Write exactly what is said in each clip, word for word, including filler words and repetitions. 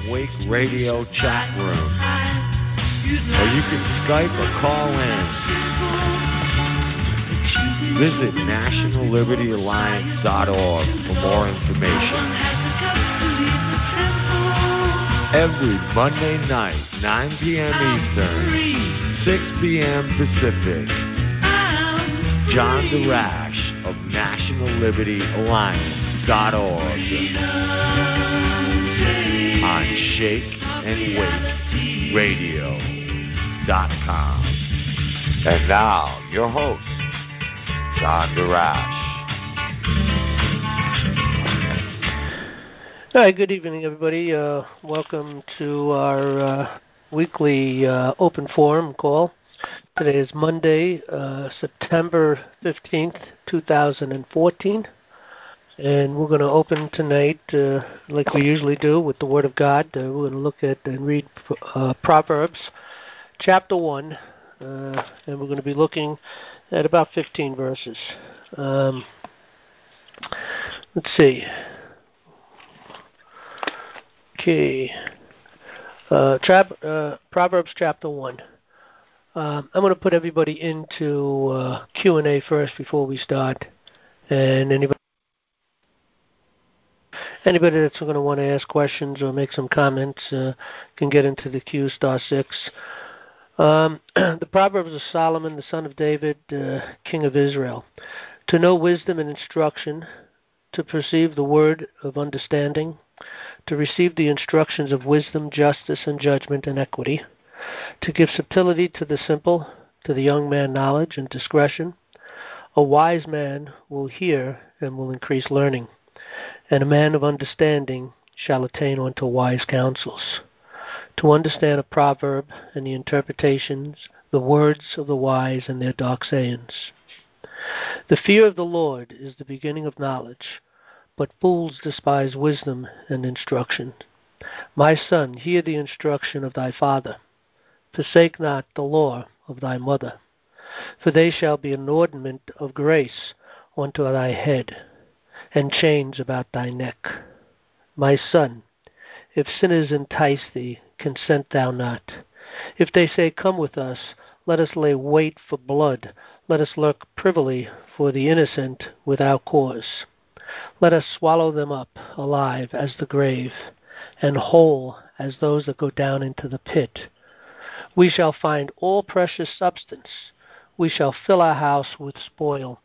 Wake Radio chat room. Or you can Skype or call in. Visit national liberty alliance dot org for more information. Every Monday night, nine p.m. Eastern, six p.m. Pacific, John DeRash of national liberty alliance dot org on shake and wake radio dot com. And now, your host, John DeRash. All right, good evening, everybody. Uh, welcome to our uh, weekly uh, open forum call. Today is Monday, uh, September fifteenth, two thousand fourteen. And we're going to open tonight, uh, like we usually do, with the Word of God. Uh, we're going to look at and read uh, Proverbs, chapter one, uh, and we're going to be looking at about fifteen verses. Um, let's see. Okay. Uh, tra- uh, Proverbs chapter one. Um, I'm going to put everybody into uh, Q and A first before we start. And anybody anybody that's going to want to ask questions or make some comments uh, can get into the queue, star six. Um, the Proverbs of Solomon, the son of David, uh, king of Israel. To know wisdom and instruction, to perceive the word of understanding, to receive the instructions of wisdom, justice, and judgment, and equity, to give subtlety to the simple, to the young man knowledge and discretion. A wise man will hear and will increase learning, and a man of understanding shall attain unto wise counsels. To understand a proverb and the interpretations, the words of the wise and their dark sayings. The fear of the Lord is the beginning of knowledge, but fools despise wisdom and instruction. My son, hear the instruction of thy father. Forsake not the law of thy mother. For they shall be an ornament of grace unto thy head, and chains about thy neck. My son, if sinners entice thee, consent thou not. If they say, Come with us, let us lay wait for blood. Let us lurk privily for the innocent without cause. Let us swallow them up alive as the grave, and whole as those that go down into the pit. We shall find all precious substance. We shall fill our house with spoil.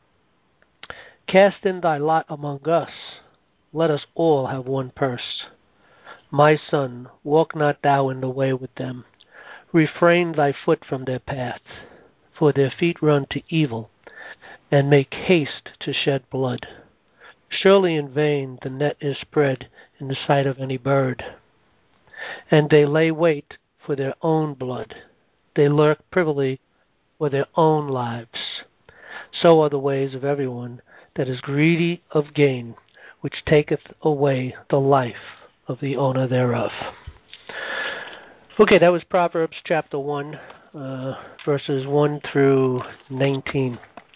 Cast in thy lot among us. Let us all have one purse. My son, walk not thou in the way with them. Refrain thy foot from their path, for their feet run to evil, and make haste to shed blood. Surely in vain the net is spread in the sight of any bird, and they lay wait for their own blood. They lurk privily for their own lives. So are the ways of everyone that is greedy of gain, which taketh away the life of the owner thereof. Okay, that was Proverbs chapter one, uh, verses one through nineteen.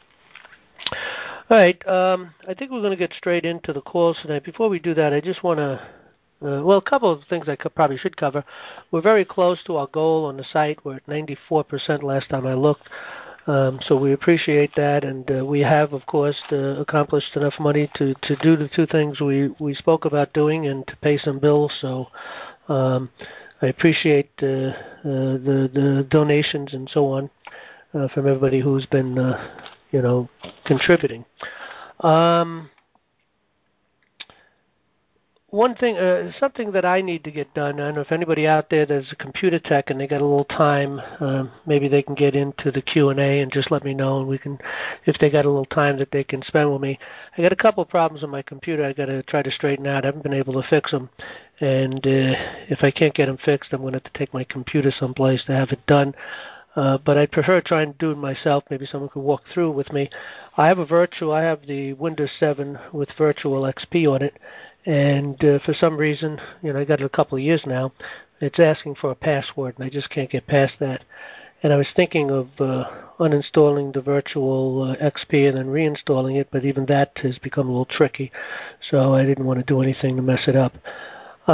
All right, um, I think we're going to get straight into the calls tonight. Before we do that, I just want to, uh, well, a couple of things I could, probably should cover. We're very close to our goal on the site. We're at ninety-four percent last time I looked, um, so we appreciate that. And uh, we have, of course, uh, accomplished enough money to, to do the two things we, we spoke about doing and to pay some bills. So um, I appreciate uh, uh, the, the donations and so on uh, from everybody who's been uh, you know, contributing. Um, one thing, uh, something that I need to get done, I don't know if anybody out there that's a computer tech and they got a little time, uh, maybe they can get into the Q and A and just let me know, and we can, if they got a little time that they can spend with me. I got a couple of problems on my computer I got to try to straighten out. I haven't been able to fix them, and uh, if I can't get them fixed, I'm going to have to take my computer someplace to have it done. Uh, but I'd prefer trying to do it myself. Maybe someone could walk through with me. I have a virtual, I have the Windows seven with Virtual X P on it, and uh, for some reason, you know, I got it a couple of years now, it's asking for a password, and I just can't get past that. And I was thinking of uh, uninstalling the Virtual uh, X P and then reinstalling it, but even that has become a little tricky, so I didn't want to do anything to mess it up. Um,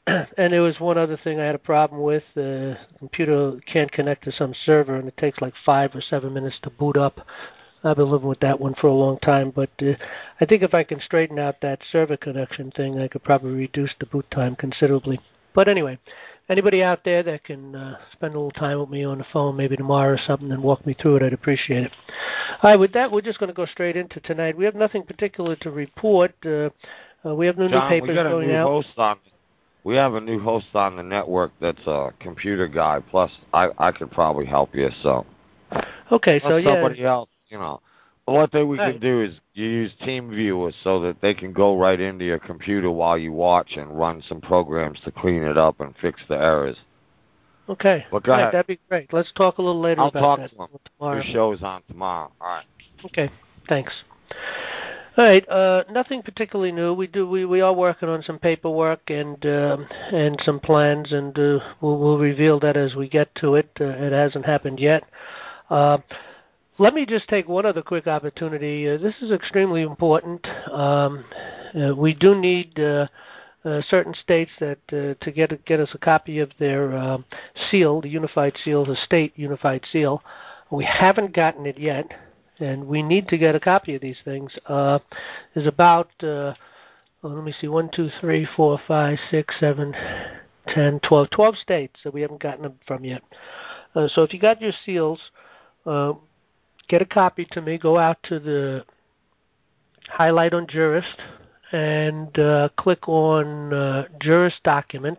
and there was one other thing I had a problem with. The computer can't connect to some server, and it takes like five or seven minutes to boot up. I've been living with that one for a long time, but uh, I think if I can straighten out that server connection thing, I could probably reduce the boot time considerably. But anyway, anybody out there that can uh, spend a little time with me on the phone, maybe tomorrow or something, and walk me through it, I'd appreciate it. All right, with that, we're just going to go straight into tonight. We have nothing particular to report. Uh, uh, we have no John, new papers we got a going new out. host on. We have a new host on the network that's a computer guy. Plus, I I could probably help you. So. Okay, so Plus yeah. somebody else, you know. What they, we Right. can do is you use TeamViewer so that they can go right into your computer while you watch and run some programs to clean it up and fix the errors. Okay. But go right, ahead. That'd be great. Let's talk a little later I'll about talk that to them. tomorrow. Your show's on tomorrow. All right. Okay. Thanks. All right. Uh, nothing particularly new. We do. We, we are working on some paperwork and um, and some plans, and uh, we'll, we'll reveal that as we get to it. Uh, it hasn't happened yet. Uh, let me just take one other quick opportunity. Uh, this is extremely important. Um, uh, we do need uh, uh, certain states that uh, to get get us a copy of their uh, seal, the Unified Seal, the state Unified Seal. We haven't gotten it yet, and we need to get a copy of these things. Uh, there's about uh, oh, let me see, one, two, three, four, five, six, seven, ten, twelve, twelve states that we haven't gotten them from yet. Uh, so if you got your seals, uh, get a copy to me. Go out to the highlight on Jurist and uh, click on uh, Jurist Documents.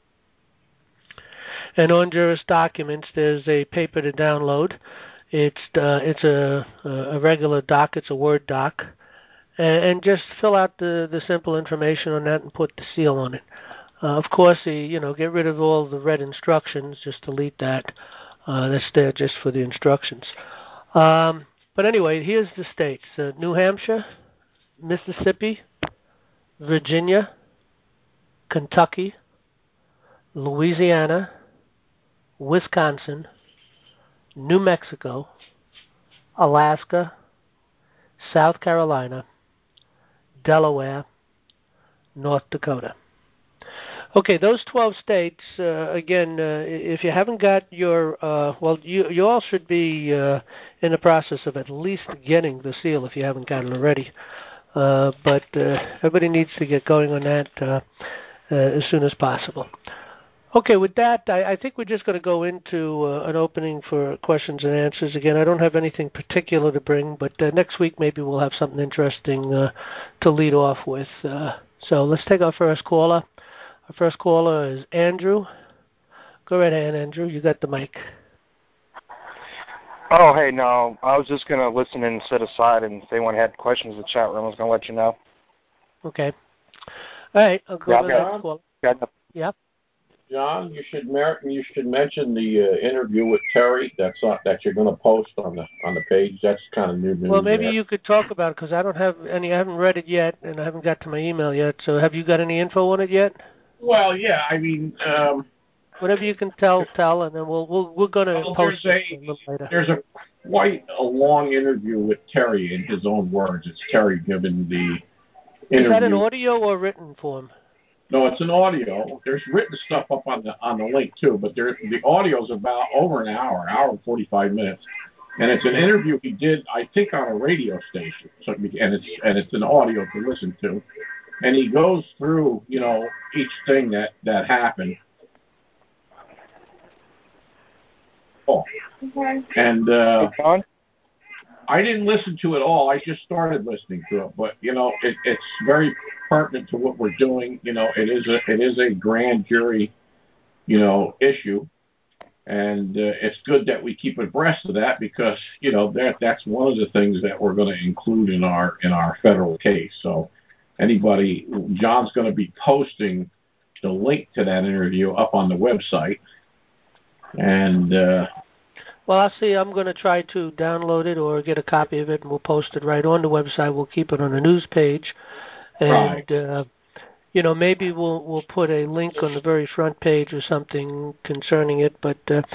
And on Jurist Documents, there's a paper to download. It's uh, it's a a regular doc. It's a Word doc, and, and just fill out the the simple information on that and put the seal on it. Uh, of course, the, you know, get rid of all the red instructions. Just delete that. Uh, that's there just for the instructions. Um, but anyway, here's the states: uh, New Hampshire, Mississippi, Virginia, Kentucky, Louisiana, Wisconsin, New Mexico, Alaska, South Carolina, Delaware, North Dakota. Okay, those twelve states, uh, again, uh, if you haven't got your, uh, well, you, you all should be uh, in the process of at least getting the seal if you haven't got it already. Uh, but uh, everybody needs to get going on that uh, uh, as soon as possible. Okay, with that, I, I think we're just going to go into uh, an opening for questions and answers. Again, I don't have anything particular to bring, but uh, next week maybe we'll have something interesting uh, to lead off with. Uh, so let's take our first caller. Our first caller is Andrew. Go right ahead, Andrew. You got the mic. Oh, hey, no. I was just going to listen and sit aside, and if anyone had questions in the chat room, I was going to let you know. Okay. All right. I'll go yeah, to the next caller. Got Yep. John, you should mer- you should mention the uh, interview with Terry that's on, that you're going to post on the on the page. That's kind of new news. Well, maybe there. you could talk about it because I don't have any. I haven't read it yet, and I haven't got to my email yet. So, have you got any info on it yet? Well, yeah. I mean, um, whatever you can tell, tell, and then we'll we'll we're going to well, post there's it a, a little later. There's a quite a long interview with Terry in his own words. It's Terry giving the interview. Is that an audio or written form? No, it's an audio. There's written stuff up on the on the link too, but there the audio's about over an hour, hour and forty-five minutes, and it's an interview he did, I think, on a radio station. So and it's and it's an audio to listen to, and he goes through, you know, each thing that that happened. Oh, and uh, I didn't listen to it all. I just started listening to it, but you know, it, it's very pertinent to what we're doing. You know, it is a it is a grand jury, you know, issue, and uh, it's good that we keep abreast of that because you know that that's one of the things that we're going to include in our in our federal case. So, anybody, John's going to be posting the link to that interview up on the website, and. Uh, Well, I'll see. I'm going to try to download it or get a copy of it, and we'll post it right on the website. We'll keep it on the news page, and right. uh, you know, maybe we'll we'll put a link on the very front page or something concerning it. But uh,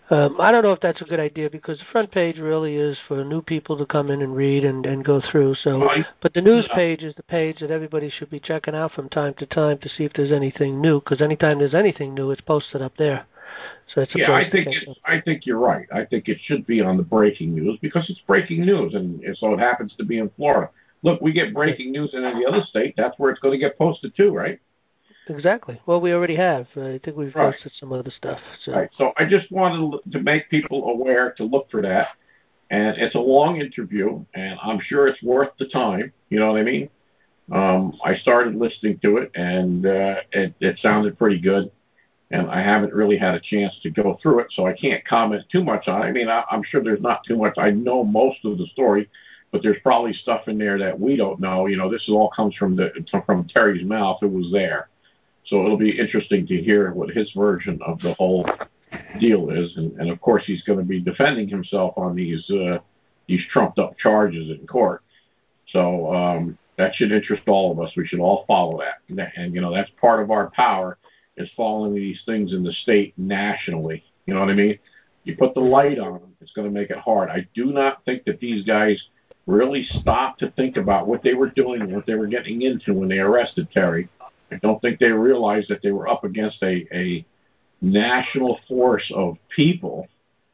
Um, I don't know if that's a good idea because the front page really is for new people to come in and read and, and go through. So, Right. but the news page is the page that everybody should be checking out from time to time to see if there's anything new. Because anytime there's anything new, it's posted up there. So it's a yeah, place I think to it's, I think you're right. I think it should be on the breaking news because it's breaking news, and, and so it happens to be in Florida. Look, we get breaking news in any other state. That's where it's going to get posted too, right? Exactly. Well, we already have. Uh, I think we've Right. posted some other stuff. So. Right. So I just wanted to make people aware to look for that. And it's a long interview, and I'm sure it's worth the time. You know what I mean? Um, I started listening to it, and uh, it, it sounded pretty good. And I haven't really had a chance to go through it, so I can't comment too much on it. I mean, I, I'm sure there's not too much. I know most of the story, but there's probably stuff in there that we don't know. You know, this all comes from the from Terry's mouth, who was there. So it'll be interesting to hear what his version of the whole deal is, and, and of course he's going to be defending himself on these uh, these trumped up charges in court. So um, that should interest all of us. We should all follow that, and, that, and you know that's part of our power is following these things in the state nationally. You know what I mean? You put the light on them, it's going to make it hard. I do not think that these guys really stopped to think about what they were doing and what they were getting into when they arrested Terry. I don't think they realized that they were up against a, a national force of people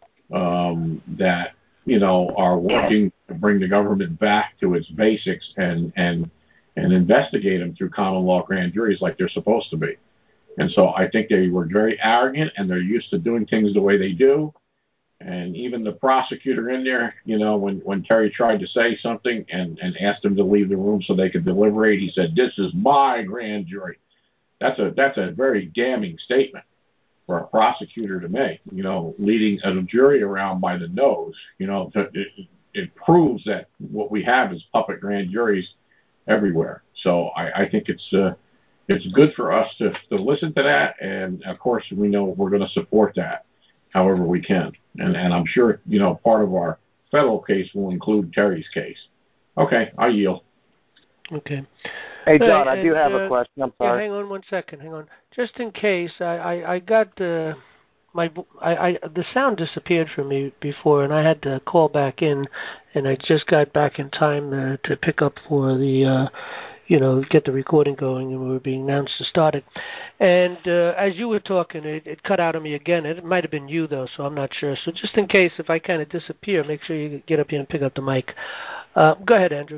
um, that, you know, are working to bring the government back to its basics and, and, and investigate them through common law grand juries like they're supposed to be. And so I think they were very arrogant, and they're used to doing things the way they do. And even the prosecutor in there, you know, when, when Terry tried to say something and, and asked him to leave the room so they could deliberate, he said, "This is my grand jury." That's a that's a very damning statement for a prosecutor to make, you know, leading a jury around by the nose. You know, to, it, it proves that what we have is puppet grand juries everywhere. So I, I think it's uh, it's good for us to, to listen to that, and of course we know we're going to support that however we can. And, and I'm sure, you know, part of our federal case will include Terry's case. Okay, I yield. Okay. Hey, John, Hey, I do and, have uh, a question. I'm sorry. Yeah, hang on one second. Hang on. Just in case, I, I, I got uh, my I, I the sound disappeared from me before, and I had to call back in, and I just got back in time uh, to pick up for the. Uh, you know, get the recording going, and we were being announced to start it. And uh, as you were talking, it, it cut out of me again. It might have been you, though, so I'm not sure. So just in case, if I kind of disappear, make sure you get up here and pick up the mic. Uh, go ahead, Andrew.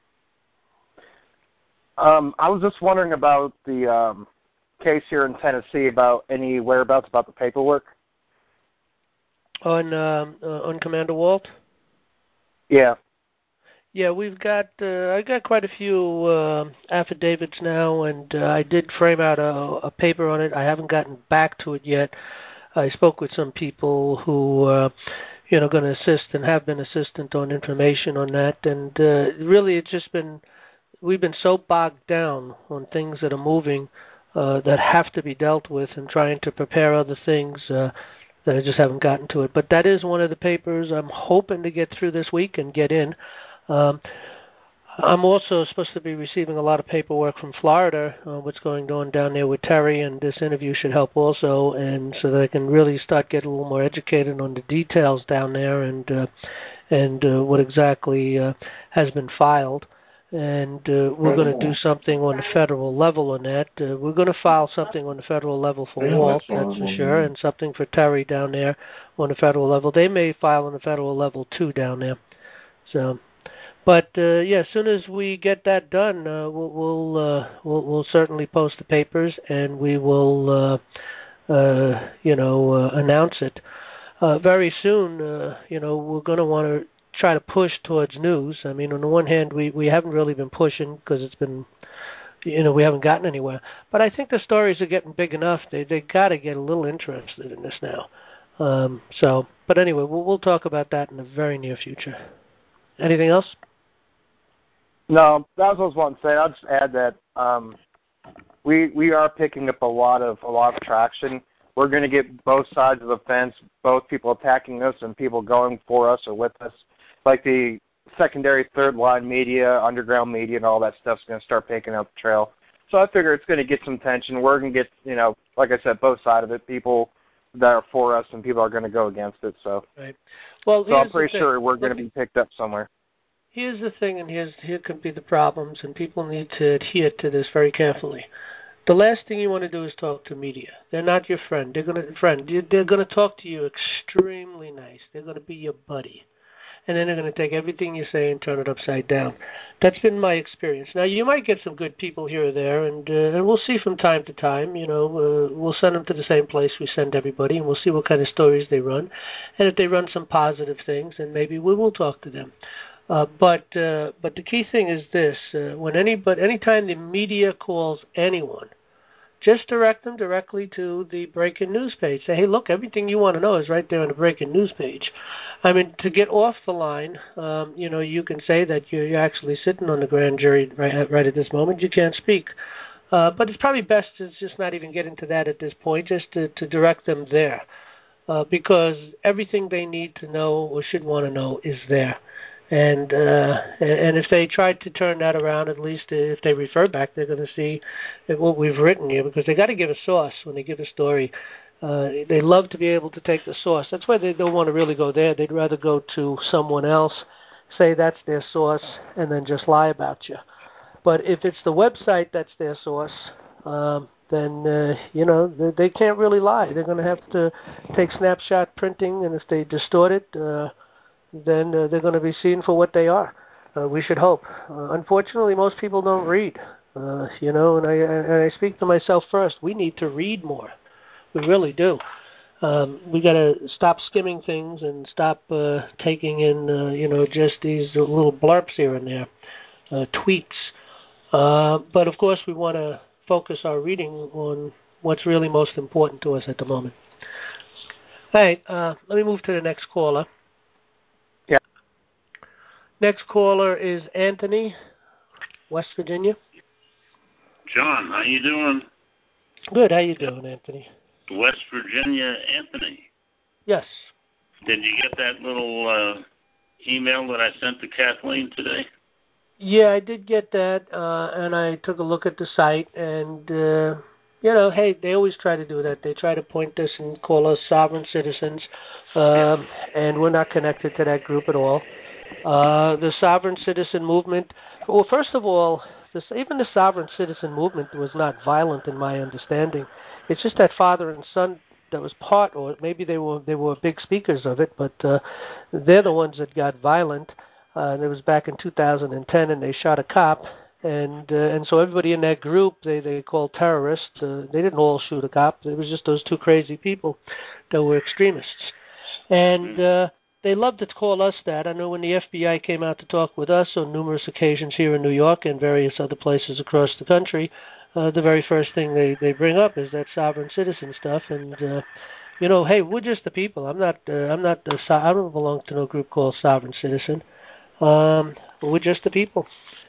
Um, I was just wondering about the um, case here in Tennessee, about any whereabouts about the paperwork. On um, uh, on Commander Walt? Yeah. Yeah, we've got uh, I got quite a few uh, affidavits now, and uh, I did frame out a, a paper on it. I haven't gotten back to it yet. I spoke with some people who, uh, you know, going to assist and have been assistant on information on that, and uh, really it's just been we've been so bogged down on things that are moving uh, that have to be dealt with, and trying to prepare other things uh, that I just haven't gotten to it. But that is one of the papers I'm hoping to get through this week and get in. Um, I'm also supposed to be receiving a lot of paperwork from Florida, uh, what's going on down there with Terry, and this interview should help also, and so that I can really start getting a little more educated on the details down there and uh, and uh, what exactly uh, has been filed. And uh, we're going to do something on the federal level on that. Uh, we're going to file something on the federal level for Yeah, Walt, that's that's for all. sure, and something for Terry down there on the federal level. They may file on the federal level too down there. So. But uh, yeah, as soon as we get that done, uh, we'll we'll, uh, we'll we'll certainly post the papers, and we will uh, uh, you know uh, announce it uh, very soon. Uh, you know, we're going to want to try to push towards news. I mean, on the one hand, we we haven't really been pushing because it's been, you know, we haven't gotten anywhere. But I think the stories are getting big enough. They they got to get a little interested in this now. Um, so, but anyway, we'll we'll talk about that in the very near future. Anything else? No, that was what I was wanting to say. I'll just add that um, we we are picking up a lot of a lot of traction. We're going to get both sides of the fence, both people attacking us and people going for us or with us. Like the secondary, third line media, underground media, and all that stuff's going to start picking up the trail. So I figure it's going to get some tension. We're going to get, you know, like I said, both sides of it. People that are for us, and people are going to go against it. So, right. Well, so I'm pretty sure we're going to be picked up somewhere. Here's the thing, and here's here could be the problems, and people need to adhere to this very carefully. The last thing you want to do is talk to media. They're not your friend. They're going to friend. They're going to talk to you extremely nice. They're going to be your buddy, and then they're going to take everything you say and turn it upside down. That's been my experience. Now, you might get some good people here or there, and uh, and we'll see from time to time. You know, uh, we'll send them to the same place we send everybody, and we'll see what kind of stories they run. And if they run some positive things, then maybe we will talk to them. Uh, but uh, but the key thing is this: uh, when anybody, anytime the media calls anyone, just direct them directly to the breaking news page. Say, hey, look, everything you want to know is right there on the breaking news page. I mean, to get off the line, um, you know, you can say that you're, you're actually sitting on the grand jury right at, right at this moment. You can't speak. Uh, but it's probably best to just not even get into that at this point, just to, to direct them there. Uh, because everything they need to know or should want to know is there. And uh, and if they try to turn that around, at least if they refer back, they're going to see what we've written here, because they got to give a source when they give a story. Uh, they love to be able to take the source. That's why they don't want to really go there. They'd rather go to someone else, say that's their source, and then just lie about you. But if it's the website that's their source, um, then uh, you know they, they can't really lie. They're going to have to take snapshot printing, and if they distort it, uh, then uh, they're going to be seen for what they are. Uh, we should hope. Uh, unfortunately, most people don't read, uh, you know, and I, and I speak to myself first. We need to read more. We really do. Um, we got to stop skimming things and stop uh, taking in, uh, you know, just these little blurbs here and there, uh, tweets. Uh, but, of course, we want to focus our reading on what's really most important to us at the moment. All right, uh, let me move to the next caller. Next caller is Anthony, West Virginia. John, how you doing? Good. How you doing, Anthony? West Virginia, Anthony. Yes. Did you get that little uh, email that I sent to Kathleen today? Yeah, I did get that, uh, and I took a look at the site, and, uh, you know, hey, they always try to do that. They try to point us and call us sovereign citizens, um, and we're not connected to that group at all. Uh, the sovereign citizen movement, well, first of all, this, even the sovereign citizen movement was not violent in my understanding. It's just that father and son that was part, or maybe they were they were big speakers of it, but uh, they're the ones that got violent. Uh, and it was back in two thousand ten, and they shot a cop, and uh, and so everybody in that group they they called terrorists. Uh, they didn't all shoot a cop. It was just those two crazy people that were extremists, and. Uh, They loved to call us that. I know when the F B I came out to talk with us on numerous occasions here in New York and various other places across the country, uh, the very first thing they, they bring up is that sovereign citizen stuff. And uh, you know, hey, we're just the people. I'm not. Uh, I'm not. The, I don't belong to no group called Sovereign Citizen. Um, we're just the people.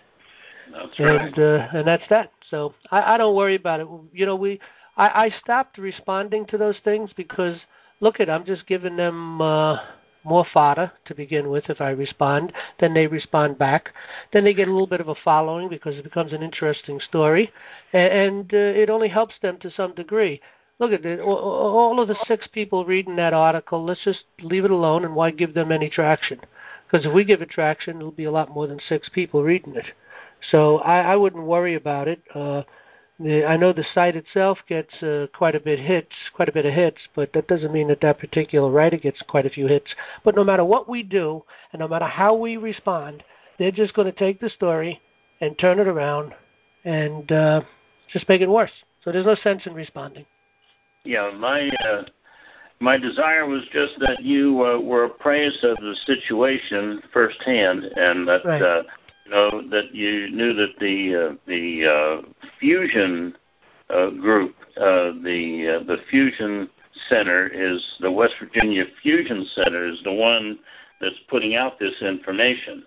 That's and, right. Uh, and that's that. So I, I don't worry about it. You know, we. I, I stopped responding to those things because look at. I'm just giving them. Uh, more fodder to begin with if I respond. Then they respond back. Then they get a little bit of a following because it becomes an interesting story. And, and uh, it only helps them to some degree. Look at it. All of the six people reading that article, let's just leave it alone, and why give them any traction? Because if we give it traction, it'll be a lot more than six people reading it. So I, I wouldn't worry about it. Uh, The, I know the site itself gets uh, quite a bit hits, quite a bit of hits, but that doesn't mean that that particular writer gets quite a few hits. But no matter what we do, and no matter how we respond, they're just going to take the story and turn it around and uh, just make it worse. So there's no sense in responding. Yeah, my uh, my desire was just that you uh, were appraised of the situation firsthand, and that. Right. Uh, know that you knew that the uh, the uh, fusion uh, group, uh, the uh, the fusion center is the West Virginia Fusion Center is the one that's putting out this information.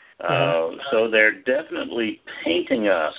Uh, so they're definitely painting us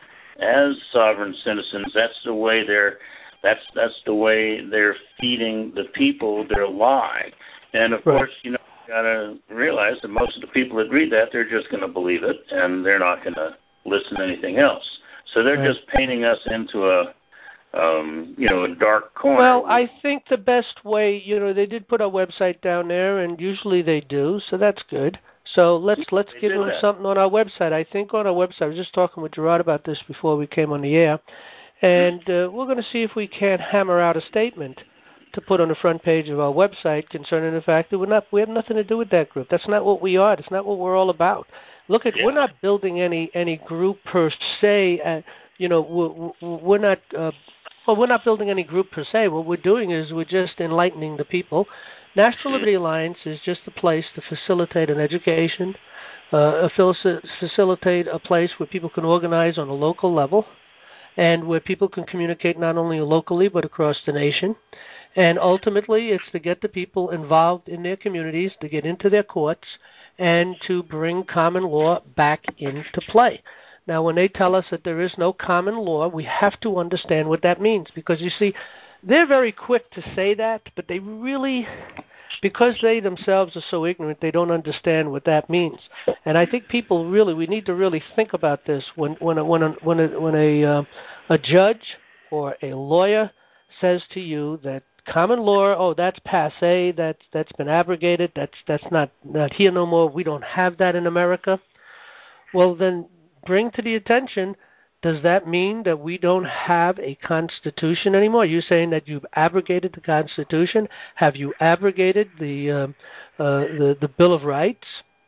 as sovereign citizens. That's the way they're that's that's the way they're feeding the people their lie. And of right. course, you know. Got to realize that most of the people that read that, they're just going to believe it, and they're not going to listen to anything else. So they're right. just painting us into a um, you know, a dark corner. Well, I think the best way, you know, they did put our website down there, and usually they do, so that's good. So let's let's they give them that. something on our website. I think on our website, I was just talking with Gerard about this before we came on the air, and uh, we're going to see if we can't hammer out a statement to put on the front page of our website concerning the fact that we're not, we have nothing to do with that group. That's not what we are. That's not what we're all about. Look at, yeah. We're not building any any group per se. Uh, you know, we're, we're not. Uh, well, we're not building any group per se. What we're doing is we're just enlightening the people. National Liberty Alliance is just a place to facilitate an education, uh, facilitate a place where people can organize on a local level, and where people can communicate not only locally but across the nation. And ultimately, it's to get the people involved in their communities, to get into their courts, and to bring common law back into play. Now, when they tell us that there is no common law, we have to understand what that means. Because, you see, they're very quick to say that, but they really, because they themselves are so ignorant, they don't understand what that means. And I think people really, we need to really think about this. When when a, when a, when a, when a, uh, a judge or a lawyer says to you that common law, oh, that's passé, that's that's been abrogated, that's that's not, not here no more, we don't have that in America. Well, then bring to the attention, does that mean that we don't have a Constitution anymore? Are you saying that you've abrogated the Constitution? Have you abrogated the uh, uh, the, the Bill of Rights?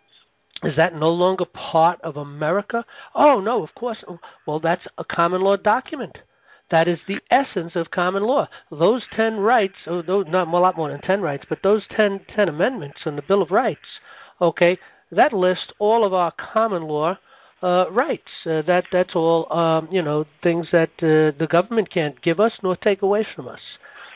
Is that no longer part of America? Oh, no, of course. Well, that's a common law document. That is the essence of common law. Those ten rights, oh, those, not a lot more than ten rights, but those ten, ten amendments in the Bill of Rights, okay, that lists all of our common law uh, rights. Uh, that that's all, um, you know, things that uh, the government can't give us nor take away from us.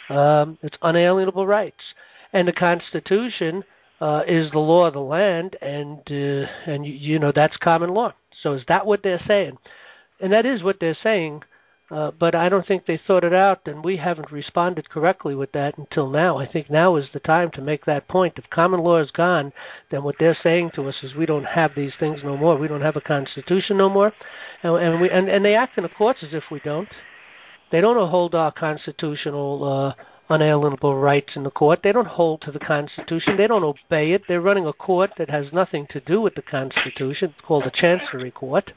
Um, it's unalienable rights, and the Constitution uh, is the law of the land, and uh, and you, you know that's common law. So is that what they're saying? And that is what they're saying. Uh, but I don't think they thought it out, and we haven't responded correctly with that until now. I think now is the time to make that point. If common law is gone, then what they're saying to us is we don't have these things no more. We don't have a Constitution no more, and, and we and, and they act in the courts as if we don't. They don't hold our constitutional uh, unalienable rights in the court. They don't hold to the Constitution. They don't obey it. They're running a court that has nothing to do with the Constitution. It's called a Chancery Court.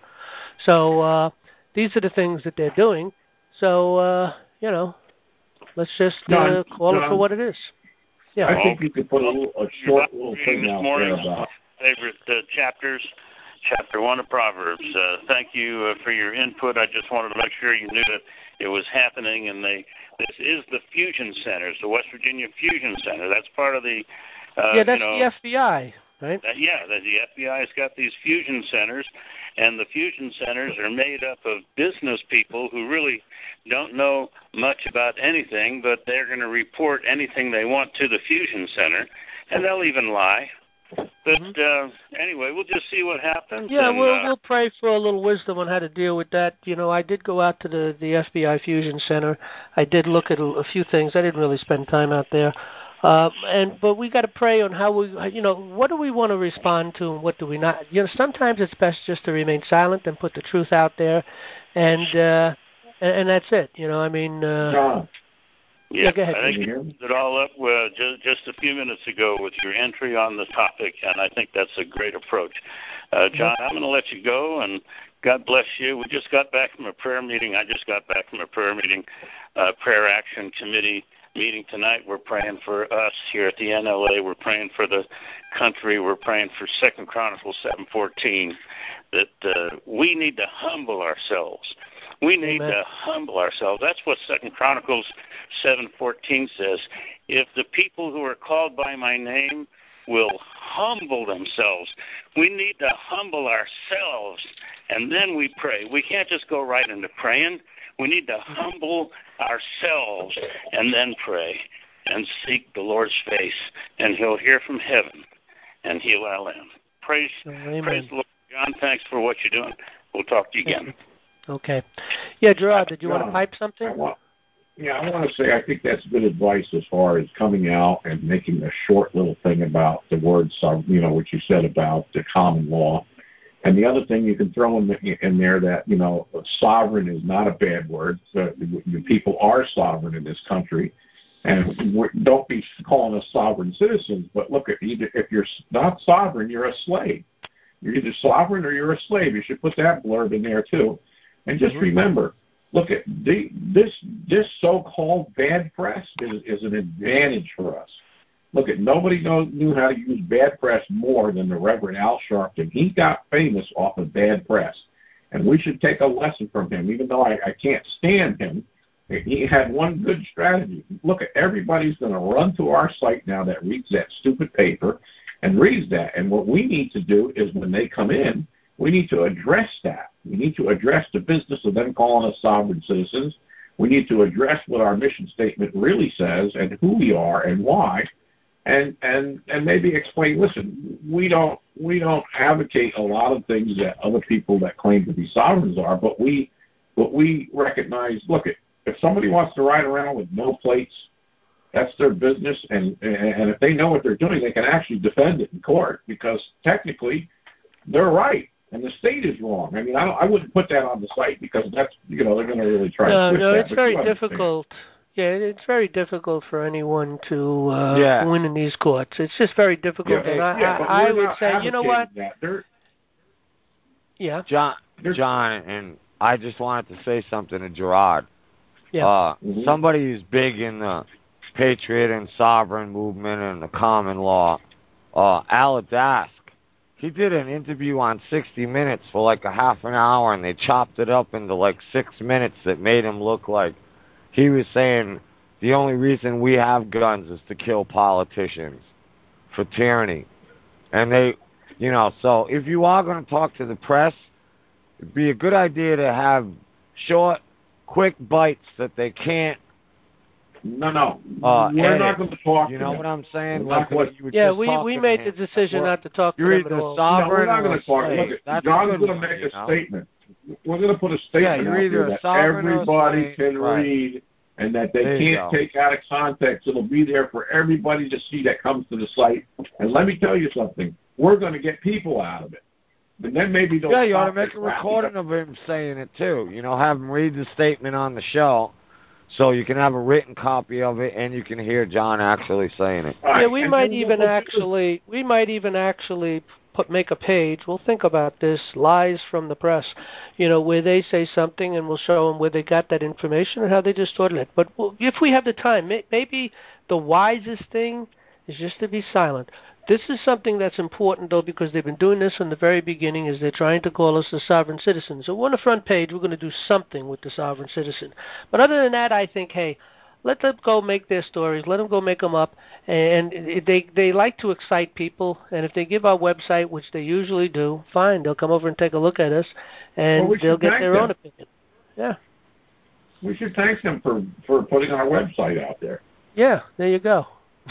So. Uh, These are the things that they're doing. So, uh, you know, let's just uh, John, call John, it for what it is. Yeah. I think you could put a, little, a short little thing out there about favorite uh, chapters, chapter one of Proverbs. Uh, thank you uh, for your input. I just wanted to make sure you knew that it was happening. And they, this is the Fusion Centers, the West Virginia Fusion Center. That's part of the, uh, yeah, that's you know, the F B I. Right? Uh, yeah, the, the F B I has got these fusion centers, and the fusion centers are made up of business people who really don't know much about anything, but they're going to report anything they want to the fusion center, and they'll even lie. But mm-hmm. uh, anyway, we'll just see what happens. Yeah, and, we'll uh, we'll pray for a little wisdom on how to deal with that. You know, I did go out to the the F B I Fusion Center. I did look at a, a few things. I didn't really spend time out there. Uh, and but we got to pray on how we, you know, what do we want to respond to and what do we not? You know, sometimes it's best just to remain silent and put the truth out there, and uh, and, and that's it. You know, I mean. Uh, John. Yeah, yeah, go ahead. I think you put it all up uh, just, just a few minutes ago with your entry on the topic, and I think that's a great approach. Uh, John, I'm going to let you go, and God bless you. We just got back from a prayer meeting. I just got back from a prayer meeting, uh, prayer action committee meeting tonight. We're praying for us here at the N L A. We're praying for the country. We're praying for Second Chronicles seven fourteen, that uh, we need to humble ourselves. We need Amen. to humble ourselves. That's what Second Chronicles seven fourteen says. If the people who are called by my name will humble themselves, we need to humble ourselves, and then we pray. We can't just go right into praying. We need to humble ourselves and then pray and seek the Lord's face, and he'll hear from heaven and heal our land. Praise, praise the Lord. John, thanks for what you're doing. We'll talk to you again. Okay. Yeah, Gerard, did you John, want to pipe something? I want, yeah, I want to say I think that's good advice as far as coming out and making a short little thing about the words, you know, what you said about the common law. And the other thing you can throw in, the, in there that, you know, sovereign is not a bad word. The, the people are sovereign in this country. And we're, don't be calling us sovereign citizens, but look, at either, if you're not sovereign, you're a slave. You're either sovereign or you're a slave. You should put that blurb in there, too. And just mm-hmm. remember, look, at the, this this so-called bad press is, is an advantage for us. Look, at nobody knows, knew how to use bad press more than the Reverend Al Sharpton. He got famous off of bad press, and we should take a lesson from him. Even though I, I can't stand him, he had one good strategy. Look, at everybody's going to run to our site now that reads that stupid paper and reads that. And what we need to do is when they come in, we need to address that. We need to address the business of them calling us sovereign citizens. We need to address what our mission statement really says and who we are and why. And, and and maybe explain, listen, we don't we don't advocate a lot of things that other people that claim to be sovereigns are, but we but we recognize, look, if somebody wants to ride around with no plates, that's their business, and and if they know what they're doing, they can actually defend it in court because technically they're right and the state is wrong. I mean, I don't, I wouldn't put that on the site because that's, you know, they're going to really try no, to twist no, that. it's very difficult. Yeah, it's very difficult for anyone to uh, yeah. win in these courts. It's just very difficult. Yeah, and I, yeah, I, I would say, you know what? Yeah. John, John, and I just wanted to say something to Gerard. Yeah. Uh, mm-hmm. Somebody who's big in the patriot and sovereign movement and the common law, uh, Al Adask, he did an interview on sixty minutes for like a half an hour, and they chopped it up into like six minutes that made him look like he was saying the only reason we have guns is to kill politicians for tyranny. And they, you know, so if you are going to talk to the press, it'd be a good idea to have short, quick bites that they can't. No, no, uh, we're edit. not going to talk. You to know them. what I'm saying? We're like what you were yeah, just we we talking made to the him. decision not to talk to You're them at either all. sovereign no, we're not or going to talk. slave. Look, That's John's going to make you a know? statement. We're going to put a statement yeah, you're out either there that sovereign everybody or can right. read and that they there can't take out of context. It'll be there for everybody to see that comes to the site. And let me tell you something. We're going to get people out of it. And then maybe they'll Yeah, you ought to stop make a recording of him saying it, too. You know, have him read the statement on the show so you can have a written copy of it and you can hear John actually saying it. Yeah, we and might even actually, we might even actually put make a page. We'll think about this, lies from the press, you know, where they say something and we'll show them where they got that information and how they distorted it. But we'll, if we have the time, may, maybe the wisest thing is just to be silent. This is something that's important, though, because they've been doing this from the very beginning, is they're trying to call us the sovereign citizen. So on the front page, we're going to do something with the sovereign citizen. But other than that, I think, hey, let them go make their stories. Let them go make them up. And they they like to excite people. And if they give our website, which they usually do, fine. They'll come over and take a look at us, and well, we they'll get their them. own opinion. Yeah. We should thank them for, for putting our website out there. Yeah, there you go.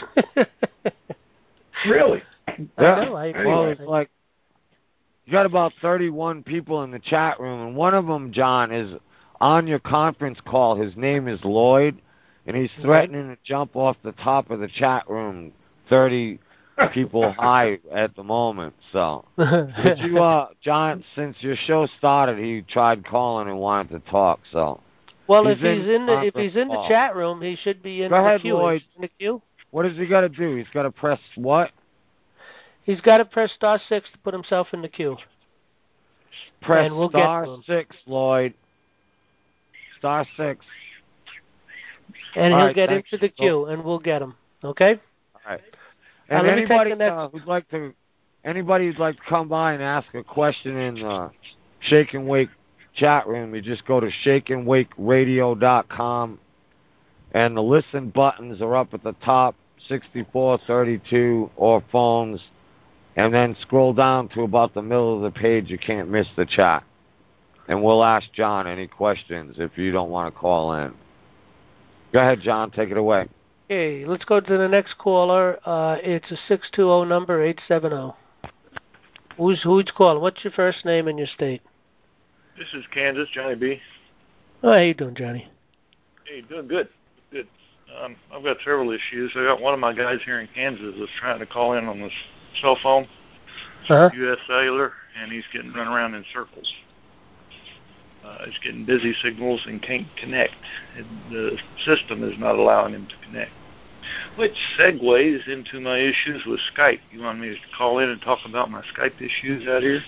Really? I Yeah. know. I agree. Well, it's like you got about thirty-one people in the chat room, and one of them, John, is on your conference call. His name is Lloyd, and he's threatening to jump off the top of the chat room, thirty people high at the moment. So, but you, uh, John, since your show started, he tried calling and wanted to talk. So, well, he's if he's in, in the if he's in the call. chat room, he should be in Go the ahead, queue. Lloyd. In the queue. What does he got to do? He's got to press what? He's got to press star six to put himself in the queue. Press and we'll star get six, Lloyd. Star six. And All he'll right, get thanks. into the queue, and we'll get him. Okay? All right. Uh, And let me take anybody the next- uh, who'd like to, anybody who'd like to come by and ask a question in the Shake and Wake chat room, you just go to shake and wake radio dot com, and the listen buttons are up at the top, sixty-four thirty-two, or phones, and then scroll down to about the middle of the page. You can't miss the chat. And we'll ask John any questions if you don't want to call in. Go ahead, John. Take it away. Okay, let's go to the next caller. Uh, it's a six two zero number, eight seven zero. Who's, who's calling? What's your first name and your state? This is Kansas, Johnny B. Oh, how you doing, Johnny? Hey, doing good. Good. Um, I've got several issues. I got one of my guys here in Kansas is trying to call in on this cell phone, uh-huh. U S Cellular, and he's getting run around in circles. Uh, he's getting busy signals and can't connect. And the system is not allowing him to connect. Which segues into my issues with Skype. You want me to call in and talk about my Skype issues out here?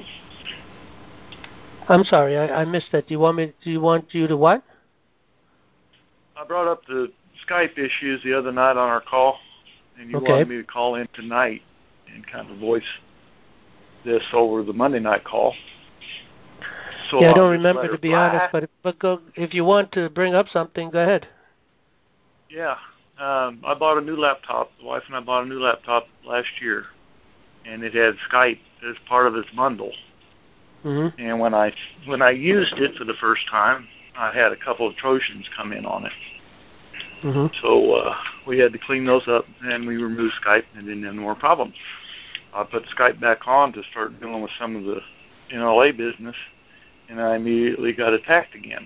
I'm sorry, I, I missed that. Do you want me? Do you want you to what? I brought up the Skype issues the other night on our call, and you okay. wanted me to call in tonight and kind of voice this over the Monday night call. So yeah, I don't I'll remember, to be fly. honest, but, but go, if you want to bring up something, go ahead. Yeah. Um, I bought a new laptop. The wife and I bought a new laptop last year, and it had Skype as part of its bundle. Mm-hmm. And when I when I used it for the first time, I had a couple of Trojans come in on it. Mm-hmm. So uh, we had to clean those up, and we removed Skype, and didn't have more problems. I put Skype back on to start dealing with some of the N L A business, and I immediately got attacked again.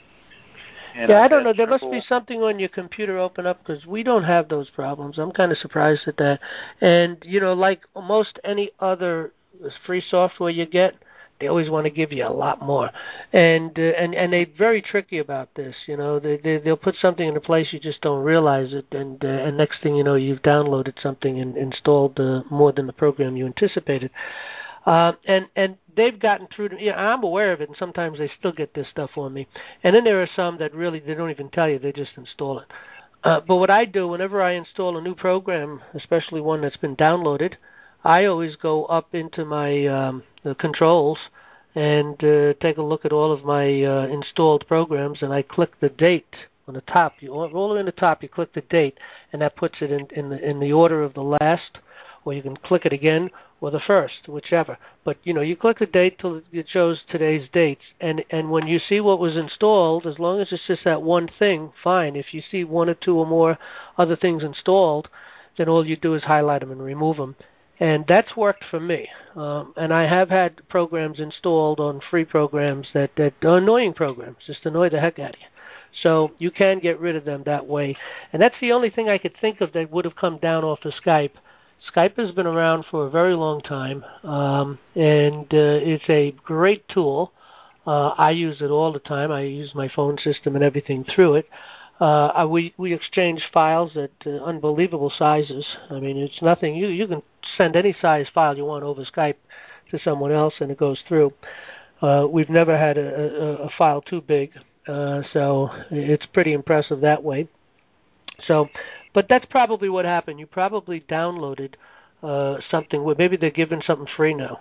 And yeah, I, I don't know. There triple... must be something on your computer open up, because we don't have those problems. I'm kind of surprised at that. And, you know, like most any other free software you get, they always want to give you a lot more. And uh, and, and they're very tricky about this. You know, they, they, they'll put something in a place you just don't realize it. And, uh, and next thing you know, you've downloaded something and installed uh, more than the program you anticipated. Uh, and and they've gotten through to, yeah, I'm aware of it, and sometimes they still get this stuff on me. And then there are some that really, they don't even tell you, they just install it. Uh, but what I do, whenever I install a new program, especially one that's been downloaded, I always go up into my um, the controls and uh, take a look at all of my uh, installed programs, and I click the date on the top. You all the way in the top, you click the date, and that puts it in, in the in the order of the last, or you can click it again, or the first, whichever. But, you know, you click the date till it shows today's dates. And, and when you see what was installed, as long as it's just that one thing, fine. If you see one or two or more other things installed, then all you do is highlight them and remove them. And that's worked for me. Um, and I have had programs installed on free programs that, that are annoying programs, just annoy the heck out of you. So you can get rid of them that way. And that's the only thing I could think of that would have come down off of Skype. Skype has been around for a very long time, um, and uh, it's a great tool. Uh, I use it all the time. I use my phone system and everything through it. Uh, I, we we exchange files at uh, unbelievable sizes. I mean, it's nothing. You you can send any size file you want over Skype to someone else, and it goes through. Uh, we've never had a, a, a file too big, uh, so it's pretty impressive that way. So. But that's probably what happened. You probably downloaded uh, something. Where maybe they're giving something free now.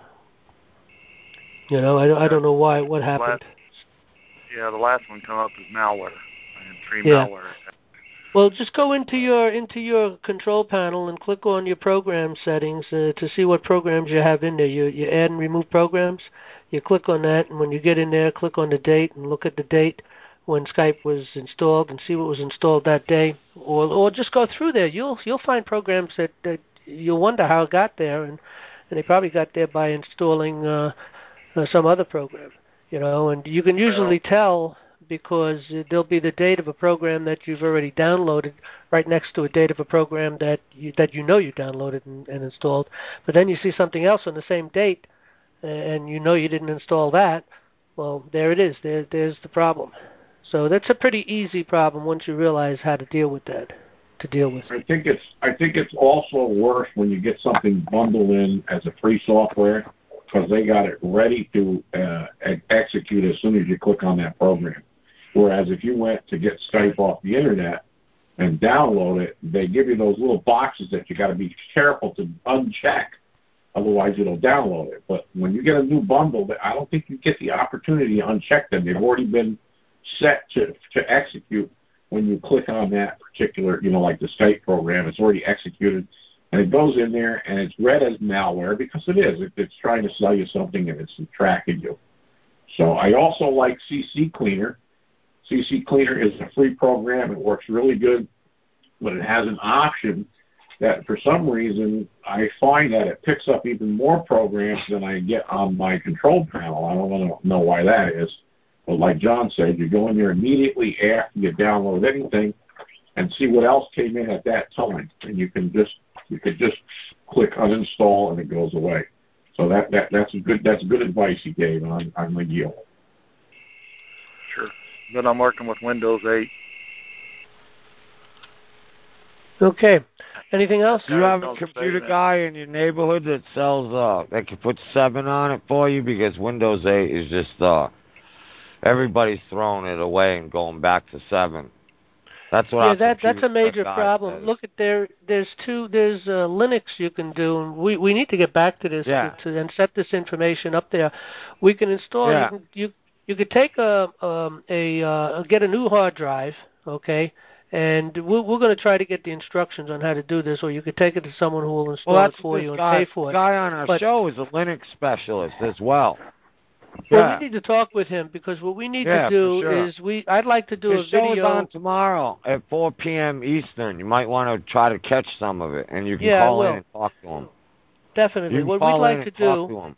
You know, I don't, I don't know why. What happened? Last, yeah, the last one come up as malware. I had three yeah. malware attacks. Well, just go into your into your control panel and click on your program settings uh, to see what programs you have in there. You you add and remove programs. You click on that, and when you get in there, click on the date and look at the date when Skype was installed and see what was installed that day, or or just go through there. You'll you'll find programs that, that you'll wonder how it got there, and, and they probably got there by installing uh, uh, some other program, you know. And you can usually tell because there'll be the date of a program that you've already downloaded right next to a date of a program that you, that you know you downloaded and, and installed. But then you see something else on the same date, and you know you didn't install that. Well, there it is. There there's the problem. So that's a pretty easy problem once you realize how to deal with that. To deal with. I think it's I think it's also worse when you get something bundled in as a free software, because they got it ready to uh, execute as soon as you click on that program. Whereas if you went to get Skype off the internet and download it, they give you those little boxes that you got to be careful to uncheck, otherwise it'll download it. But when you get a new bundle, I don't think you get the opportunity to uncheck them. They've already been set to to execute when you click on that particular, you know, like the Skype program. It's already executed, and it goes in there, and it's read as malware because it is. It, it's trying to sell you something, and it's tracking you. So I also like C C Cleaner. C C Cleaner is a free program. It works really good, but it has an option that for some reason I find that it picks up even more programs than I get on my control panel. I don't know why that is. But like John said, you go in there immediately after you download anything and see what else came in at that time, and you can just you could just click uninstall and it goes away. So that, that that's a good that's good advice he gave on on McGill. Sure, but I'm working with Windows eight. Okay. Anything else? Do you have a computer guy in your neighborhood that sells uh that can put seven on it for you? Because Windows eight is just uh everybody's throwing it away and going back to seven. That's what. Yeah, that that's a major problem. says. Look at there. There's two. There's uh, Linux you can do, and we we need to get back to this yeah. to, to, and set this information up there. We can install. Yeah. You can, you you could take a um, a uh, get a new hard drive, okay, and we're we're going to try to get the instructions on how to do this, or you could take it to someone who will install well, it for you guy, and pay for it. The guy on our but, show is a Linux specialist as well. Well, yeah. we need to talk with him because what we need yeah, to do sure. is we. I'd like to do His a video. show is on tomorrow at four p.m. Eastern. You might want to try to catch some of it, and you can yeah, call in and talk to him. Definitely. You can what call we'd like in to and do. Talk to him.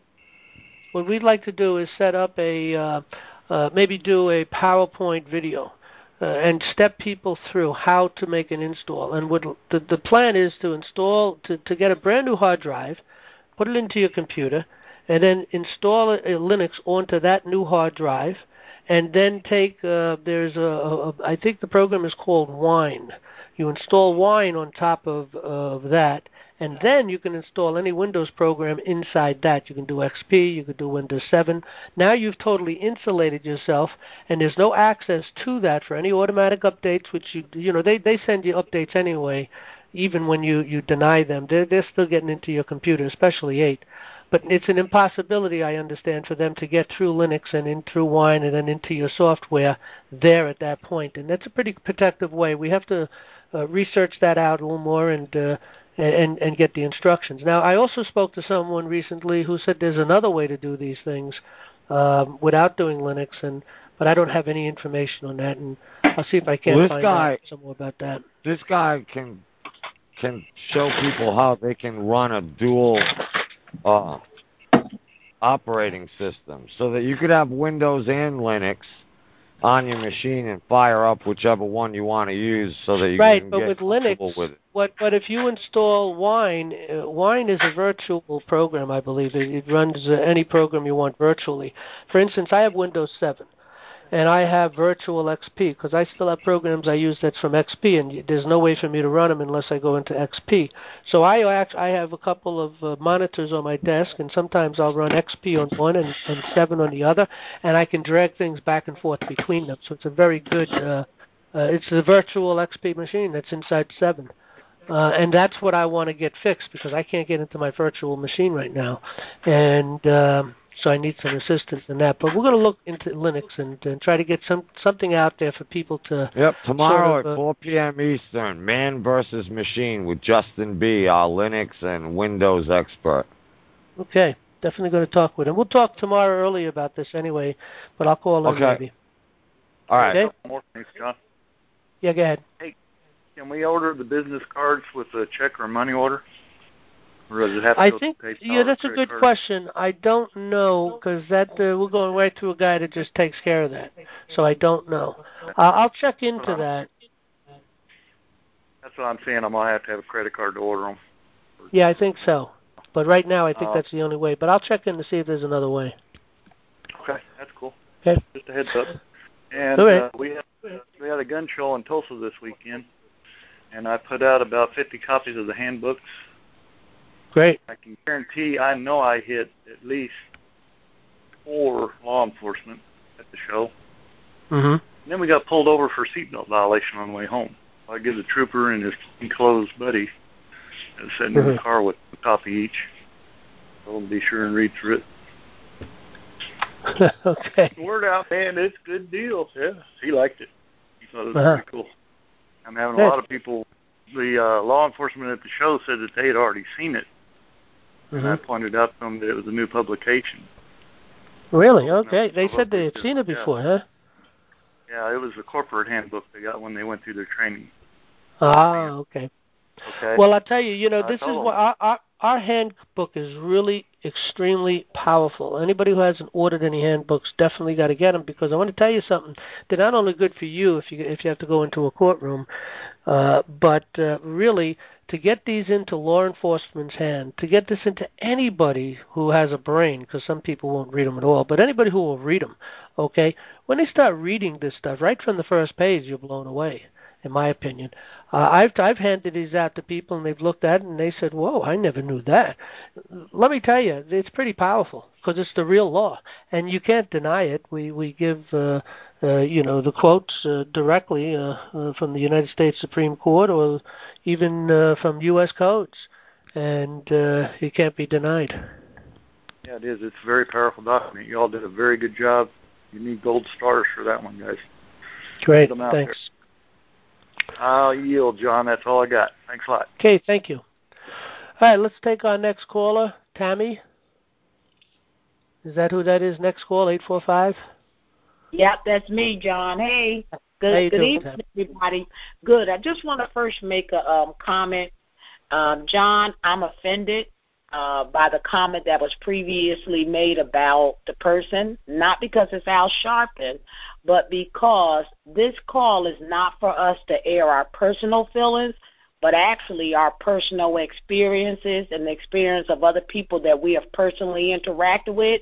What we'd like to do is set up a uh, uh, maybe do a PowerPoint video. Uh, and step people through how to make an install. And what the, the plan is to install, to, to get a brand new hard drive, put it into your computer, and then install a, a Linux onto that new hard drive, and then take, uh, there's a, a, I think the program is called Wine. You install Wine on top of, of that, and then you can install any Windows program inside that. You can do X P, you can do Windows seven. Now you've totally insulated yourself, and there's no access to that for any automatic updates, which you you know they, they send you updates anyway, even when you, you deny them. They're, they're still getting into your computer, especially eight. But it's an impossibility, I understand, for them to get through Linux and in through Wine and then into your software there at that point. And that's a pretty protective way. We have to uh, research that out a little more and uh, and and get the instructions. Now, I also spoke to someone recently who said there's another way to do these things um, without doing Linux, and but I don't have any information on that, and I'll see if I can well, find guy, out some more about that. This guy can can show people how they can run a dual uh, operating system, so that you could have Windows and Linux on your machine and fire up whichever one you want to use, so that you right, can but get with Linux, with it. What, but if you install Wine, uh, Wine is a virtual program, I believe. It, it runs uh, any program you want virtually. For instance, I have Windows seven, and I have Virtual X P, because I still have programs I use that's from X P, and there's no way for me to run them unless I go into X P. So I act, I have a couple of uh, monitors on my desk, and sometimes I'll run X P on one and, and seven on the other, and I can drag things back and forth between them. So it's a very good, uh, uh, it's a Virtual X P machine that's inside seven. Uh, and that's what I want to get fixed, because I can't get into my virtual machine right now. And um, so I need some assistance in that. But we're going to look into Linux and, and try to get some something out there for people to... Yep, tomorrow sort of, uh, at four p.m. Eastern, Man versus Machine with Justin B., our Linux and Windows expert. Okay, definitely going to talk with him. We'll talk tomorrow early about this anyway, but I'll call in okay. maybe. All right. Okay? More things, John. Yeah, go ahead. Hey, can we order the business cards with a check or money order? Or does it have to I go think, to PayPal yeah, that's a good card? question. I don't know, because that uh, we're going right to a guy that just takes care of that. So I don't know. Uh, I'll check into that. That's what I'm saying. I might have to have a credit card to order them. Yeah, I think so. But right now, I think uh, that's the only way. But I'll check in to see if there's another way. Okay, that's cool. Okay. Just a heads up. And All right. uh, we had we had a gun show in Tulsa this weekend, and I put out about fifty copies of the handbooks. Great. I can guarantee I know I hit at least four law enforcement at the show. Mm-hmm. And then we got pulled over for seatbelt violation on the way home. I give the trooper and his enclosed buddy uh, sitting mm-hmm. in the car with a copy each. So be sure and read through it. Okay. Word out, man, it's a good deal. Yeah, he liked it. He thought it was uh-huh. pretty cool. I'm having a lot of people, the uh, law enforcement at the show said that they had already seen it. Mm-hmm. And I pointed out to them that it was a new publication. Really? Okay. They said they had seen it before, yeah. huh? Yeah, it was a corporate handbook they got when they went through their training. Ah, okay. Okay. Well, I'll tell you, you know, I this is told what our, our our handbook is really extremely powerful. Anybody who hasn't ordered any handbooks definitely got to get them, because I want to tell you something. They're not only good for you if you if you have to go into a courtroom, uh, but uh, really to get these into law enforcement's hand, to get this into anybody who has a brain, because some people won't read them at all, but anybody who will read them, okay, when they start reading this stuff, right from the first page, you're blown away, in my opinion. Uh, I've I've handed these out to people, and they've looked at it, and they said, whoa, I never knew that. Let me tell you, it's pretty powerful, because it's the real law, and you can't deny it. We we give, uh, uh, you know, the quotes uh, directly uh, uh, from the United States Supreme Court, or even uh, from U S codes, and uh, it can't be denied. Yeah, it is. It's a very powerful document. You all did a very good job. You need gold stars for that one, guys. Great, thanks. There. I'll yield, John. That's all I got. Thanks a lot. Okay, thank you. All right, let's take our next caller, Tammy. Is that who that is? Next call, eight four five? Yep, that's me, John. Hey, good, good doing, evening, everybody. Good. I just want to first make a um, comment. Um, John, I'm offended uh, by the comment that was previously made about the person, not because it's Al Sharpton, but because this call is not for us to air our personal feelings, but actually our personal experiences and the experience of other people that we have personally interacted with.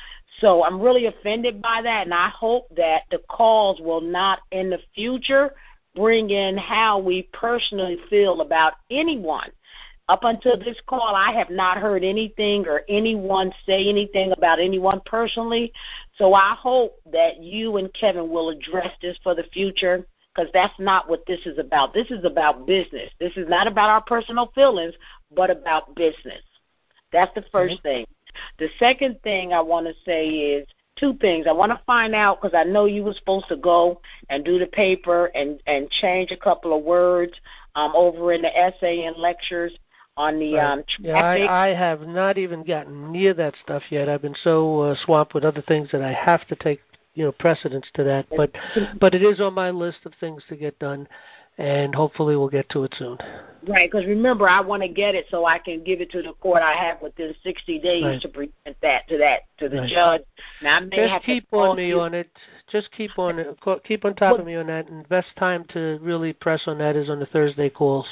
So I'm really offended by that, and I hope that the calls will not in the future bring in how we personally feel about anyone. Up until this call, I have not heard anything or anyone say anything about anyone personally. So I hope that you and Kevin will address this for the future, because that's not what this is about. This is about business. This is not about our personal feelings, but about business. That's the first mm-hmm. thing. The second thing I want to say is two things. I want to find out, because I know you were supposed to go and do the paper and, and change a couple of words um, over in the essay and lectures on the right. um, traffic. Yeah, I, I have not even gotten near that stuff yet. I've been so uh, swamped with other things that I have to take, you know, precedence to that. But but it is on my list of things to get done, and hopefully we'll get to it soon. Right, because remember, I want to get it so I can give it to the court. I have within sixty days right. to present that to that to the right. judge. Now I may Just have keep to on me you. on it. Just keep on it. Keep on top of me on that. And the best time to really press on that is on the Thursday calls.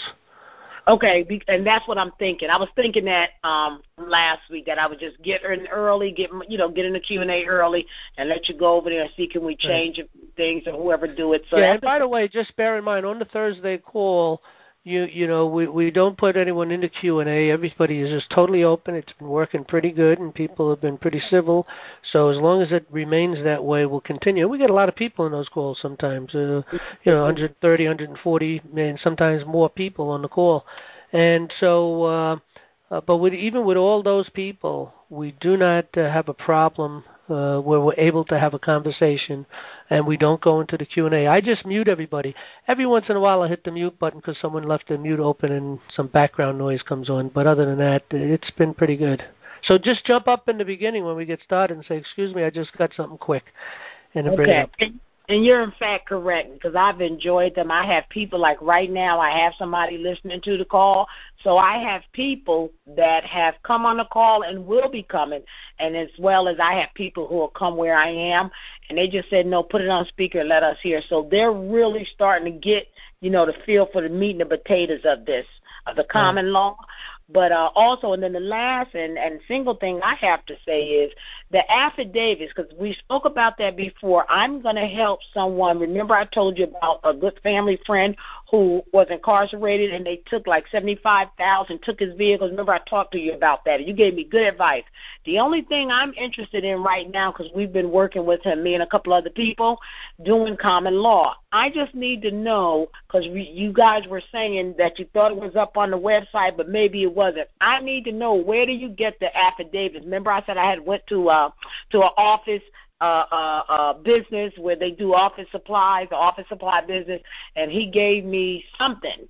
Okay, and that's what I'm thinking. I was thinking that um, last week that I would just get in early, get you know, get in the Q and A early, and let you go over there and see can we change right. things or whoever do it. So yeah, and by the way, just bear in mind on the Thursday call, you you know, we we don't put anyone in the Q and A. Everybody is just totally open. It's been working pretty good, and people have been pretty civil. So as long as it remains that way, we'll continue. We get a lot of people in those calls sometimes. Uh, you know, one hundred thirty, one hundred forty, and sometimes more people on the call. And so, uh, uh, but with, even with all those people, we do not uh, have a problem uh, where we're able to have a conversation, and we don't go into the Q and A. I just mute everybody. Every once in a while I hit the mute button because someone left the mute open and some background noise comes on. But other than that, it's been pretty good. So just jump up in the beginning when we get started and say, excuse me, I just got something quick. And then bring it up. And you're, in fact, correct, because I've enjoyed them. I have people, like right now, I have somebody listening to the call. So I have people that have come on the call and will be coming, and as well as I have people who will come where I am, and they just said, no, put it on speaker and let us hear. So they're really starting to get, you know, the feel for the meat and the potatoes of this, of the common mm-hmm. law. But uh, also, and then the last and, and single thing I have to say is the affidavits, because we spoke about that before. I'm going to help someone. Remember I told you about a good family friend who was incarcerated, and they took like seventy-five thousand dollars, took his vehicles. Remember I talked to you about that. You gave me good advice. The only thing I'm interested in right now, because we've been working with him, me and a couple other people, doing common law. I just need to know, because you guys were saying that you thought it was up on the website, but maybe it wasn't. I need to know, where do you get the affidavits? Remember I said I had went to uh, to an office uh, uh, uh, business where they do office supplies, the office supply business, and he gave me something.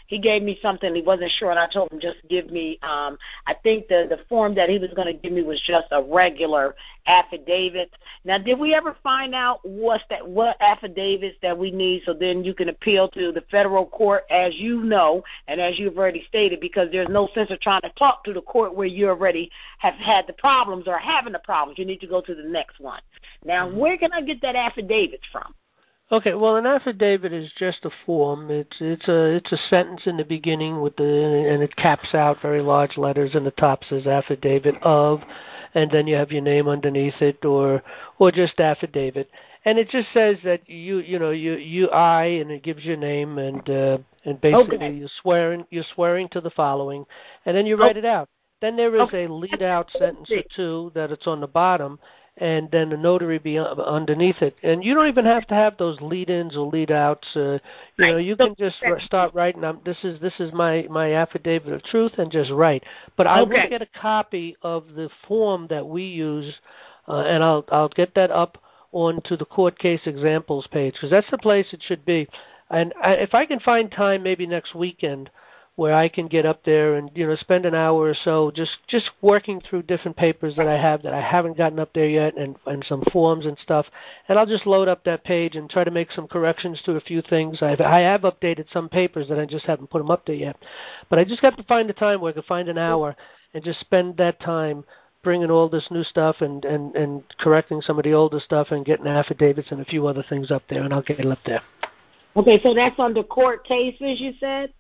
he gave me something he wasn't sure, and I told him just give me. Um, I think the the form that he was going to give me was just a regular affidavit. Now, did we ever find out what's that? What affidavits that we need, so then you can appeal to the federal court, as you know, and as you've already stated, because there's no sense of trying to talk to the court where you already have had the problems or having the problems. You need to go to the next one. Now, mm-hmm. where can I get that affidavit from? Okay, well, an affidavit is just a form. It's it's a it's a sentence in the beginning with the and it caps out very large letters, and the top says affidavit of, and then you have your name underneath it, or or just affidavit, and it just says that you you know you you I, and it gives your name, and uh, and basically okay. you're swearing you're swearing to the following, and then you write okay. it out. Then there is okay. a lead out sentence or two that it's on the bottom, and then the notary be underneath it. And you don't even have to have those lead-ins or lead-outs. Uh, you know, you can just start writing. Um, this is this is my, my affidavit of truth, and just write. But I okay. will get a copy of the form that we use, uh, and I'll I'll get that up onto the court case examples page, because that's the place it should be. And I, if I can find time, maybe next weekend, where I can get up there and, you know, spend an hour or so just, just working through different papers that I have that I haven't gotten up there yet, and, and some forms and stuff. And I'll just load up that page and try to make some corrections to a few things. I've, I have updated some papers that I just haven't put them up there yet. But I just got to find the time where I can find an hour and just spend that time bringing all this new stuff and, and, and correcting some of the older stuff and getting affidavits and a few other things up there, and I'll get it up there. Okay, so that's under court cases, you said?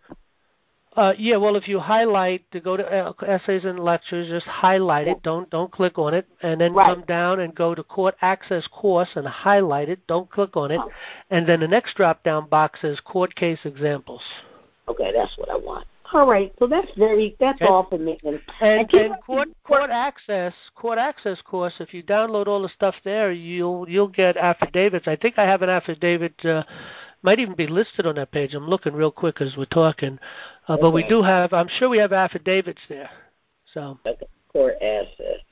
Uh, yeah, well, if you highlight to go to uh, essays and lectures, just highlight it. Don't don't click on it, and then right. come down and go to court access course and highlight it. Don't click on it, and then the next drop down box says court case examples. Okay, that's what I want. All right, so that's very that's okay. all for me. And, and, and court court access court access course. If you download all the stuff there, you'll you'll get affidavits. I think I have an affidavit. Uh, Might even be listed on that page. I'm looking real quick as we're talking. Uh, okay. But we do have, I'm sure we have affidavits there. So. Okay. Court access.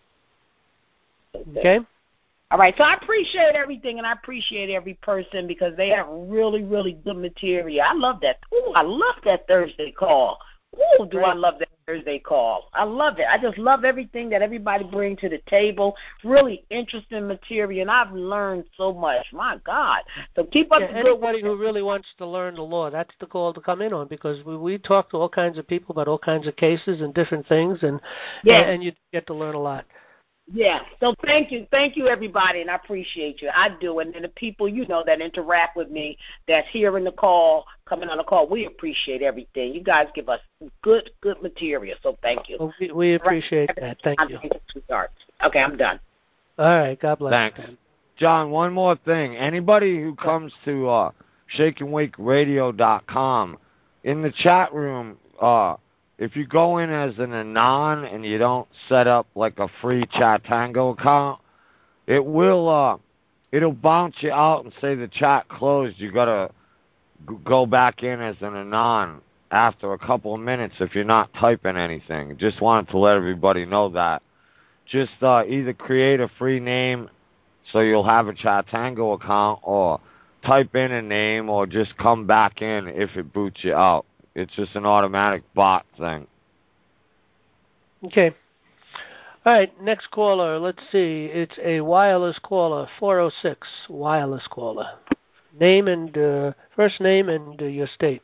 Okay. okay. All right. So I appreciate everything, and I appreciate every person, because they have really, really good material. I love that. Ooh, I love that Thursday call. Ooh, do I love that Thursday call. I love it. I just love everything that everybody brings to the table. Really interesting material, and I've learned so much. My God. So keep up yeah, the good work. Anybody who really wants to learn the law, that's the call to come in on, because we, we talk to all kinds of people about all kinds of cases and different things, and, yeah. and, and you get to learn a lot. Yeah. So thank you. Thank you, everybody, and I appreciate you. I do. And then the people, you know, that interact with me, that's hearing the call, coming on the call, we appreciate everything. You guys give us good, good material, so thank you. Well, we, we appreciate right. that. Thank I'm you. Okay, I'm done. All right. God bless. Thanks. You. John, one more thing. Anybody who comes to uh, shake and wake radio dot com, in the chat room, uh, if you go in as an anon and you don't set up like a free Chatango account, it will uh, it'll bounce you out and say the chat closed. You gotta g- go back in as an anon after a couple of minutes if you're not typing anything. Just wanted to let everybody know that. Just uh, either create a free name so you'll have a Chatango account, or type in a name, or just come back in if it boots you out. It's just an automatic bot thing. Okay. All right, next caller. Let's see. It's a wireless caller, four oh six, wireless caller. Name and uh, first name and uh, your state.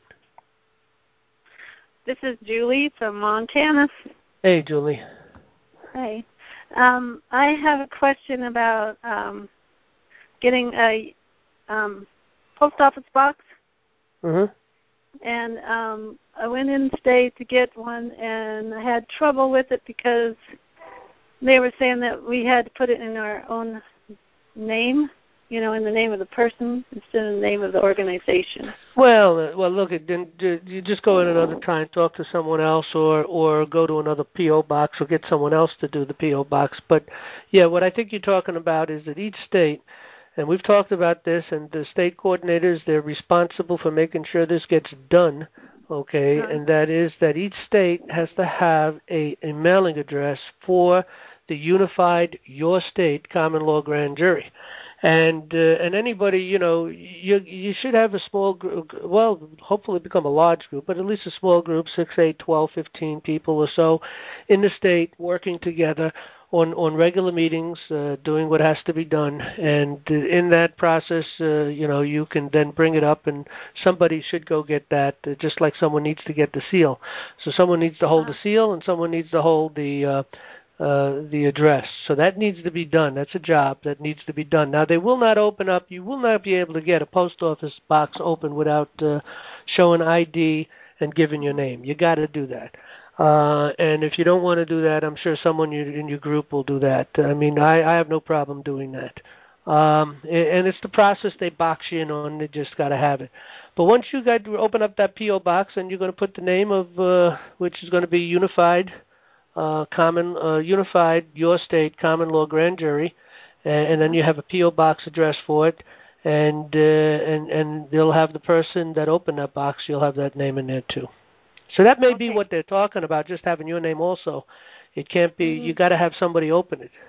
This is Julie from Montana. Hey, Julie. Hi. Um, I have a question about um, getting a um, post office box. Mm-hmm. And um, I went in state to get one, and I had trouble with it because they were saying that we had to put it in our own name, you know, in the name of the person instead of the name of the organization. Well, uh, well, look, it didn't, you just go in another time, talk to someone else, or or go to another P O box, or get someone else to do the P O box. But yeah, what I think you're talking about is that each state, and we've talked about this, and the state coordinators, they're responsible for making sure this gets done, okay, uh-huh. And that is that each state has to have a, a mailing address for the unified Your State Common Law Grand Jury. And uh, and anybody, you know, you you should have a small group. Well, hopefully become a large group, but at least a small group, six, eight, twelve, fifteen people or so, in the state working together on on regular meetings, uh, doing what has to be done. And uh, in that process, uh, you know, you can then bring it up, and somebody should go get that, uh, just like someone needs to get the seal. So someone needs to hold the seal, and someone needs to hold the. Uh, Uh, the address. So that needs to be done. That's a job that needs to be done. Now, they will not open up, you will not be able to get a post office box open without uh, showing I D and giving your name. You got to do that. Uh, and if you don't want to do that, I'm sure someone in your group will do that. I mean, I, I have no problem doing that. Um, and it's the process they box you in on. They just got to have it. But once you got to open up that P O box, and you're going to put the name of, uh, which is going to be Unified Uh, common, uh, unified, your state common law grand jury, and, and then you have a P O box address for it, and uh, and and they'll have the person that opened that box. You'll have that name in there too. So that may okay. be what they're talking about, just having your name also. It can't be. Mm-hmm. You got to have somebody open it.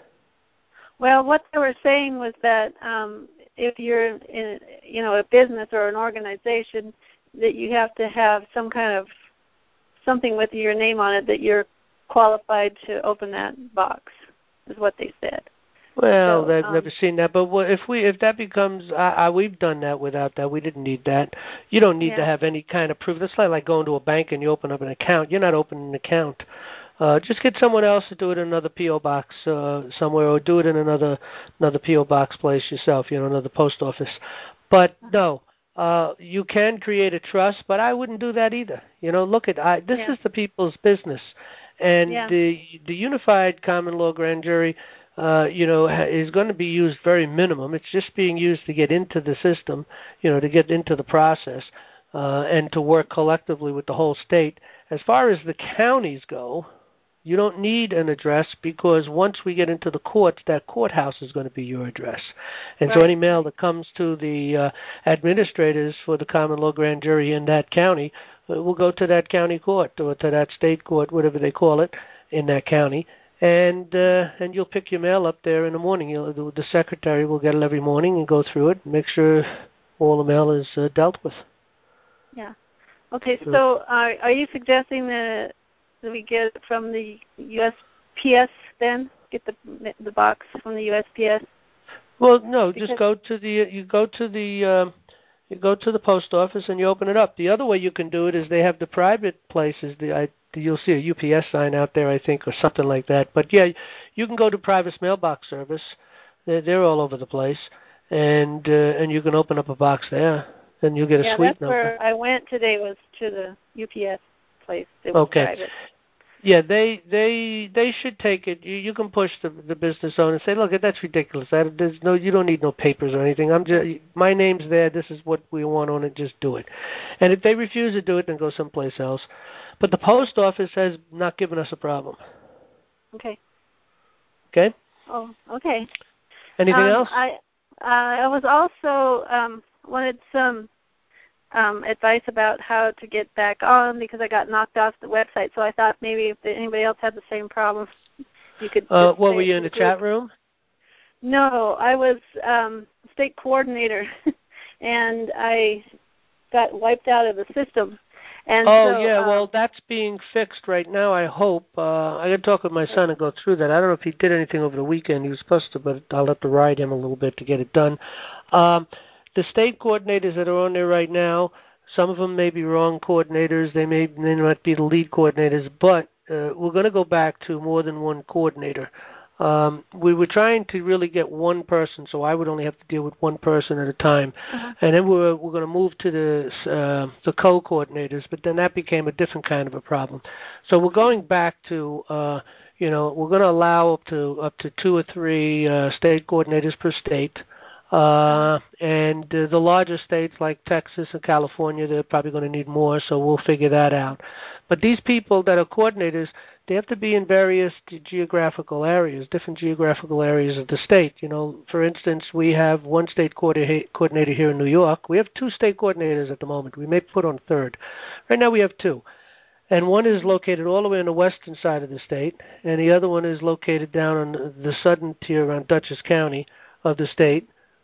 Well, what they were saying was that um, if you're in, you know, a business or an organization, that you have to have some kind of something with your name on it that you're qualified to open that box, is what they said. Well, so, they've um, never seen that, but what, if we if that becomes, I, I, we've done that without that. We didn't need that. You don't need yeah. to have any kind of proof. That's like, like going to a bank and you open up an account. You're not opening an account. Uh, just get someone else to do it in another P O box uh, somewhere, or do it in another another P O box place yourself. You know, another post office. But no. Uh, you can create a trust, but I wouldn't do that either. You know, look at I. This yeah. is the people's business, and yeah. the the unified common law grand jury, uh, you know, ha- is going to be used very minimum. It's just being used to get into the system, you know, to get into the process, uh, and to work collectively with the whole state. As far as the counties go, you don't need an address, because once we get into the courts, that courthouse is going to be your address. And right. so any mail that comes to the uh, administrators for the common law grand jury in that county uh, will go to that county court, or to that state court, whatever they call it, in that county. And uh, and you'll pick your mail up there in the morning. You'll, the, the secretary will get it every morning and go through it and make sure all the mail is uh, dealt with. Yeah. Okay, so uh, are you suggesting that that we get it from the U S P S then? Get the the box from the U S P S? Well, no, because just go to the you go to the um, you go to the post office and you open it up. The other way you can do it is they have the private places. The I, you'll see a U P S sign out there, I think, or something like that. But yeah, you can go to private mailbox service. They're, they're all over the place, and uh, and you can open up a box there, and you get a yeah, suite that's number. where I went today, was to the U P S place. It was okay. private. Yeah, they they they should take it. You, you can push the the business owner and say, look, that's ridiculous. That, there's no, you don't need no papers or anything. I'm just, my name's there. This is what we want on it. Just do it. And if they refuse to do it, then go someplace else. But the post office has not given us a problem. Okay. Okay. Oh, okay. Anything um, else? I uh, I was also um, wanted some. Um, advice about how to get back on, because I got knocked off the website. So I thought maybe if anybody else had the same problem, you could. Uh, what were you in the group. Chat room? No, I was um, state coordinator, and I got wiped out of the system. And oh so, yeah, um, well that's being fixed right now. I hope. Uh, I got to talk with my son and go through that. I don't know if he did anything over the weekend. He was supposed to, but I'll have to ride him a little bit to get it done. Um, The state coordinators that are on there right now, some of them may be wrong coordinators. They may, they might be the lead coordinators, but uh, we're going to go back to more than one coordinator. Um, we were trying to really get one person, so I would only have to deal with one person at a time. Uh-huh. And then we're, we're going to move to the, uh, the co-coordinators, but then that became a different kind of a problem. So we're going back to, uh, you know, we're going to allow up to up to two or three uh, state coordinators per state. Uh, and uh, the larger states like Texas and California, they're probably going to need more, so we'll figure that out. But these people that are coordinators, they have to be in various geographical areas, different geographical areas of the state. You know, for instance, we have one state coordinator here in New York. We have two state coordinators at the moment. We may put on a third. Right now we have two. And one is located all the way on the western side of the state, and the other one is located down on the southern tier around Dutchess County of the state.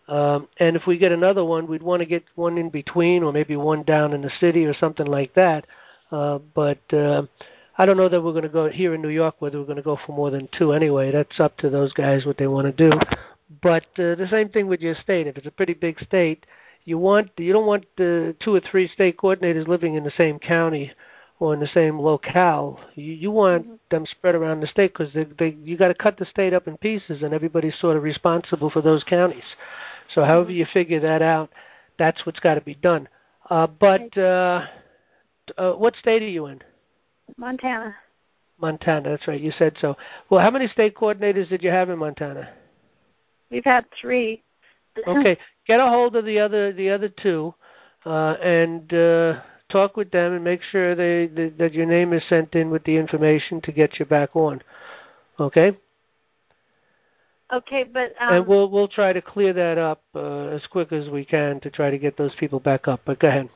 Um, and if we get another one, we'd want to get one in between, or maybe one down in the city or something like that. Uh, but uh, I don't know that we're going to go here in New York, whether we're going to go for more than two anyway. That's up to those guys what they want to do. But uh, the same thing with your state. If it's a pretty big state, you want you don't want uh, two or three state coordinators living in the same county or in the same locale. You, you want mm-hmm. them spread around the state, because they, they, you got to cut the state up in pieces, and everybody's sort of responsible for those counties. So mm-hmm. however you figure that out, that's what's got to be done. Uh, but uh, uh, what state are you in? Montana. Montana, that's right. You said so. Well, how many state coordinators did you have in Montana? We've had three. Okay, get a hold of the other the other two, uh, and uh, talk with them and make sure they, they that your name is sent in with the information to get you back on. Okay. Okay, but um, and we'll we'll try to clear that up uh, as quick as we can to try to get those people back up. But go ahead.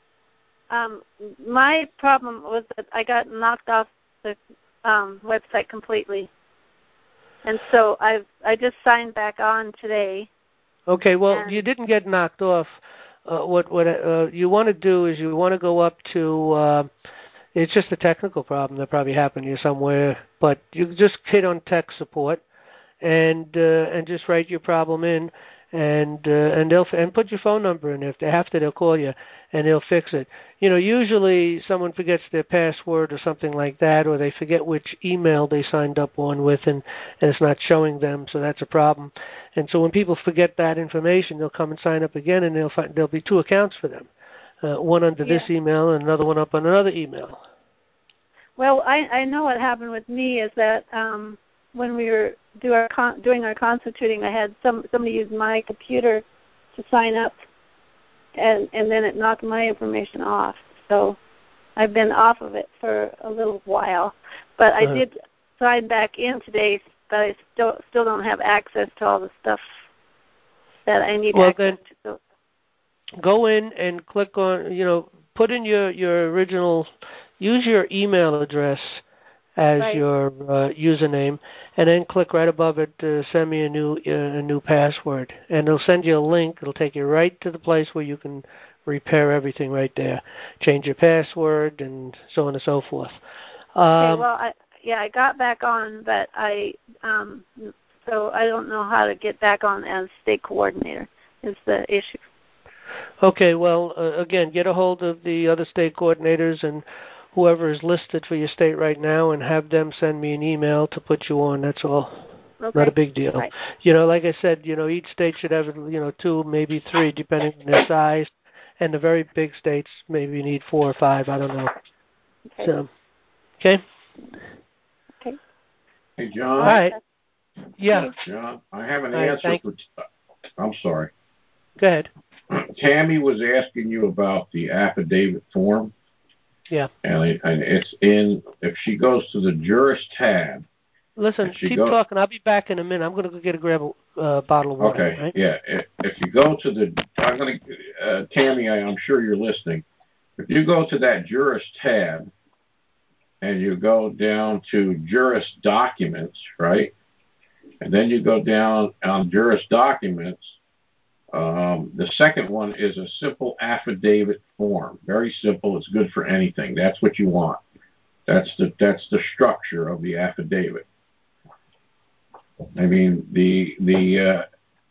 Um, my problem was that I got knocked off the um, website completely. And so I I just signed back on today. Okay, well, you didn't get knocked off. Uh, what what uh, you want to do is you want to go up to, uh, it's just a technical problem that probably happened here somewhere, but you just hit on tech support and uh, and just write your problem in, and uh, and they'll and put your phone number in. If they have to, they'll call you and they'll fix it. You know, usually someone forgets their password or something like that, or they forget which email they signed up on with, and, and it's not showing them, so that's a problem. And so when people forget that information, they'll come and sign up again, and they'll find, there'll be two accounts for them, uh, one under yeah. this email and another one up on another email. Well, I, I know what happened with me is that um, when we were do our con- doing our constituting, I had some somebody use my computer to sign up, and and then it knocked my information off. So I've been off of it for a little while, but I uh-huh. did sign back in today, but I still still don't have access to all the stuff that I need well, access then to. Go in and click on, you know, put in your, your original, use your email address as right. your uh, username, and then click right above it to send me a new uh, a new password, and it'll send you a link. It'll take you right to the place where you can repair everything right there, change your password, and so on and so forth. Um, okay, well, I, yeah, I got back on, but I um, so I don't know how to get back on as state coordinator is the issue. Okay, well, uh, again, get a hold of the other state coordinators and whoever is listed for your state right now, and have them send me an email to put you on. That's all. Okay. Not a big deal. Right. You know, like I said, you know, each state should have, you know, two, maybe three, depending on their size. And the very big states maybe need four or five. I don't know. Okay. So, okay. Okay. Hey, John. All right. Yeah. John, I have an all answer right, for. I'm sorry. Go ahead. Tammy was asking you about the affidavit form. Yeah. And, it, and it's in, if she goes to the Juris tab. Listen, keep goes, talking. I'll be back in a minute. I'm going to go get a grab a uh, bottle of water. Okay, right? yeah. If, if you go to the, I'm going to, uh, Tammy, I, I'm sure you're listening. If you go to that Juris tab and you go down to Juris Documents, right? And then you go down on Juris Documents. Um, the second one is a simple affidavit form. Very simple. It's good for anything. That's what you want. That's the that's the structure of the affidavit. I mean, the the uh,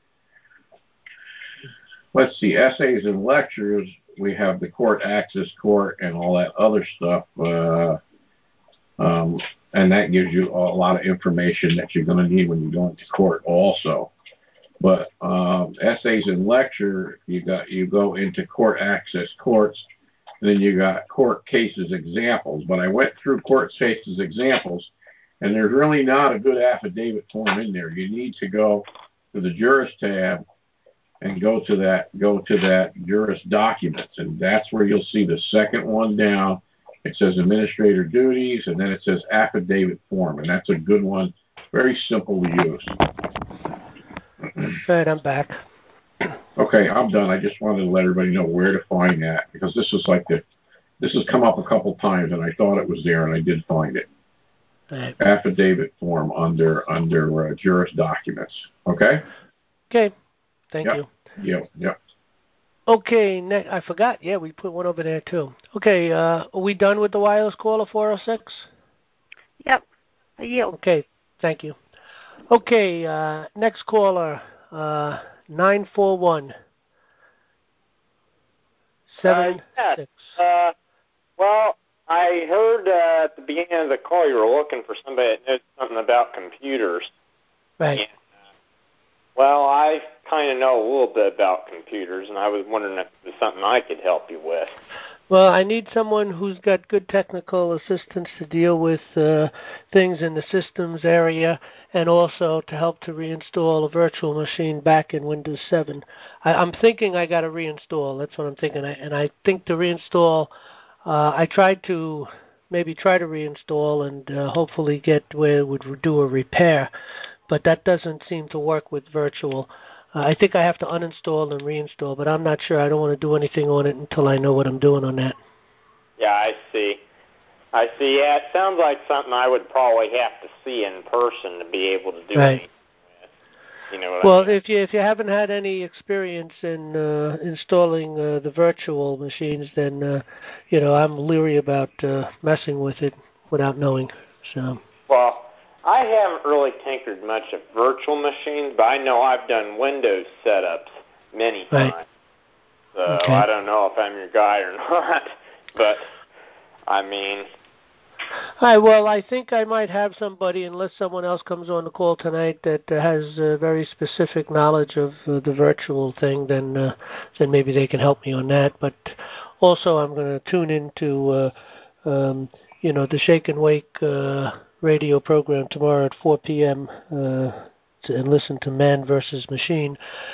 let's see, essays and lectures. We have the court access court and all that other stuff, uh, um, and that gives you a lot of information that you're going to need when you go into court, also. But um, essays and lecture, you got you go into court access courts, and then you got court cases examples. But I went through court cases examples, and there's really not a good affidavit form in there. You need to go to the Juris tab and go to that go to that Juris Documents, and that's where you'll see the second one down. It says administrator duties, and then it says affidavit form, and that's a good one. Very simple to use. All right, I'm back. Okay, I'm done. I just wanted to let everybody know where to find that, because this is like the this has come up a couple times, and I thought it was there, and I did find it. Right. Affidavit form under under uh, Juris Documents. Okay. Okay. Thank yep. you. Yep, yep. Okay, ne- I forgot. Yeah, we put one over there too. Okay, uh, are we done with the wireless caller four oh six? Yep. I yield. Okay, thank you. Okay, uh, next caller, uh, nine four one. Seven, uh, yes. six. Uh, well, I heard uh, at the beginning of the call you were looking for somebody that knows something about computers. Right. And, uh, well, I kind of know a little bit about computers, and I was wondering if there's something I could help you with. Well, I need someone who's got good technical assistance to deal with uh, things in the systems area and also to help to reinstall a virtual machine back in Windows seven. I, I'm thinking I got to reinstall. That's what I'm thinking. I, and I think to reinstall, uh, I tried to maybe try to reinstall and uh, hopefully get where it would do a repair, but that doesn't seem to work with virtual. Uh, I think I have to uninstall and reinstall, but I'm not sure. I don't want to do anything on it until I know what I'm doing on that. Yeah, I see. I see. Yeah, it sounds like something I would probably have to see in person to be able to do right. anything with. You know what well, I mean? if you if you haven't had any experience in uh, installing uh, the virtual machines, then uh, you know I'm leery about uh, messing with it without knowing. So. Well, I haven't really tinkered much at virtual machines, but I know I've done Windows setups many times. Right. So okay. I don't know if I'm your guy or not, but I mean. All right, well, I think I might have somebody, unless someone else comes on the call tonight that uh, has uh, very specific knowledge of uh, the virtual thing, then uh, then maybe they can help me on that. But also I'm going to tune into, uh, um, you know, the Shake and Wake uh, radio program tomorrow at four p.m. Uh, to, and listen to Man versus Machine.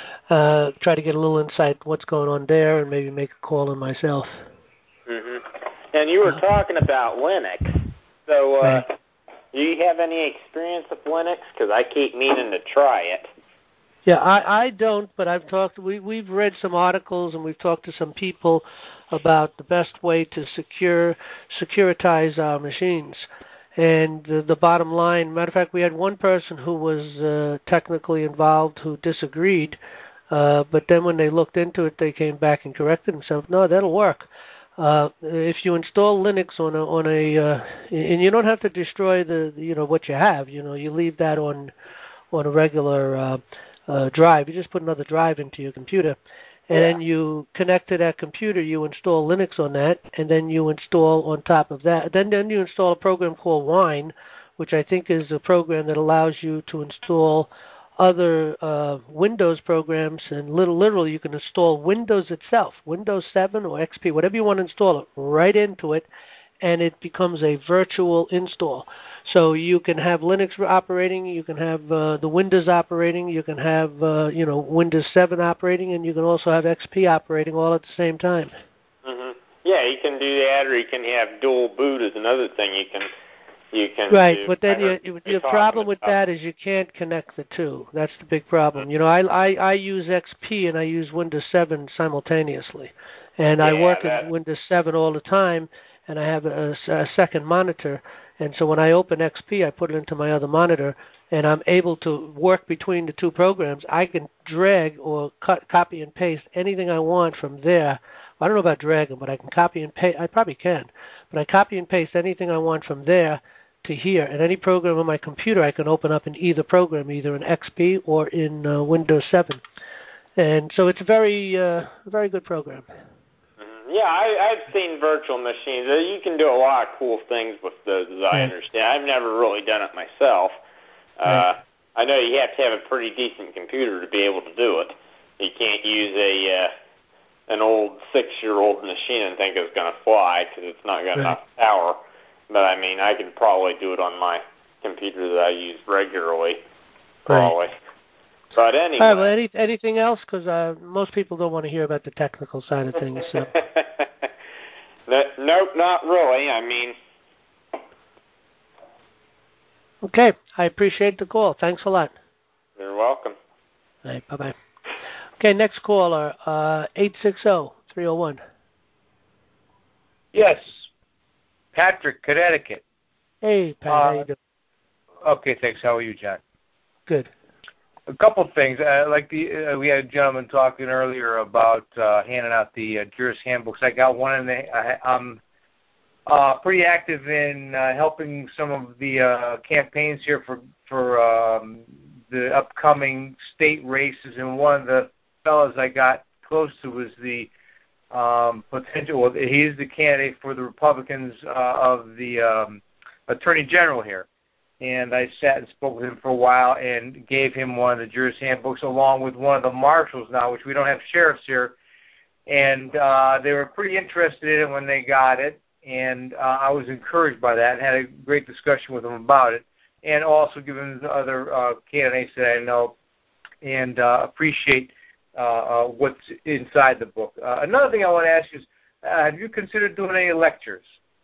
Uh, try to get a little insight what's going on there and maybe make a call on myself. Mm-hmm. And you were uh, talking about Linux. So, uh, right. do you have any experience with Linux? Because I keep meaning to try it. Yeah, I, I don't, but I've talked. We we've read some articles and we've talked to some people about the best way to secure securitize our machines. And the, the bottom line, matter of fact, we had one person who was uh, technically involved who disagreed, uh, but then when they looked into it, they came back and corrected themselves. No, that'll work. Uh, if you install Linux on a on a uh, and you don't have to destroy the you know what you have. You know, you leave that on on a regular uh, uh, drive. You just put another drive into your computer, and yeah. then you connect to that computer. You install Linux on that, and then you install on top of that. Then then you install a program called Wine, which I think is a program that allows you to install other uh, Windows programs, and little, literally you can install Windows itself, Windows seven or X P, whatever you want to install it, right into it, and it becomes a virtual install. So you can have Linux operating, you can have uh, the Windows operating, you can have uh, you know Windows seven operating, and you can also have X P operating all at the same time. Mm-hmm. Yeah, you can do that, or you can have dual boot is another thing you can you can right, do. but then you, the problem with that is you can't connect the two. That's the big problem. You know, I, I, I use X P and I use Windows seven simultaneously. And yeah, I work that... in Windows seven all the time, and I have a, a second monitor. And so when I open X P, I put it into my other monitor, and I'm able to work between the two programs. I can drag or cut, copy and paste anything I want from there. I don't know about dragging, but I can copy and paste. I probably can. But I copy and paste anything I want from there to here, and any program on my computer I can open up in either program, either in X P or in uh, Windows seven. And so it's a very, uh, very good program. Mm-hmm. Yeah, I, I've seen virtual machines. You can do a lot of cool things with those, as I right. understand. I've never really done it myself. Uh, right. I know you have to have a pretty decent computer to be able to do it. You can't use a uh, an old six-year-old machine and think it's going to fly because it's not got right. enough power. But, I mean, I could probably do it on my computer that I use regularly, probably. Right. But anyway. All right, well, any, anything else? Because uh, most people don't want to hear about the technical side of things. So. Nope, not really. I mean. Okay, I appreciate the call. Thanks a lot. You're welcome. All right, bye-bye. Okay, next caller, uh, eight six zero, three zero one. Yes. Patrick, Connecticut. Hey, Pat, uh, how you doing? Okay, thanks. How are you, John? Good. a couple of things. Uh, like the uh, we had a gentleman talking earlier about uh, handing out the uh, Juris handbooks. I got one, and I, I'm uh, pretty active in uh, helping some of the uh, campaigns here for for um, the upcoming state races. And one of the fellows I got close to was the um, potential. Well, he is the candidate for the Republicans uh, of the um, Attorney General here. And I sat and spoke with him for a while and gave him one of the Juris handbooks along with one of the marshals now, which we don't have sheriffs here. And uh, they were pretty interested in it when they got it. And uh, I was encouraged by that and had a great discussion with them about it. And also given the other uh, candidates that I know and uh, appreciate uh, uh, what's inside the book. Uh, another thing I want to ask you is, uh, have you considered doing any lectures?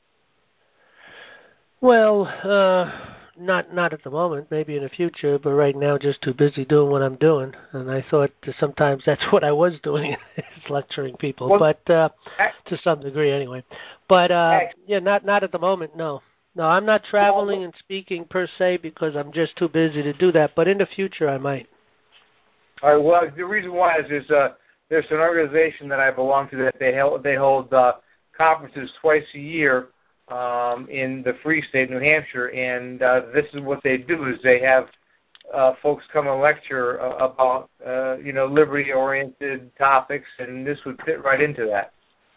Well, uh, not not at the moment. Maybe in the future, but right now, just too busy doing what I'm doing. And I thought that sometimes that's what I was doing, is lecturing people, well, but uh, to some degree, anyway. But uh, yeah, not not at the moment. No, no, I'm not traveling and speaking per se because I'm just too busy to do that. But in the future, I might. All right. Well, the reason why is is uh, there's an organization that I belong to that they hold they hold uh, conferences twice a year. Um, in the Free State, New Hampshire, and uh, this is what they do: is they have uh, folks come and lecture uh, about uh, you know liberty-oriented topics, and this would fit right into that.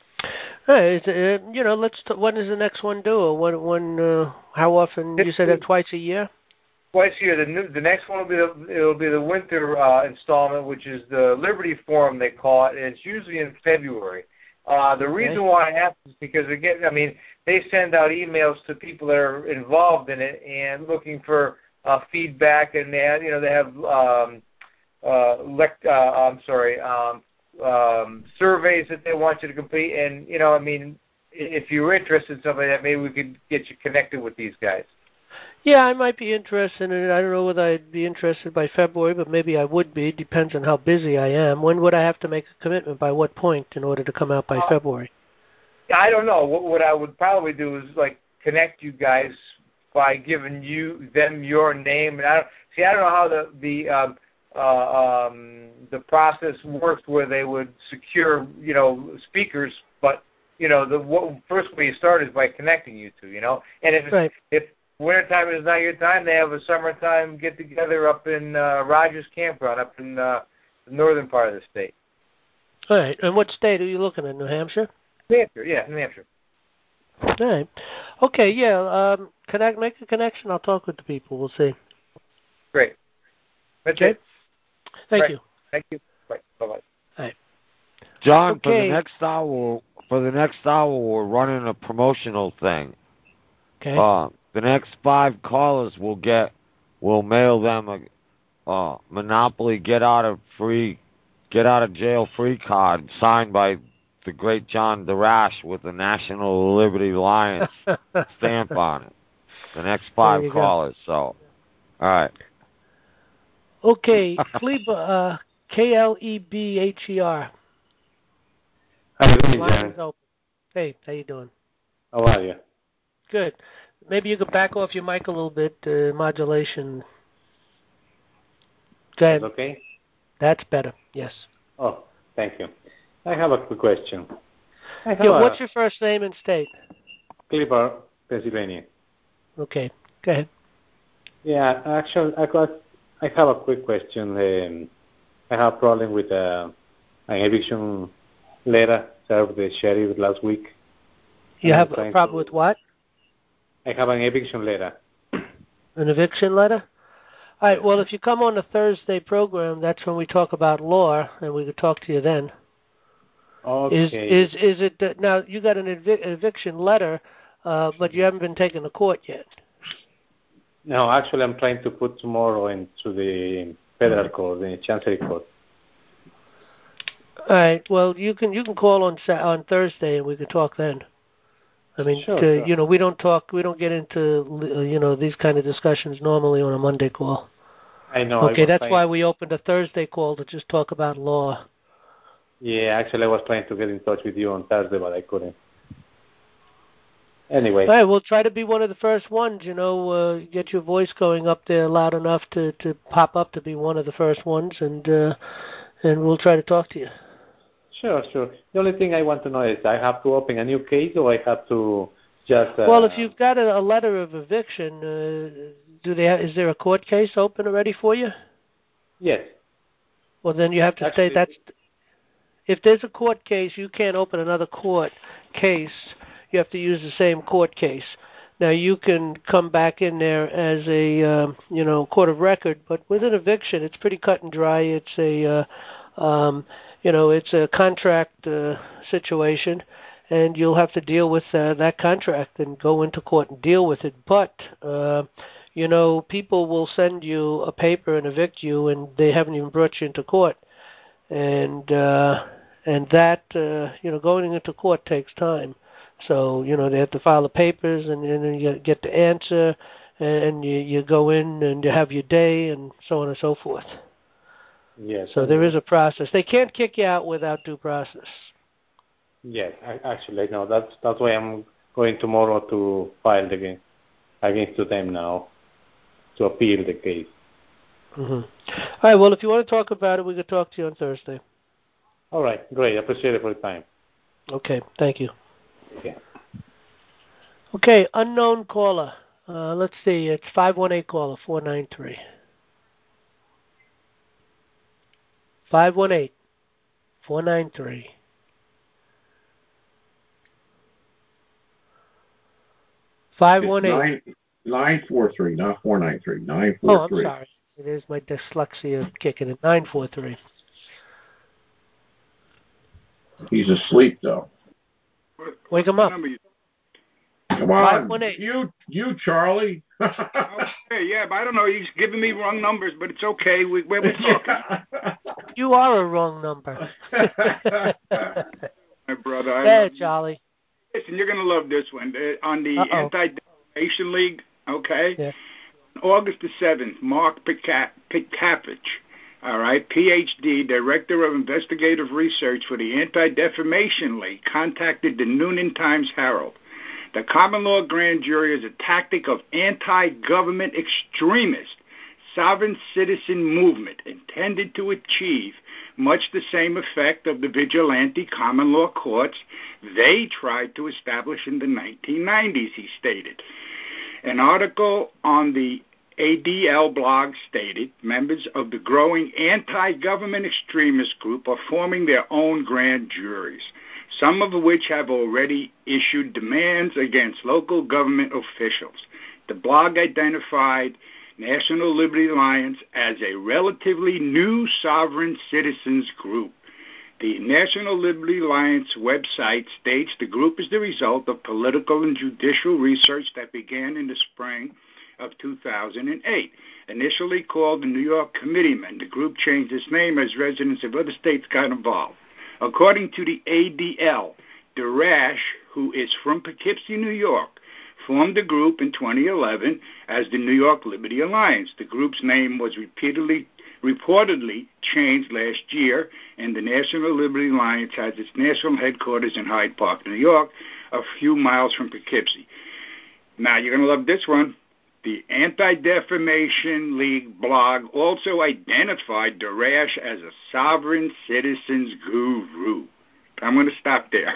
Hey, uh, you know, let's. T- when is the next one due? Or when? When? Uh, how often? You said that twice a year. Twice a year. The new, the next one will be the it'll be the winter uh, installment, which is the Liberty Forum they call it, and it's usually in February. Uh, the reason okay. why I ask is because again, I mean. They send out emails to people that are involved in it and looking for uh, feedback, and they have, you know they have um, uh, lect, uh, I'm sorry um, um, surveys that they want you to complete, and you know I mean if you're interested in something like that, maybe we could get you connected with these guys. Yeah, I might be interested in it. I don't know whether I'd be interested by February, but maybe I would be. It depends on how busy I am. When would I have to make a commitment? By what point in order to come out by uh, February? I don't know. What, what I would probably do is like connect you guys by giving you them your name. And I don't see. I don't know how the the um, uh, um, the process works where they would secure you know speakers. But you know the what, first way you start is by connecting you two. You know, and if right. if wintertime is not your time, they have a summertime get together up in uh, Rogers Campground up in uh, the northern part of the state. All right. And what state are you looking at? New Hampshire. New Hampshire, yeah, New Hampshire. All right. Okay, yeah. Um, connect, make a connection. I'll talk with the people. We'll see. Great. That's okay. it. Thank right. you. Thank you. Bye. Bye. Bye. All right. John, okay. for the next hour, for the next hour, we're running a promotional thing. Okay. Uh, the next five callers will get, we'll mail them a uh, Monopoly get out of free, get out of jail free card signed by the great John Darash with the National Liberty Alliance stamp on it. The next five callers. Go. So, all right. Okay, Kleber, uh, K L E B H E R. How you doing, John? Hey, how you doing? How are you? Good. Maybe you could back off your mic a little bit. Uh, modulation. Go ahead. That's okay. That's better. Yes. Oh, thank you. I have a quick question. I have yeah, what's a, your first name and state? Clipper, Pennsylvania. Okay, go ahead. Yeah, actually, I got. I have a quick question. Um, I have a problem with uh, an eviction letter served the sheriff last week. You have a problem to, with what? I have an eviction letter. An eviction letter? All right, well, if you come on the Thursday program, that's when we talk about law, and we could talk to you then. Okay. Is is is it uh, now? You got an evic- eviction letter, uh, but you haven't been taken to court yet. No, actually, I'm trying to put tomorrow into the federal court, the Chancery Court. All right. Well, you can you can call on on Thursday, and we can talk then. I mean, sure, to, sure. you know, we don't talk, we don't get into uh, you know these kind of discussions normally on a Monday call. I know. Okay, I that's trying... why we opened a Thursday call to just talk about law. Yeah, actually, I was trying to get in touch with you on Thursday, but I couldn't. anyway. All right, we'll try to be one of the first ones, you know, uh, get your voice going up there loud enough to, to pop up to be one of the first ones, and uh, and we'll try to talk to you. Sure, sure. The only thing I want to know is I have to open a new case or I have to just... Uh, well, if you've got a, a letter of eviction, uh, do they have, is there a court case open already for you? Yes. Well, then you have to Actually, say that's... If there's a court case, you can't open another court case. You have to use the same court case. Now, you can come back in there as a, um, you know, court of record, but with an eviction, it's pretty cut and dry. It's a, uh, um, you know, it's a contract uh, situation, and you'll have to deal with uh, that contract and go into court and deal with it. But, uh, you know, people will send you a paper and evict you, and they haven't even brought you into court. And uh, and that, uh, you know, going into court takes time. So, you know, they have to file the papers, and, and then you get the answer, and you, you go in and you have your day, and so on and so forth. Yes. So there is a process. They can't kick you out without due process. Yes, I, actually, no, that's that's why I'm going tomorrow to file again against them now to appeal the case. Mm-hmm. All right, well, if you want to talk about it, we could talk to you on Thursday. All right, great. I appreciate it for the time. Okay, thank you. Okay. Okay, unknown caller. Uh, let's see, it's five one eight caller, four nine three. five one eight, four nine three. five one eight. nine four three, not four nine three. nine four three. Oh, I'm sorry. It is my dyslexia kicking in. nine four three. He's asleep, though. Wake him up. Come on. You, you, Charlie. Okay, yeah, but I don't know. He's giving me wrong numbers, but it's okay. We, we're talking. You are a wrong number. My brother. I Hey, Charlie. Listen, you're going to love this one. Uh, on the Uh-oh. Anti-Defamation League, okay? Yeah. On August the seventh, Mark Pikavich, all right, P H D, Director of Investigative Research for the Anti-Defamation League, contacted the Noonan Times-Herald. The common law grand jury is a tactic of anti-government extremist sovereign citizen movement intended to achieve much the same effect of the vigilante common law courts they tried to establish in the nineteen nineties, he stated. An article on the A D L blog stated members of the growing anti-government extremist group are forming their own grand juries, some of which have already issued demands against local government officials. The blog identified National Liberty Alliance as a relatively new sovereign citizens group. The National Liberty Alliance website states the group is the result of political and judicial research that began in the spring of two thousand eight. Initially called the New York Committeemen, the group changed its name as residents of other states got involved. According to the A D L, Darash, who is from Poughkeepsie, New York, formed the group in twenty eleven as the New York Liberty Alliance. The group's name was repeatedly, reportedly changed last year, and the National Liberty Alliance has its national headquarters in Hyde Park, New York, a few miles from Poughkeepsie. Now, you're going to love this one. The Anti-Defamation League blog also identified Darash as a sovereign citizens guru. I'm going to stop there.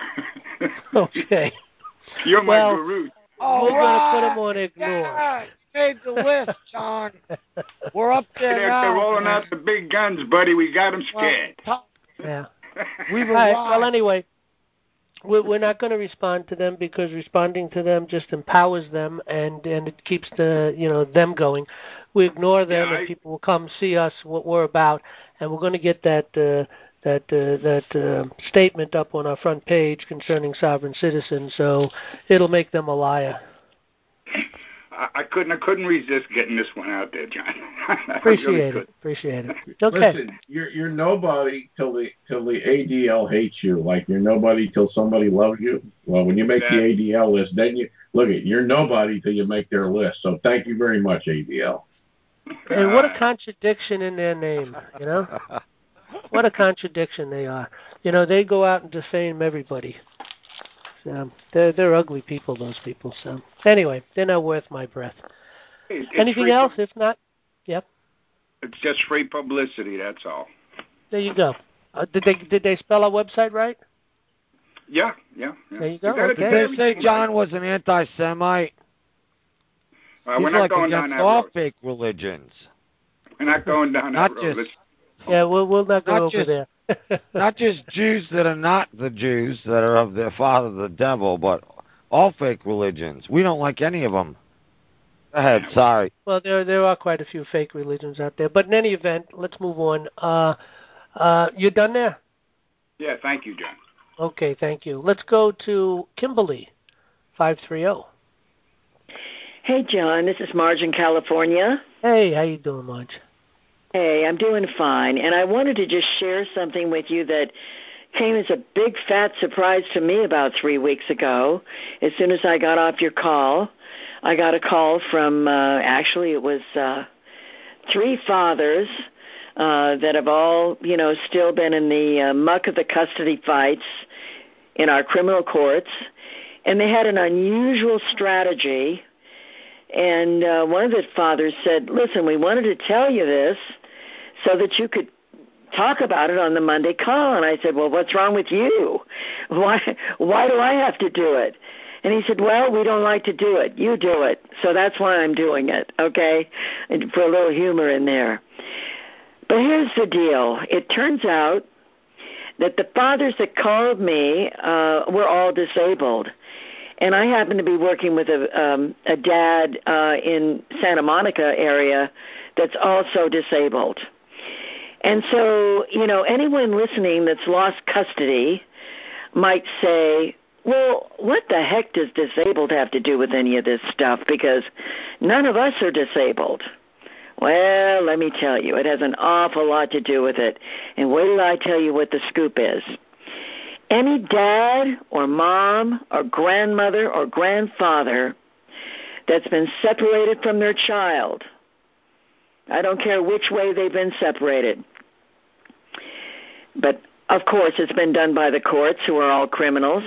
Okay. You're my well, guru. Oh, We're right. going to put him on ignore. Yeah, made the list, John. We're up there They're, now. they're rolling man. out the big guns, buddy. We got them scared. Well, Yeah. We've All right, arrived. well, anyway, we're, we're not going to respond to them because responding to them just empowers them and, and it keeps the you know them going. We ignore them, Yeah, I- and people will come see us what we're about, and we're going to get that uh, that uh, that uh, statement up on our front page concerning sovereign citizens. So it'll make them a liar. I, I couldn't. I couldn't resist getting this one out there, John. Appreciate really it. couldn't. Appreciate it. Okay. Listen, you're you're nobody till the till the A D L hates you. Like you're nobody till somebody loves you. Well, when you make the A D L list, then you look at you're nobody till you make their list. So thank you very much, A D L. And what a contradiction in their name, you know? What a contradiction they are. You know, they go out and defame everybody. Um, they're they're ugly people, those people. So anyway, they're not worth my breath. It's Anything else? If not, yep. It's just free publicity. That's all. There you go. Uh, did they did they spell our website right? Yeah, yeah. yeah. There you go. Did Okay. they say John was an anti-Semite? Uh, He's we're not like going against down that all road. fake religions. We're not going down that Not road. just, yeah, we'll we'll not go not over just, there. not just Jews that are not the Jews that are of their father the devil, but all fake religions. We don't like any of them. Go ahead. Sorry. Well, there there are quite a few fake religions out there, but in any event, let's move on. Uh, uh, you done there? Yeah, thank you, John. Okay, thank you. Let's go to Kimberly, five three zero. Hey, John. This is Marge in California. Hey, how you doing, Marge? Hey, I'm doing fine, and I wanted to just share something with you that came as a big fat surprise to me about three weeks ago. As soon as I got off your call, I got a call from, uh, actually it was uh, three fathers uh, that have all, you know, still been in the uh, muck of the custody fights in our criminal courts, and they had an unusual strategy. And uh, one of the fathers said, listen, we wanted to tell you this so that you could talk about it on the Monday call. And I said, well, what's wrong with you? Why why do I have to do it? And he said, well, we don't like to do it. You do it. So that's why I'm doing it, okay? And for a little humor in there. But here's the deal. It turns out that the fathers that called me uh, were all disabled. And I happen to be working with a, um, a dad uh, in Santa Monica area that's also disabled. And so, you know, anyone listening that's lost custody might say, well, what the heck does disabled have to do with any of this stuff? Because none of us are disabled. Well, let me tell you, it has an awful lot to do with it. And wait till I tell you what the scoop is. Any dad or mom or grandmother or grandfather that's been separated from their child, I don't care which way they've been separated, but of course it's been done by the courts, who are all criminals.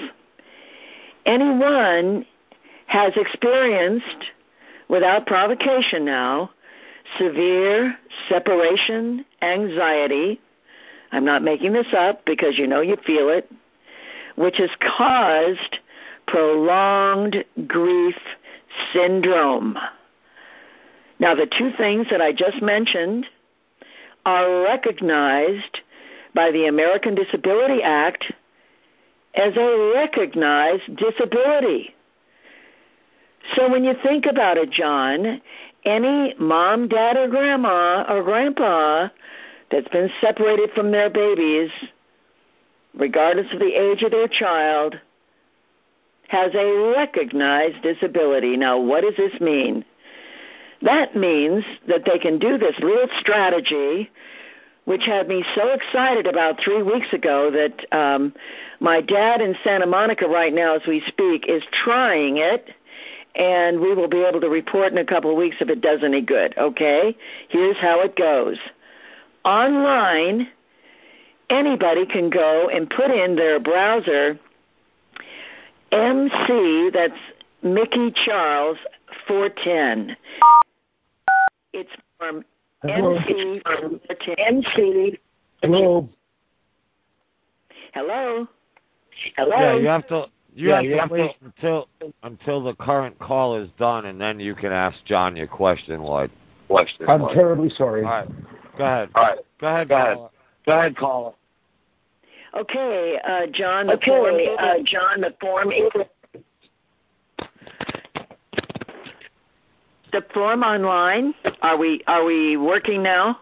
Anyone has experienced, without provocation now, severe separation anxiety. I'm not making this up because you know you feel it, which has caused prolonged grief syndrome. Now, the two things that I just mentioned are recognized by the American Disability Act as a recognized disability. So when you think about it, John, any mom, dad, or grandma or grandpa that's been separated from their babies, regardless of the age of their child, has a recognized disability. Now, what does this mean? That means that they can do this little strategy, which had me so excited about three weeks ago that um, my dad in Santa Monica right now, as we speak, is trying it, and we will be able to report in a couple of weeks if it does any good, okay? Here's how it goes. Online, anybody can go and put in their browser M C, that's Mickey Charles four ten. It's from Hello. M C four ten. M C. Hello. Hello. Hello. Yeah, you have to. You Yeah, have you to have wait until until the current call is done, and then you can ask John your question, Lloyd. Question. I'm Lloyd. terribly sorry. All right. Go ahead. All right. Go ahead. Go ahead. Caller. Go ahead, caller. Okay, uh, John. The Okay, form, uh, John. The form is. The form online. Are we are we working now?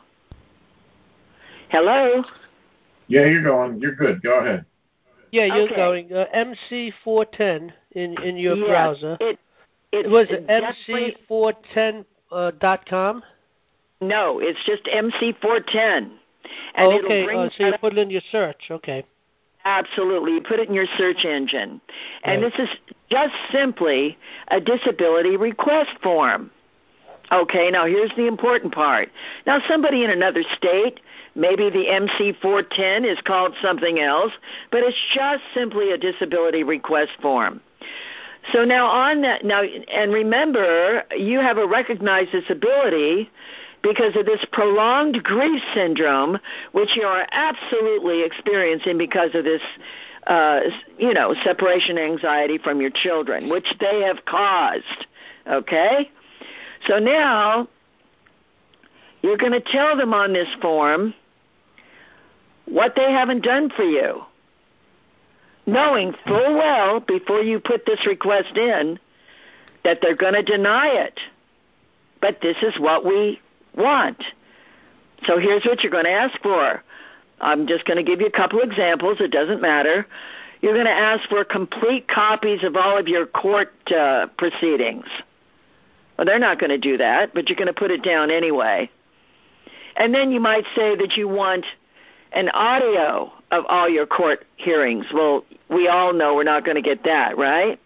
Hello. Yeah, you're going. You're good. Go ahead. Yeah, you're Okay. going uh, M C four ten in in your Yes, browser. It, it was it M definitely- C four ten dot com? No, it's just M C four ten. Oh, And okay, it'll bring uh, so you put it in your search. Okay. Absolutely. You put it in your search engine. And Right. this is just simply a disability request form. Okay, now here's the important part. Now somebody in another state, maybe the M C four ten is called something else, but it's just simply a disability request form. So now on that, now, and remember, you have a recognized disability because of this prolonged grief syndrome, which you are absolutely experiencing because of this, uh, you know, separation anxiety from your children, which they have caused, okay? So now you're going to tell them on this form what they haven't done for you, knowing full well before you put this request in that they're going to deny it. But this is what we want. So here's what you're going to ask for. I'm just going to give you a couple examples. It doesn't matter. You're going to ask for complete copies of all of your court uh, proceedings. Well, they're not going to do that, but you're going to put it down anyway. And then you might say that you want an audio of all your court hearings. Well, we all know we're not going to get that, right?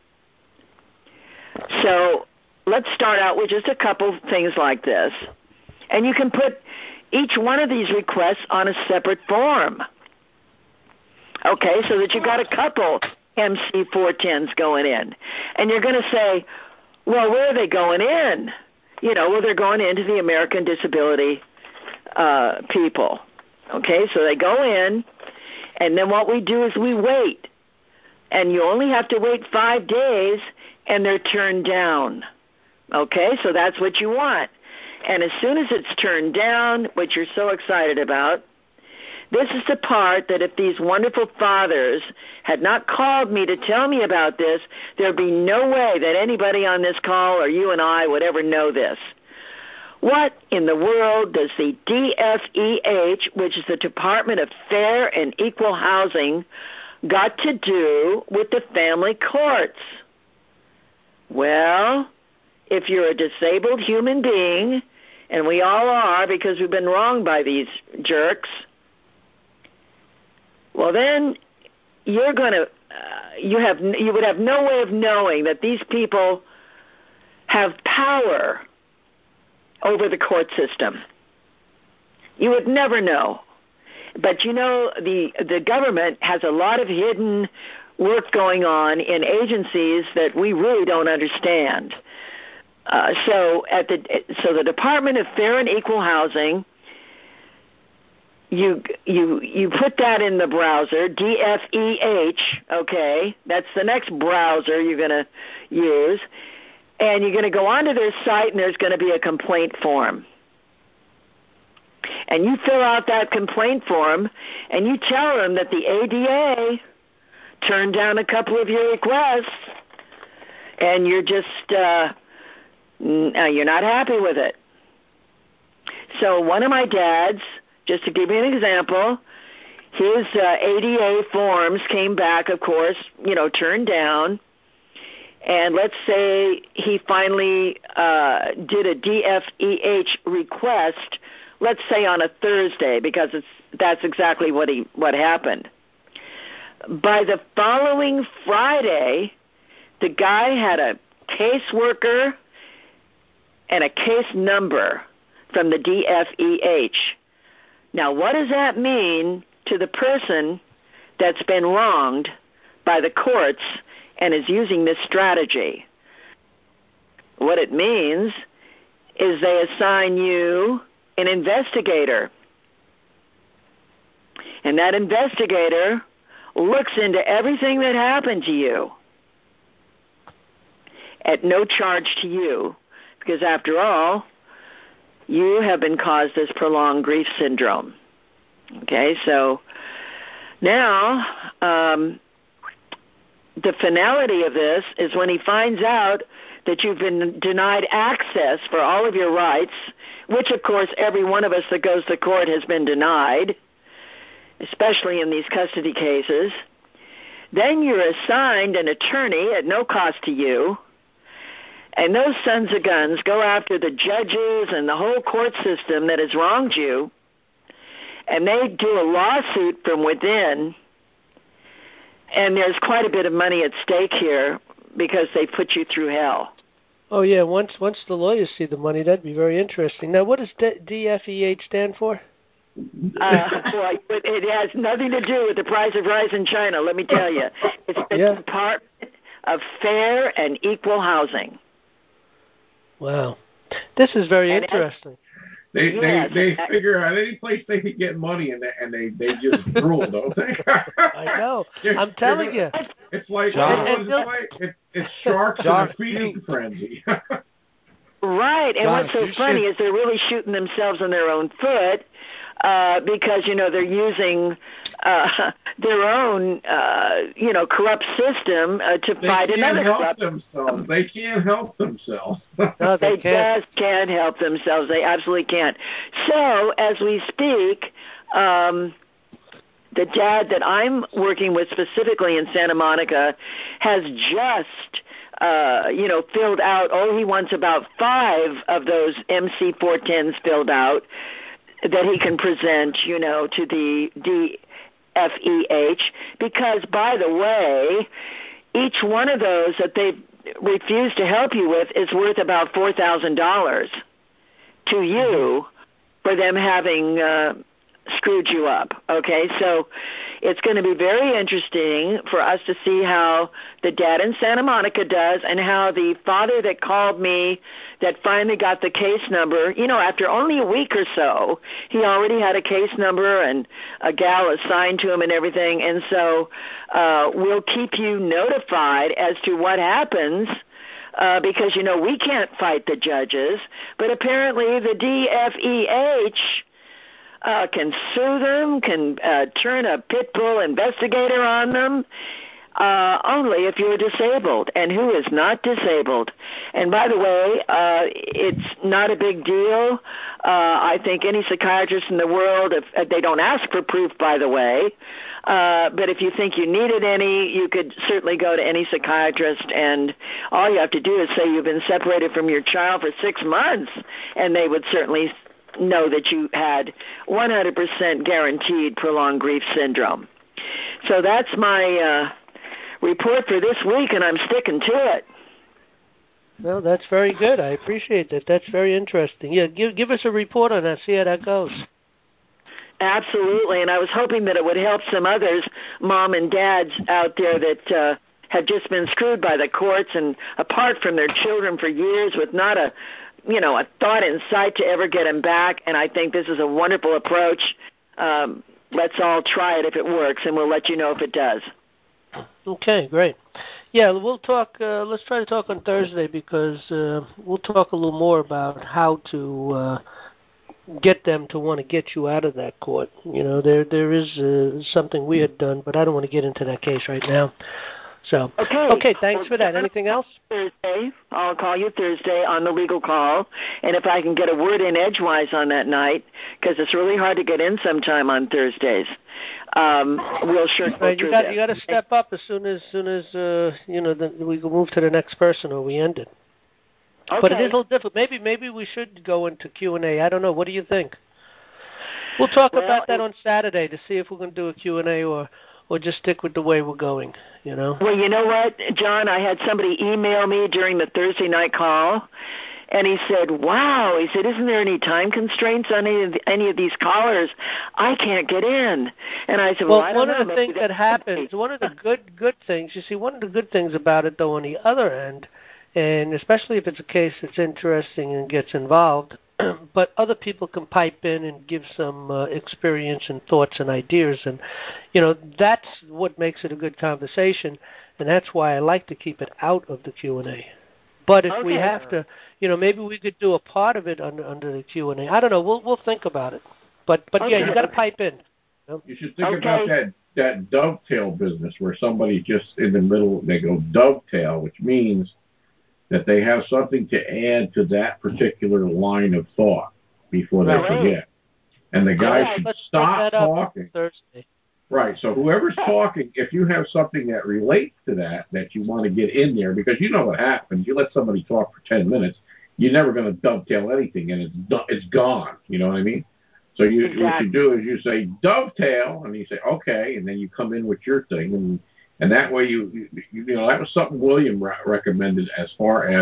So let's start out with just a couple things like this. And you can put each one of these requests on a separate form. Okay, so that you've got a couple M C four tens going in. And you're going to say, well, where are they going in? You know, well, they're going into the American Disability uh, people. Okay, so they go in, and then what we do is we wait. And you only have to wait five days, and they're turned down. Okay, so that's what you want. And as soon as it's turned down, which you're so excited about, this is the part that if these wonderful fathers had not called me to tell me about this, there'd be no way that anybody on this call or you and I would ever know this. What in the world does the D F E H, which is the Department of Fair and Equal Housing, got to do with the family courts? Well, if you're a disabled human being, and we all are because we've been wronged by these jerks, well, then you're going to, uh, you have, you would have no way of knowing that these people have power over the court system. You would never know. But you know, the the government has a lot of hidden work going on in agencies that we really don't understand. Uh, so at the so the Department of Fair and Equal Housing, you you you put that in the browser, D F E H, okay? That's the next browser you're going to use. And you're going to go onto their site, and there's going to be a complaint form. And you fill out that complaint form, and you tell them that the A D A turned down a couple of your requests, and you're just uh, you're not happy with it. So one of my dads, just to give you an example, his uh, A D A forms came back, of course, you know, turned down. And let's say he finally uh, did a D F E H request, let's say on a Thursday, because it's that's exactly what he what happened. By the following Friday, the guy had a caseworker and a case number from the D F E H. Now, what does that mean to the person that's been wronged by the courts and is using this strategy? What it means is they assign you an investigator. And that investigator looks into everything that happened to you at no charge to you, because after all, you have been caused this prolonged grief syndrome. Okay, so now um, the finality of this is when he finds out that you've been denied access for all of your rights, which, of course, every one of us that goes to court has been denied, especially in these custody cases. Then you're assigned an attorney at no cost to you, and those sons of guns go after the judges and the whole court system that has wronged you, and they do a lawsuit from within. And there's quite a bit of money at stake here because they put you through hell. Oh yeah, once once the lawyers see the money, that'd be very interesting. Now, what does D F E H stand for? Uh, boy, but it has nothing to do with the price of rice in China. Let me tell you, it's the yeah. Department of Fair and Equal Housing. Wow, this is very and interesting. They yes, they they figure out any place they can get money and they and they, they just drool, don't they? I know. I'm telling you. It's like John, what was it like? It, it's sharks John, in a feeding frenzy. Right, and John, what's so funny should... is they're really shooting themselves in their own foot uh, because, you know, they're using uh, their own, uh, you know, corrupt system uh, to they fight can't another help corrupt themselves. They can't help themselves. No, they, they can't. just can't help themselves. They absolutely can't. So, as we speak, um, the dad that I'm working with specifically in Santa Monica has just Uh, you know, filled out, oh, he wants about five of those M C four tens filled out that he can present, you know, to the D F E H, because, by the way, each one of those that they refuse to help you with is worth about four thousand dollars to you for them having uh, screwed you up, okay? So it's going to be very interesting for us to see how the dad in Santa Monica does and how the father that called me that finally got the case number, you know, after only a week or so, he already had a case number and a gal assigned to him and everything. And so uh, we'll keep you notified as to what happens uh, because, you know, we can't fight the judges, but apparently the D F E H Uh, can sue them, can uh, turn a pit bull investigator on them, uh, only if you're disabled. And who is not disabled? And by the way, uh, it's not a big deal. Uh, I think any psychiatrist in the world, if, if they don't ask for proof, by the way, uh, but if you think you needed any, you could certainly go to any psychiatrist, and all you have to do is say you've been separated from your child for six months, and they would certainly know that you had one hundred percent guaranteed prolonged grief syndrome. So that's my uh, report for this week, and I'm sticking to it. Well, that's very good. I appreciate that. That's very interesting. Yeah, give give us a report on that. See how that goes. Absolutely, and I was hoping that it would help some others, mom and dads out there that uh, have just been screwed by the courts and apart from their children for years with not a you know, a thought in sight to ever get him back, and I think this is a wonderful approach. Um, let's all try it if it works, and we'll let you know if it does. Okay, great. Yeah, we'll talk, uh, let's try to talk on Thursday because uh, we'll talk a little more about how to uh, get them to want to get you out of that court. You know, there there is uh, something we had done, but I don't want to get into that case right now. So, okay, okay thanks well, for that. Anything else? Thursday, I'll call you Thursday on the legal call, and if I can get a word in edgewise on that night, because it's really hard to get in sometime on Thursdays, um, we'll sure go right, through you got, this. You got to step up as soon as soon as uh, you know the, we can move to the next person or we end it. Okay. But it is a little difficult. Maybe maybe we should go into Q and A. I don't know. What do you think? We'll talk well, about that it, on Saturday to see if we're going to do a Q and A or. Or just stick with the way we're going, you know? Well, you know what, John? I had somebody email me during the Thursday night call, and he said, wow, he said, isn't there any time constraints on any of, the, any of these callers? I can't get in. And I said, well, well I don't one know. of the things that happens, one of the good good things, you see, one of the good things about it, though, on the other end, and especially if it's a case that's interesting and gets involved, but other people can pipe in and give some uh, experience and thoughts and ideas, and you know that's what makes it a good conversation, and that's why I like to keep it out of the Q and A. But if okay. we have to, you know, maybe we could do a part of it under under the Q and A. I don't know. We'll we'll think about it. But but okay. yeah, you got to pipe in. You, know? You should think okay. about that that dovetail business where somebody just in the middle they go dovetail, which means that they have something to add to that particular line of thought before they right. forget. And the guy yeah, should let's stop that up talking. Thursday. Right. So whoever's talking, if you have something that relates to that, that you want to get in there, because you know what happens. You let somebody talk for ten minutes, you're never going to dovetail anything, and it's it's gone. You know what I mean? So you exactly. what you do is you say dovetail, and you say okay, and then you come in with your thing, and and that way you you, you know that was something William re- recommended as far as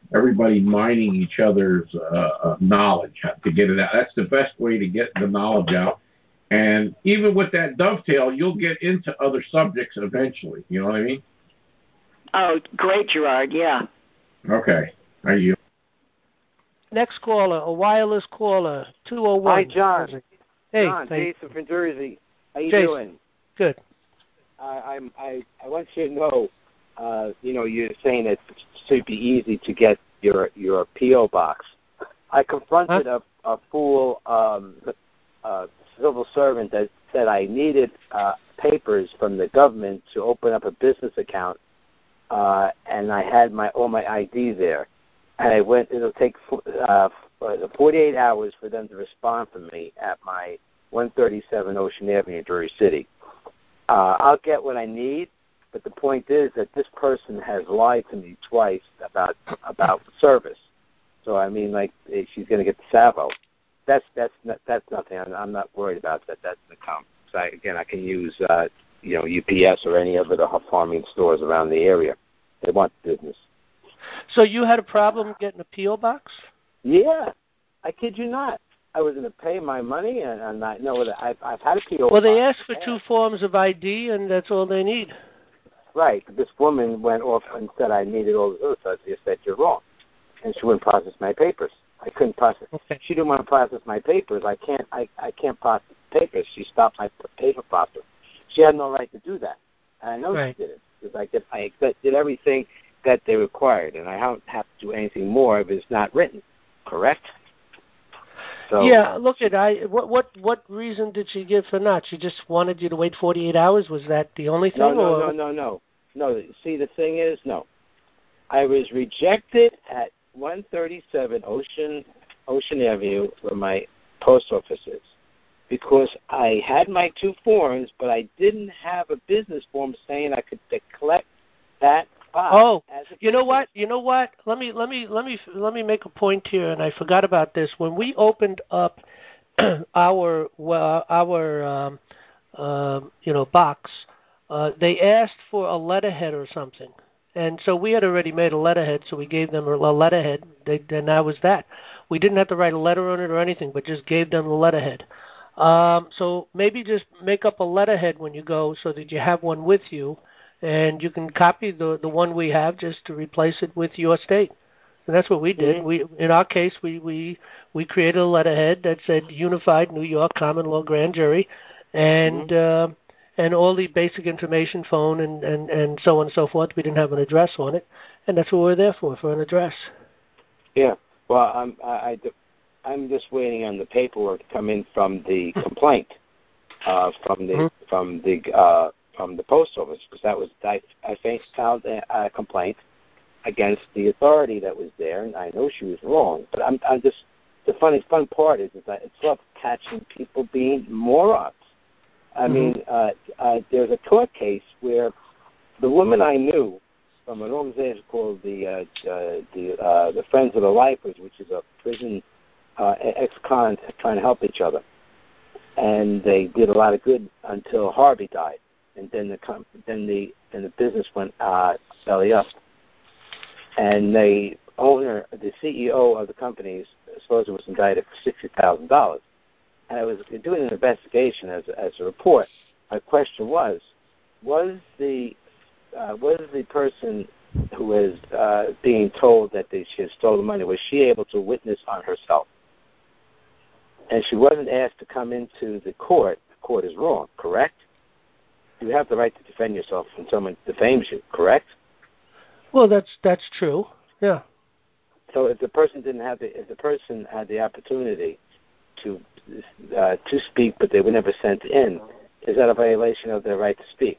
everybody mining each other's uh, uh, knowledge to get it out. That's the best way to get the knowledge out. And even with that dovetail, you'll get into other subjects eventually. You know what I mean? Oh, great, Gerard. Yeah. Okay. Thank you. Next caller, a wireless caller, two oh one. Hi, John. Hey, John, hey. Jason from Jersey. How you Jason. doing? Good. I, I'm, I, I want you to know, uh, you know, you're saying that it should be easy to get your your P O box. I confronted huh? a, a fool um, uh, civil servant that said I needed uh, papers from the government to open up a business account, uh, and I had my all my I D there. And I went. It'll take uh, forty-eight hours for them to respond for me at my one thirty-seven Ocean Avenue, Jersey City. Uh, I'll get what I need, but the point is that this person has lied to me twice about about service. So I mean, like she's going to get the salvo. That's that's not, that's nothing. I'm, I'm not worried about that. That's going to come. So I, again, I can use uh, you know U P S or any of the farming stores around the area. They want business. So you had a problem getting a P O box? Yeah, I kid you not. I was going to pay my money, and, and I know that I've, I've had a P O box. Well, they asked for two forms of I D, and that's all they need. Right. This woman went off and said I needed all the other stuff. So I said, you're wrong. And she wouldn't process my papers. I couldn't process. Okay. She didn't want to process my papers. I can't. I, I can't process papers. She stopped my paper processing. She had no right to do that, and I know right. she did it because I did. I did everything that they required, and I don't have to do anything more if it's not written. Correct? So, yeah. Look at I. What what what reason did she give for not? She just wanted you to wait forty-eight hours. Was that the only thing? No, no, or? no, no, no, no. See, the thing is, no. I was rejected at one thirty-seven Ocean Ocean Avenue, where my post office is, because I had my two forms, but I didn't have a business form saying I could collect that. Oh, you know what? You know what? Let me let me let me let me make a point here, and I forgot about this. When we opened up our well, our um, uh, you know box, uh, they asked for a letterhead or something, and so we had already made a letterhead, so we gave them a letterhead, they, and that was that. We didn't have to write a letter on it or anything, but just gave them the letterhead. Um, so maybe just make up a letterhead when you go, so that you have one with you. And you can copy the the one we have just to replace it with your state. And that's what we did. Mm-hmm. We in our case we, we we created a letterhead that said Unified New York Common Law Grand Jury, and mm-hmm. uh, and all the basic information, phone and, and, and so on and so forth. We didn't have an address on it, and that's what we're there for, for an address. Yeah. Well, I'm I, I I'm just waiting on the paperwork to come in from the complaint, uh, from the mm-hmm. from the. Uh, from the post office, because that was I, I filed a, a complaint against the authority that was there, and I know she was wrong. But I'm, I'm just the funny fun part is, is that it's love catching people being morons. I mm-hmm. mean, uh, uh, there's a court case where the woman I knew from an organization called the uh, uh, the uh, the Friends of the Lifers, which is a prison uh, ex-con trying to help each other, and they did a lot of good until Harvey died. And then the then the then the business went uh, belly up, and the owner, the C E O of the company, supposedly was indicted for sixty thousand dollars. And I was doing an investigation as as a report. My question was, was the uh, was the person who was uh, being told that they, she had stolen money, was she able to witness on herself? And she wasn't asked to come into the court. The court is wrong, correct? You have the right to defend yourself when someone defames you, correct? Well, that's that's true. Yeah. So if the person didn't have the if the person had the opportunity to uh, to speak, but they were never sent in, is that a violation of their right to speak?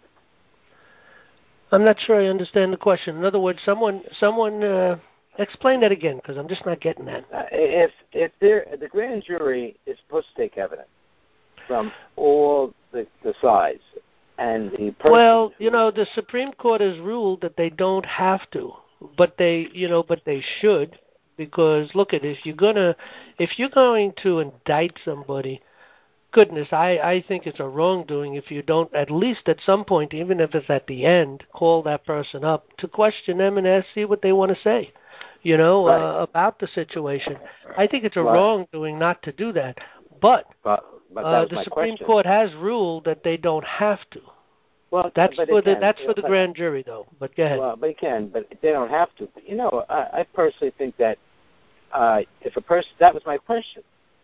I'm not sure I understand the question. In other words, someone someone uh, explain that again, because I'm just not getting that. Uh, if if the grand jury is supposed to take evidence from all the, the sides. And the person well, you know, the Supreme Court has ruled that they don't have to, but they, you know, but they should, because look at if you're gonna, if you're going to indict somebody, goodness, I, I think it's a wrongdoing if you don't at least at some point, even if it's at the end, call that person up to question them and ask, see what they want to say, you know, right. uh, about the situation. I think it's a right. wrongdoing not to do that. But, but, but uh, that the my Supreme question. Court has ruled that they don't have to. Well, that's but for the can. that's for the but, grand jury, though. But go ahead. Well, they can, but they don't have to. You know, I, I personally think that uh, if a person, that was my question,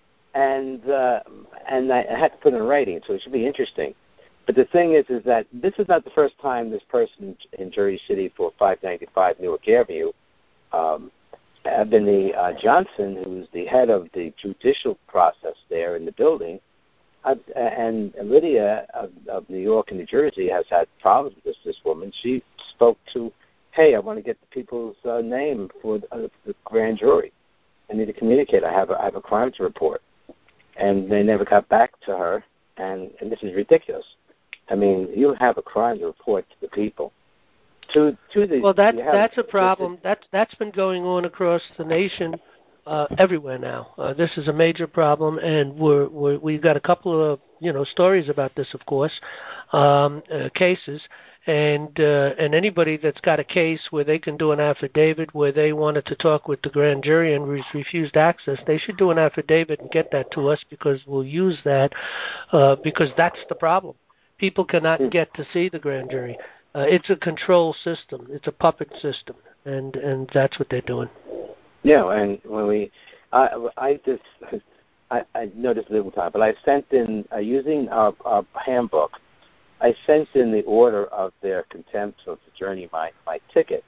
and uh, and I had to put it in writing, so it should be interesting. But the thing is, is that this is not the first time this person in Jersey City for five ninety-five Newark Avenue, um, Ebony uh, Johnson, who's the head of the judicial process there in the building. Uh, and Lydia of, of New York and New Jersey has had problems with this, this woman. She spoke to, hey, I want to get the people's uh, name for the, uh, the grand jury. I need to communicate. I have a, I have a crime to report. And they never got back to her, and, and this is ridiculous. I mean, you have a crime to report to the people. To, to the, well, that, have, that's a problem. That's, that's been going on across the nation. Uh, everywhere now. Uh, this is a major problem, and we're, we're, we've got a couple of you know stories about this, of course, um, uh, cases, and uh, and anybody that's got a case where they can do an affidavit where they wanted to talk with the grand jury and was refused access, they should do an affidavit and get that to us because we'll use that uh, because that's the problem. People cannot get to see the grand jury. Uh, it's a control system. It's a puppet system, and and that's what they're doing. Yeah, and when we, I, I just, I, I noticed a little time, but I sent in, uh, using our, our handbook, I sent in the order of their contempt of the journey, my, my ticket,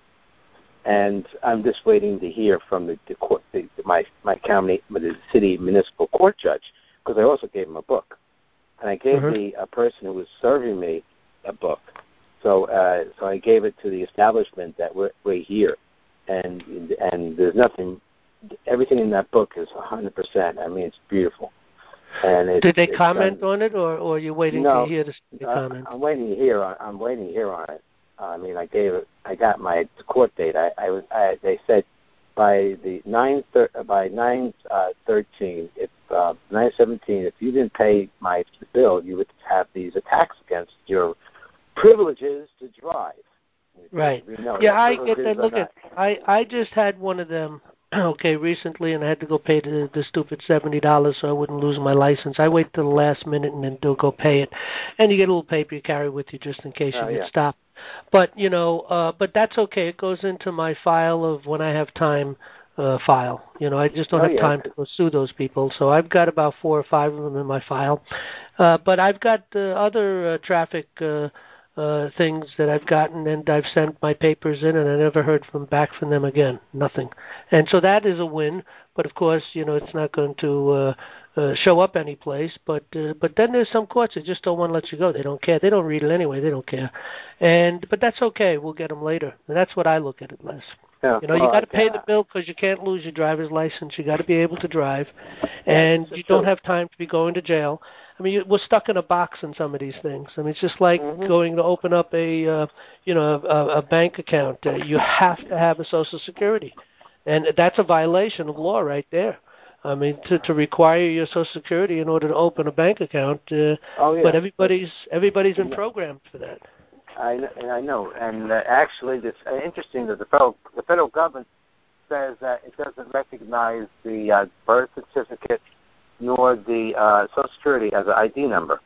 and I'm just waiting to hear from the, the court, the, my, my county, the city municipal court judge, because I also gave him a book, and I gave mm-hmm. the a person who was serving me a book, so uh, so I gave it to the establishment that we're, we're here. And and there's nothing, everything in that book is one hundred percent. I mean, it's beautiful. And it, did they it's comment done, on it, or, or are you waiting no, to hear the uh, comment? I'm waiting to hear. On, I'm waiting to hear on it. I mean, I gave it. I got my court date. I, I was. I, they said by the nine thir- by nine uh, thirteen, if uh, nine seventeen, if you didn't pay my bill, you would have these attacks against your privileges to drive. Right. Know, yeah, I get that. Look at, I, I just had one of them, okay, recently, and I had to go pay the, the stupid seventy dollars so I wouldn't lose my license. I wait till the last minute and then do go pay it. And you get a little paper you carry with you just in case oh, you yeah. get stopped. But, you know, uh, but that's okay. It goes into my file of when I have time uh, file. You know, I just don't oh, have yeah. time to go sue those people. So I've got about four or five of them in my file. Uh, but I've got uh, other uh, traffic uh Uh, things that I've gotten, and I've sent my papers in, and I never heard from back from them again. Nothing. And so that is a win. But of course, you know, it's not going to uh, uh, show up any place. But uh, but then there's some courts that just don't want to let you go. They don't care. They don't read it anyway. They don't care. And but that's okay. We'll get them later. And that's what I look at it, Les. Yeah, you know, well, you got to I, pay the bill because you can't lose your driver's license. You got to be able to drive, yeah, and you don't have time to be going to jail. I mean, we're stuck in a box in some of these things. I mean, it's just like mm-hmm. going to open up a, uh, you know, a, a bank account. Uh, you have to have a Social Security, and that's a violation of law right there. I mean, to, to require your Social Security in order to open a bank account. Uh, oh, yeah. But everybody's everybody's been programmed for that. I know, I know. and uh, actually, it's uh, interesting that the federal the federal government says that it doesn't recognize the uh, birth certificate nor the uh, Social Security as an I D number,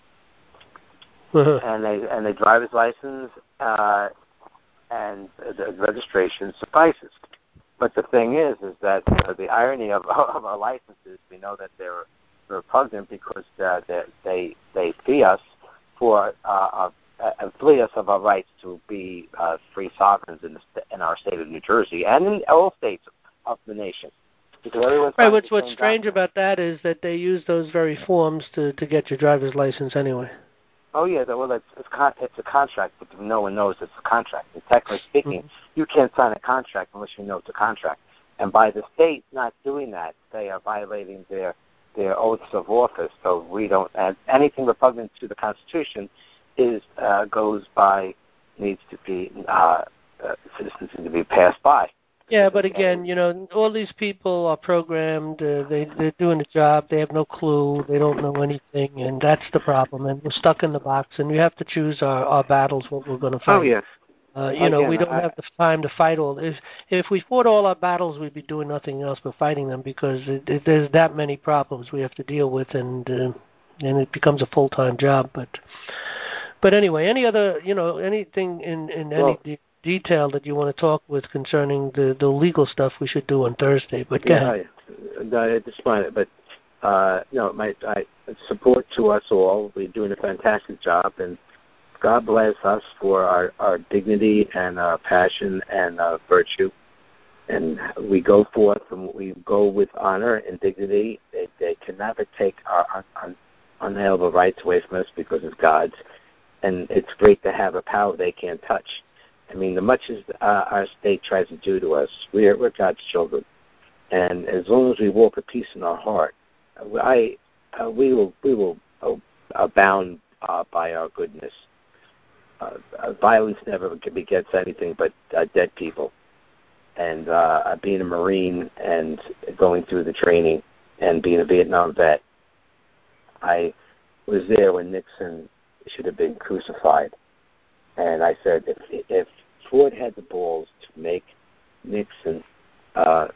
uh-huh. and they and the driver's license uh, and the registration suffices. But the thing is, is that uh, the irony of, of our licenses, we know that they're repugnant because uh, they they they fee us for uh, uh, flee us of our rights to be uh, free sovereigns in, the st- in our state of New Jersey and in all states of the nation. Right. What's what's strange document. about that is that they use those very forms to, to get your driver's license anyway. Oh yeah, well it's it's, con- it's a contract, but no one knows it's a contract. And technically speaking, mm-hmm. you can't sign a contract unless you know it's a contract. And by the state not doing that, they are violating their their oaths of office. So we don't. And anything repugnant to the Constitution is uh, goes by needs to be uh, uh, citizens need to be passed by. Yeah, but again, you know, all these people are programmed. Uh, they they're doing a job. They have no clue. They don't know anything, and that's the problem. And we're stuck in the box, and we have to choose our, our battles. What we're going to fight. Oh yeah, Uh, you know, Again, we don't I, have the time to fight all. If if we fought all our battles, we'd be doing nothing else but fighting them because it, it, there's that many problems we have to deal with, and uh, and it becomes a full time job. But but anyway, any other you know anything in in any well, de- detail that you want to talk with concerning the the legal stuff, we should do on Thursday. But go yeah, ahead. I, no, I just find it, but uh, no, my I, support to us all. We're doing a fantastic job, and God bless us for our, our dignity and our passion and uh, virtue. And we go forth and we go with honor and dignity. They, they can never take our un, unalienable rights away from us because it's God's. And it's great to have a power they can't touch. I mean, the much as uh, our state tries to do to us, we're, we're God's children. And as long as we walk with peace in our heart, I, uh, we will we will uh, abound uh, by our goodness. Uh, uh, violence never begets anything but uh, dead people. And uh, being a Marine and going through the training and being a Vietnam vet, I was there when Nixon should have been crucified. And I said, if, if Ford had the balls to make Nixon uh,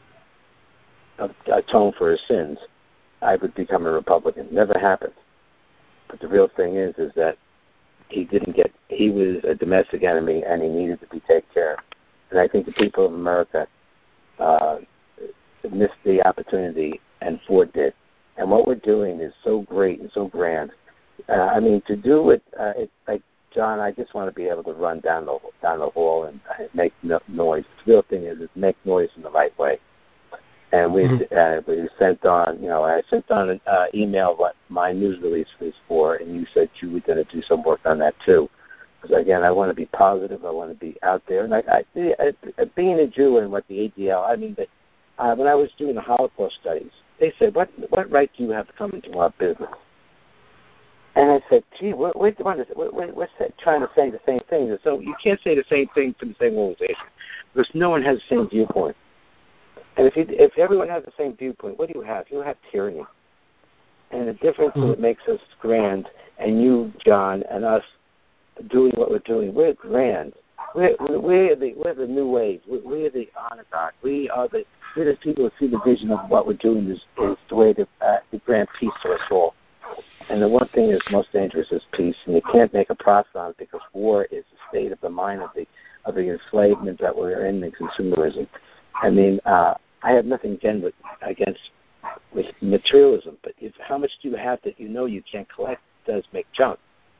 atone for his sins, I would become a Republican. Never happened. But the real thing is, is that he didn't get, he was a domestic enemy and he needed to be taken care of. And I think the people of America uh, missed the opportunity, and Ford did. And what we're doing is so great and so grand. Uh, I mean, to do it, uh, it, like John, I just want to be able to run down the down the hall and make no, noise. The real thing is, is make noise in the right way. And we uh, we sent on, you know, I sent on an uh, email what my news release was for, and you said you were going to do some work on that too. Because again, I want to be positive. I want to be out there. And I, I, I being a Jew and what the A D L, I mean, that uh, when I was doing the Holocaust studies, they said, "What what right do you have to come into our business?" And I said, "Gee, we're, we're, we're, we're trying to say the same thing. So you can't say the same thing for the same organization because no one has the same viewpoint." And if you, if everyone has the same viewpoint, what do you have? You have tyranny. And the difference mm-hmm. that makes us grand, and you, John, and us doing what we're doing, we're grand. We're, we're, the, we're the new wave. We're, we're the honor guard. We are the, we're the people who see the vision of what we're doing is, is the way to, uh, to grant peace to us all. And the one thing that's most dangerous is peace, and you can't make a profit on it because war is the state of the mind of the, of the enslavement that we're in, the consumerism. I mean, uh, I have nothing again with, against with materialism, but if, how much do you have that you know you can't collect does make junk?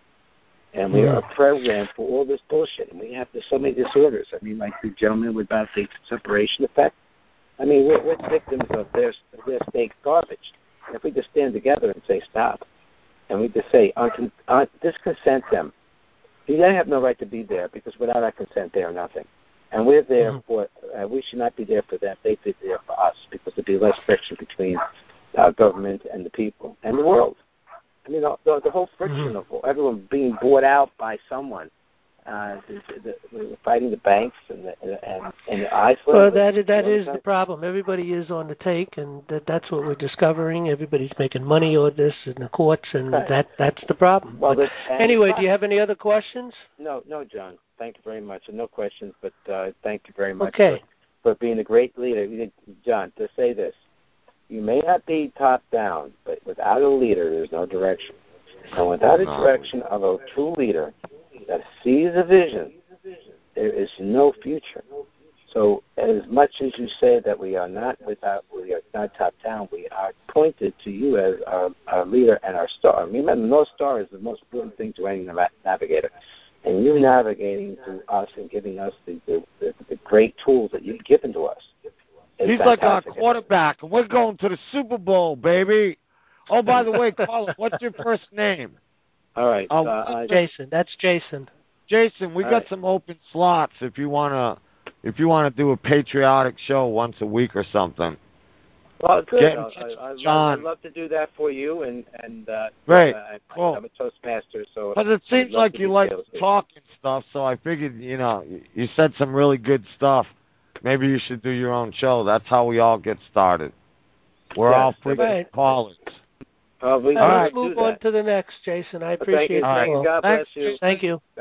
And we are programmed for all this bullshit, and we have this, so many disorders. I mean, like the gentleman about the separation effect. I mean, we're, we're victims of their, their state garbage. And if we just stand together and say stop, and we just say, un- un- disconsent them, they have no right to be there because without our consent, they are nothing. And we're there mm-hmm. for, uh, we should not be there for them. They'd be there for us because there'd be less friction between our government and the people and the world. I mean, the, the, the whole friction mm-hmm. of everyone being bought out by someone, uh, the, the, fighting the banks and the, and, and the Iceland. Well, that, that is the problem. Everybody is on the take, and that, that's what we're discovering. Everybody's making money on this in the courts, and right. that that's the problem. Well, but anyway, do you have any other questions? No, no, John. Thank you very much. And no questions, but uh, thank you very much okay. for, for being a great leader. John, to say this, you may not be top down, but without a leader, there's no direction. And without a direction of a true leader that sees a vision, there is no future. So as much as you say that we are not without, we are not top down, we are pointed to you as our, our leader and our star. Remember, the North Star is the most important thing to any navigator. And you navigating to us and giving us the, the, the, the great tools that you've given to us. He's like our quarterback, and we're going to the Super Bowl, baby. Oh, by the way, Carla, what's your first name? All right. Oh, uh, Jason. That's Jason. Jason, we All got right. some open slots if you wanna if you wanna do a patriotic show once a week or something. Well, good. Get, I, I, I'd, John. love, I'd love to do that for you, and and uh, Great. Uh, I, cool. I'm a Toastmaster, so. Because it seems like you like talking stuff, so I figured, you know, you said some really good stuff. Maybe you should do your own show. That's how we all get started. We're yes, all freaking right. callers. Uh, we all right, let's move on to the next, Jason. I well, appreciate thank you. it. God bless Thanks. you. Thank you.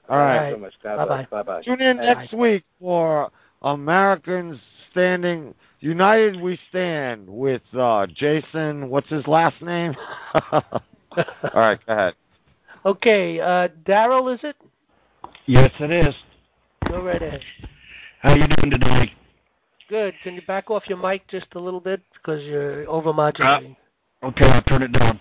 All right. Thanks so much. God bless. Bye bye. Tune in next week for Americans Standing United We Stand with uh, Jason. What's his last name? All right, go ahead. Okay, uh, Daryl, is it? Yes, it is. Go right ahead. How you doing today? Good. Can you back off your mic just a little bit because you're over-modulating? Uh, okay, I'll turn it down.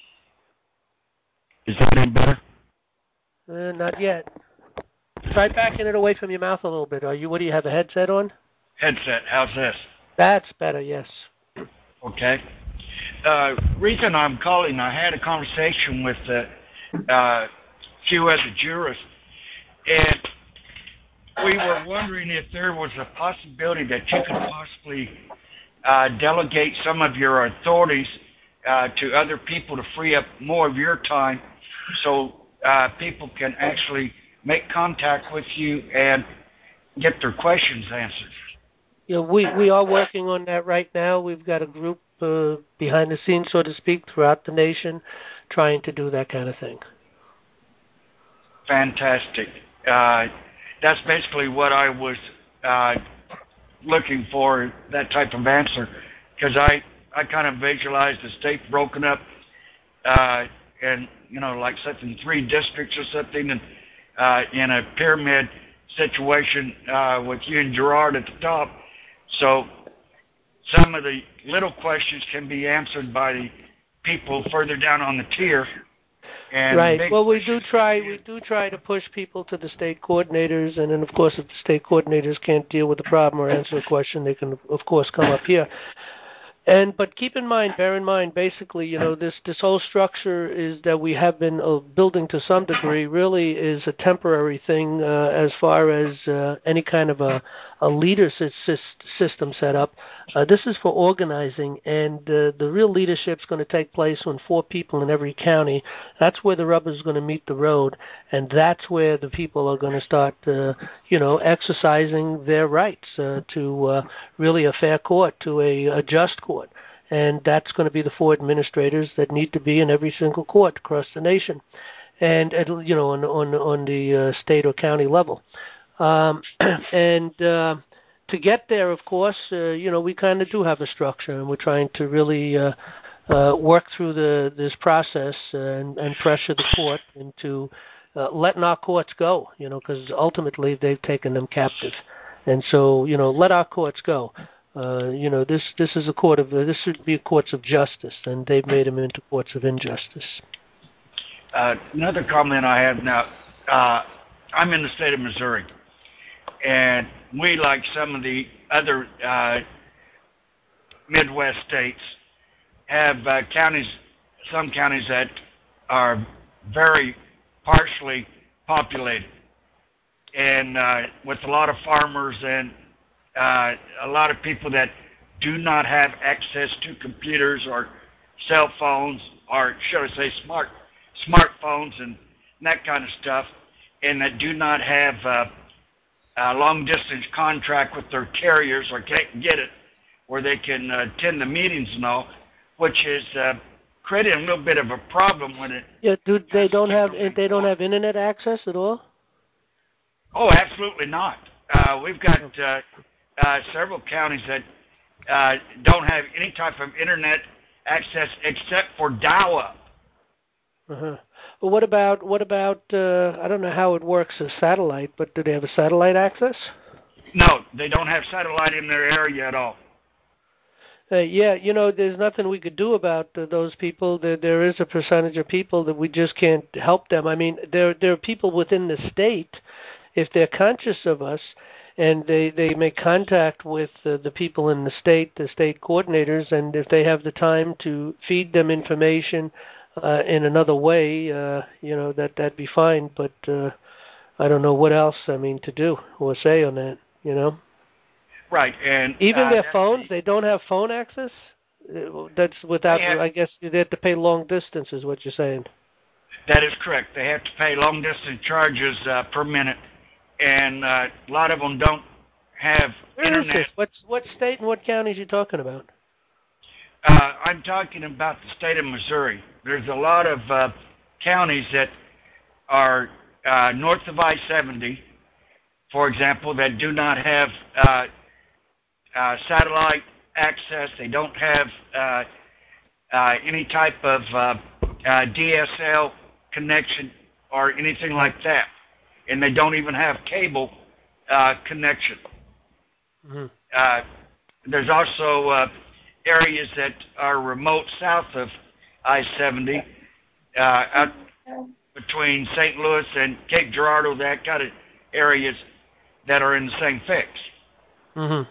Is that any better? Uh, not yet. Try backing it away from your mouth a little bit. Are you? What do you have? A headset on? Headset. How's this? That's better. Yes. Okay. Uh, reason I'm calling, I had a conversation with uh, uh, few other jurists, and we were wondering if there was a possibility that you could possibly uh, delegate some of your authorities uh, to other people to free up more of your time, so uh, people can actually make contact with you and get their questions answered. Yeah, we we are working on that right now. We've got a group uh, behind the scenes, so to speak, throughout the nation, trying to do that kind of thing. Fantastic. Uh, that's basically what I was uh, looking for, that type of answer, because I, I kind of visualized the state broken up uh, and, you know, like something three districts or something, and uh, in a pyramid situation uh, with you and Gerard at the top. So some of the little questions can be answered by the people further down on the tier. And right. Well, we do try. We do try to push people to the state coordinators, and then, of course, if the state coordinators can't deal with the problem or answer a question, they can, of course, come up here. And but keep in mind, bear in mind, basically, you know, this this whole structure is that we have been uh, building to some degree really is a temporary thing uh, as far as uh, any kind of a, a leadership system set up. Uh, this is for organizing, and uh, the real leadership is going to take place when four people in every county. That's where the rubber is going to meet the road, and that's where the people are going to start, uh, you know, exercising their rights uh, to uh, really a fair court, to a, a just court. And that's going to be the four administrators that need to be in every single court across the nation, and, and you know, on on on the uh, state or county level. Um, and uh, to get there, of course, uh, you know, we kind of do have a structure, and we're trying to really uh, uh, work through the this process and, and pressure the court into uh, letting our courts go. You know, because ultimately they've taken them captive, and so you know, let our courts go. Uh, you know, this this is a court of this should be courts of justice, and they've made them into courts of injustice. Uh, another comment I have now, uh, I'm in the state of Missouri, and we, like some of the other uh, Midwest states, have uh, counties, some counties that are very partially populated, and uh, with a lot of farmers and Uh, a lot of people that do not have access to computers or cell phones, or should I say smart smartphones and that kind of stuff, and that do not have uh, a long-distance contract with their carriers or can't get it, where they can uh, attend the meetings and all, which is uh, creating a little bit of a problem with it. Yeah, do they don't have they don't have internet access at all? Oh, absolutely not. Uh, we've got uh, uh, several counties that uh, don't have any type of internet access except for dial-up. Uh-huh. Well, what about what about? Uh, I don't know how it works as satellite, but do they have a satellite access? No, they don't have satellite in their area at all. Uh, yeah, you know, there's nothing we could do about uh, those people. There, there is a percentage of people that we just can't help them. I mean, there there are people within the state, if they're conscious of us, and they, they make contact with uh, the people in the state, the state coordinators, and if they have the time to feed them information uh, in another way, uh, you know, that, that'd be fine. But uh, I don't know what else, I mean, to do or say on that, you know. Right, and even uh, their phones, they don't have phone access? That's without, have, I guess, they have to pay long distance is what you're saying. That is correct. They have to pay long distance charges uh, per minute. And uh, a lot of them don't have Where internet. Is this? What's, what state and what counties are you talking about? Uh, I'm talking about the state of Missouri. There's a lot of uh, counties that are uh, north of I seventy, for example, that do not have uh, uh, satellite access. They don't have uh, uh, any type of uh, uh, D S L connection or anything like that. And they don't even have cable uh, connection. Mm-hmm. Uh, there's also uh, areas that are remote south of I seventy, uh, out between Saint Louis and Cape Girardeau, that kind of areas that are in the same fix. Mm-hmm.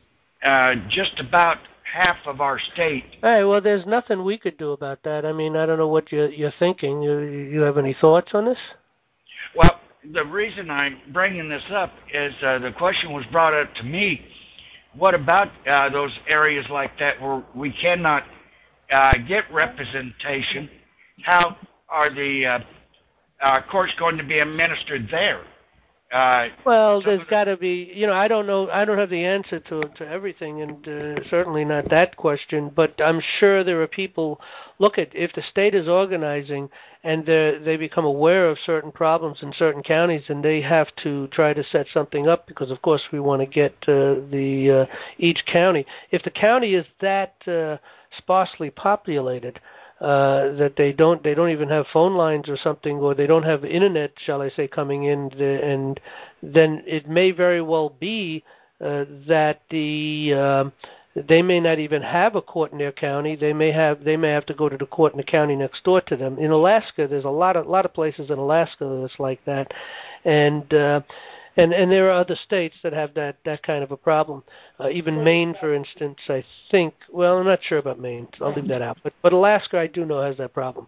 Uh, just about half of our state. Hey, well, there's nothing we could do about that. I mean, I don't know what you're, you're thinking. You, you have any thoughts on this? Well, the reason I'm bringing this up is uh, the question was brought up to me. What about uh, those areas like that where we cannot uh, get representation? How are the uh, uh, courts going to be administered there? Uh, well, there's got to be, you know, I don't know, I don't have the answer to to everything, and uh, certainly not that question, but I'm sure there are people, look at, if the state is organizing and they become aware of certain problems in certain counties, and they have to try to set something up, because of course we want to get uh, the uh, each county. If the county is that uh, sparsely populated, Uh, that they don't they don't even have phone lines or something, or they don't have internet, shall I say, coming in, the, and then it may very well be uh, that the uh, they may not even have a court in their county. They may have they may have to go to the court in the county next door to them. In Alaska, there's a lot of lot of places in Alaska that's like that, and. Uh, And and there are other states that have that, that kind of a problem. Uh, even Maine, for instance, I think. Well, I'm not sure about Maine. So I'll leave that out. But but Alaska, I do know has that problem.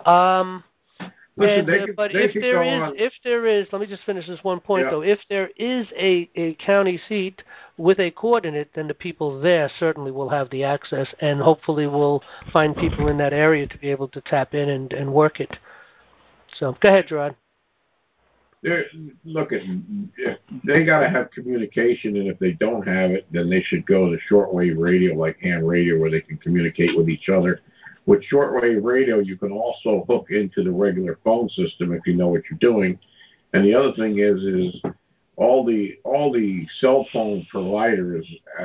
Um, Listen, and, they uh, could, but they if could there go is on. if there is, let me just finish this one point Yeah. though. If there is a, a county seat with a court in it, then the people there certainly will have the access, and hopefully will find people in that area to be able to tap in and, and work it. So go ahead, Gerard. They're, look at they got to have communication, and if they don't have it, then they should go to shortwave radio, like ham radio, where they can communicate with each other. With shortwave radio, you can also hook into the regular phone system if you know what you're doing. And the other thing is, is all the all the cell phone providers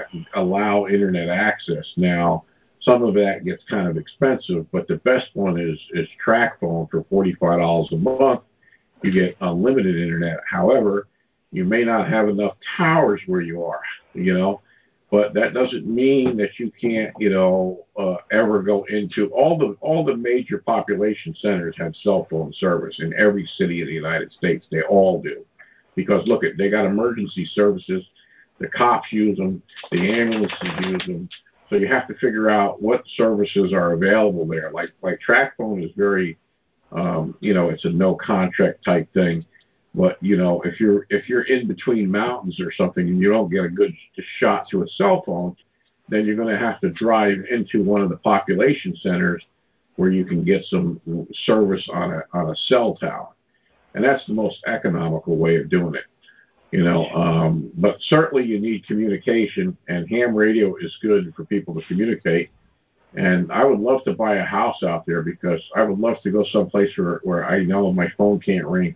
allow internet access. Now, some of that gets kind of expensive, but the best one is is TracFone for forty-five dollars a month. You get unlimited internet. However, you may not have enough towers where you are, you know, but that doesn't mean that you can't, you know, uh, ever go into all the all the major population centers have cell phone service in every city in the United States. They all do, because look at they got emergency services. The cops use them. The ambulances use them. So you have to figure out what services are available there. Like like TracFone is very Um, you know, it's a no contract type thing, but you know, if you're if you're in between mountains or something and you don't get a good shot through a cell phone, then you're going to have to drive into one of the population centers where you can get some service on a on a cell tower, and that's the most economical way of doing it. You know, um, but certainly you need communication, and ham radio is good for people to communicate. And I would love to buy a house out there, because I would love to go someplace where, where I know my phone can't ring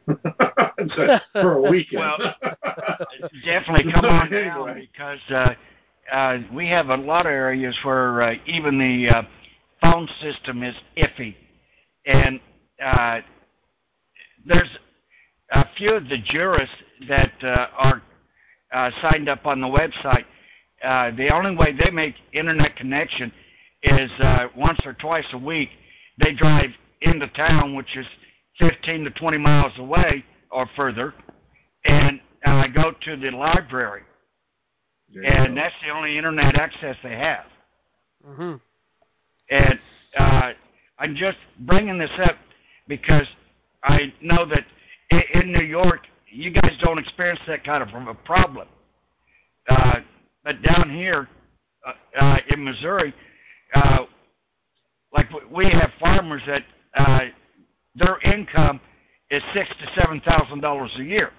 for a weekend. Well, definitely come on down, because uh, uh, we have a lot of areas where uh, even the uh, phone system is iffy. And uh, there's a few of the jurists that uh, are uh, signed up on the website. Uh, the only way they make internet connection is uh, once or twice a week they drive into town, which is fifteen to twenty miles away or further, and uh, go to the library, and that's the only internet access they have. Mm-hmm. And uh, I'm just bringing this up because I know that in, in New York you guys don't experience that kind of a problem, uh, but down here uh, uh, in Missouri, Uh, like we have farmers that uh, their income is six to seven thousand dollars a year,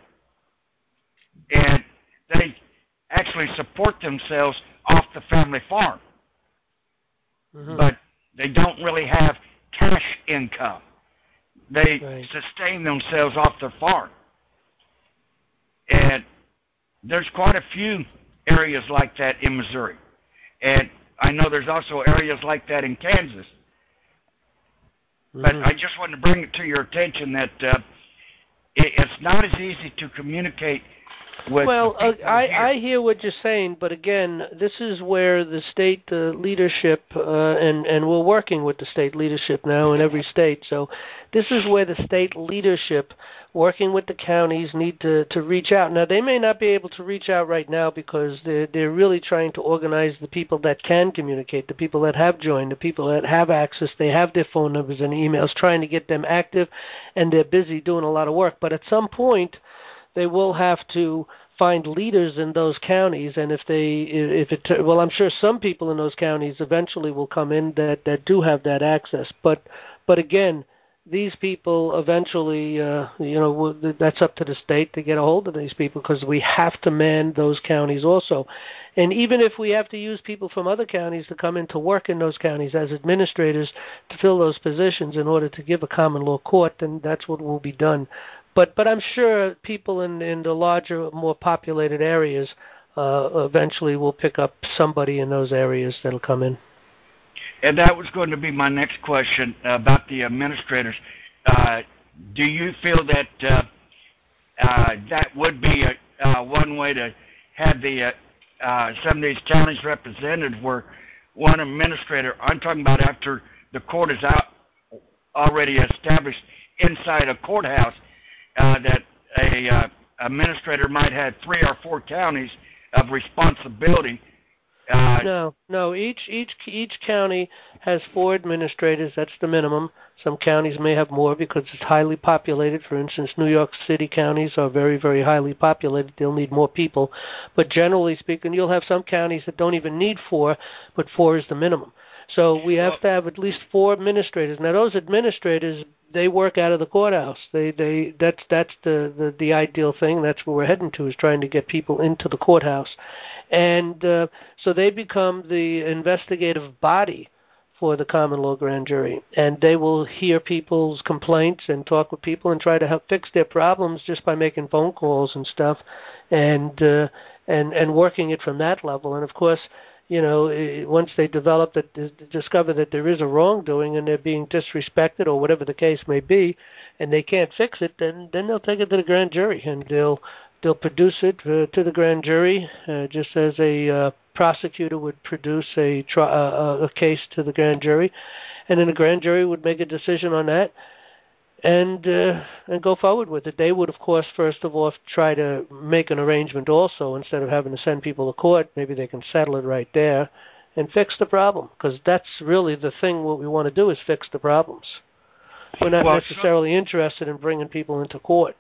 and they actually support themselves off the family farm, mm-hmm. but they don't really have cash income. they right. sustain themselves off their farm. And there's quite a few areas like that in Missouri. And I know there's also areas like that in Kansas. Mm-hmm. But I just wanted to bring it to your attention that uh, it, it's not as easy to communicate with well, the uh, people I, here. I hear what you're saying, but again, this is where the state uh, leadership, uh, and, and we're working with the state leadership now in every state, so this is where the state leadership, working with the counties, need to, to reach out. Now, they may not be able to reach out right now because they're, they're really trying to organize the people that can communicate, the people that have joined, the people that have access, they have their phone numbers and emails, trying to get them active, and they're busy doing a lot of work. But at some point, they will have to find leaders in those counties, and if they, if it, well, I'm sure some people in those counties eventually will come in that, that do have that access. But, but again, these people eventually, uh, you know, that's up to the state to get a hold of these people because we have to man those counties also. And even if we have to use people from other counties to come in to work in those counties as administrators to fill those positions in order to give a common law court, then that's what will be done. But but I'm sure people in, in the larger, more populated areas uh, eventually will pick up somebody in those areas that'll come in. And that was going to be my next question about the administrators. Uh, do you feel that uh, uh, that would be a, uh, one way to have the uh, uh, some of these counties represented where one administrator, I'm talking about after the court is out already established inside a courthouse, uh, that a uh, administrator might have three or four counties of responsibility. Uh, no, no. Each each each county has four administrators. That's the minimum. Some counties may have more because it's highly populated. For instance, New York City counties are very, very highly populated. They'll need more people. But generally speaking, you'll have some counties that don't even need four, but four is the minimum. So we have to have at least four administrators. Now, those administrators, they work out of the courthouse. They, they, that's that's the, the, the ideal thing. That's where we're heading to, is trying to get people into the courthouse. And uh, so they become the investigative body for the common law grand jury. And they will hear people's complaints and talk with people and try to help fix their problems just by making phone calls and stuff and uh, and, and working it from that level. And, of course, you know, once they develop that, discover that there is a wrongdoing and they're being disrespected or whatever the case may be, and they can't fix it, then then they'll take it to the grand jury and they'll they'll produce it uh, to the grand jury, uh, just as a uh, prosecutor would produce a, tri- uh, a case to the grand jury, and then the grand jury would make a decision on that and uh, and go forward with it. They would, of course, first of all, try to make an arrangement also. Instead of having to send people to court, maybe they can settle it right there and fix the problem, because that's really the thing. What we want to do is fix the problems. We're not well, necessarily some, interested in bringing people into court.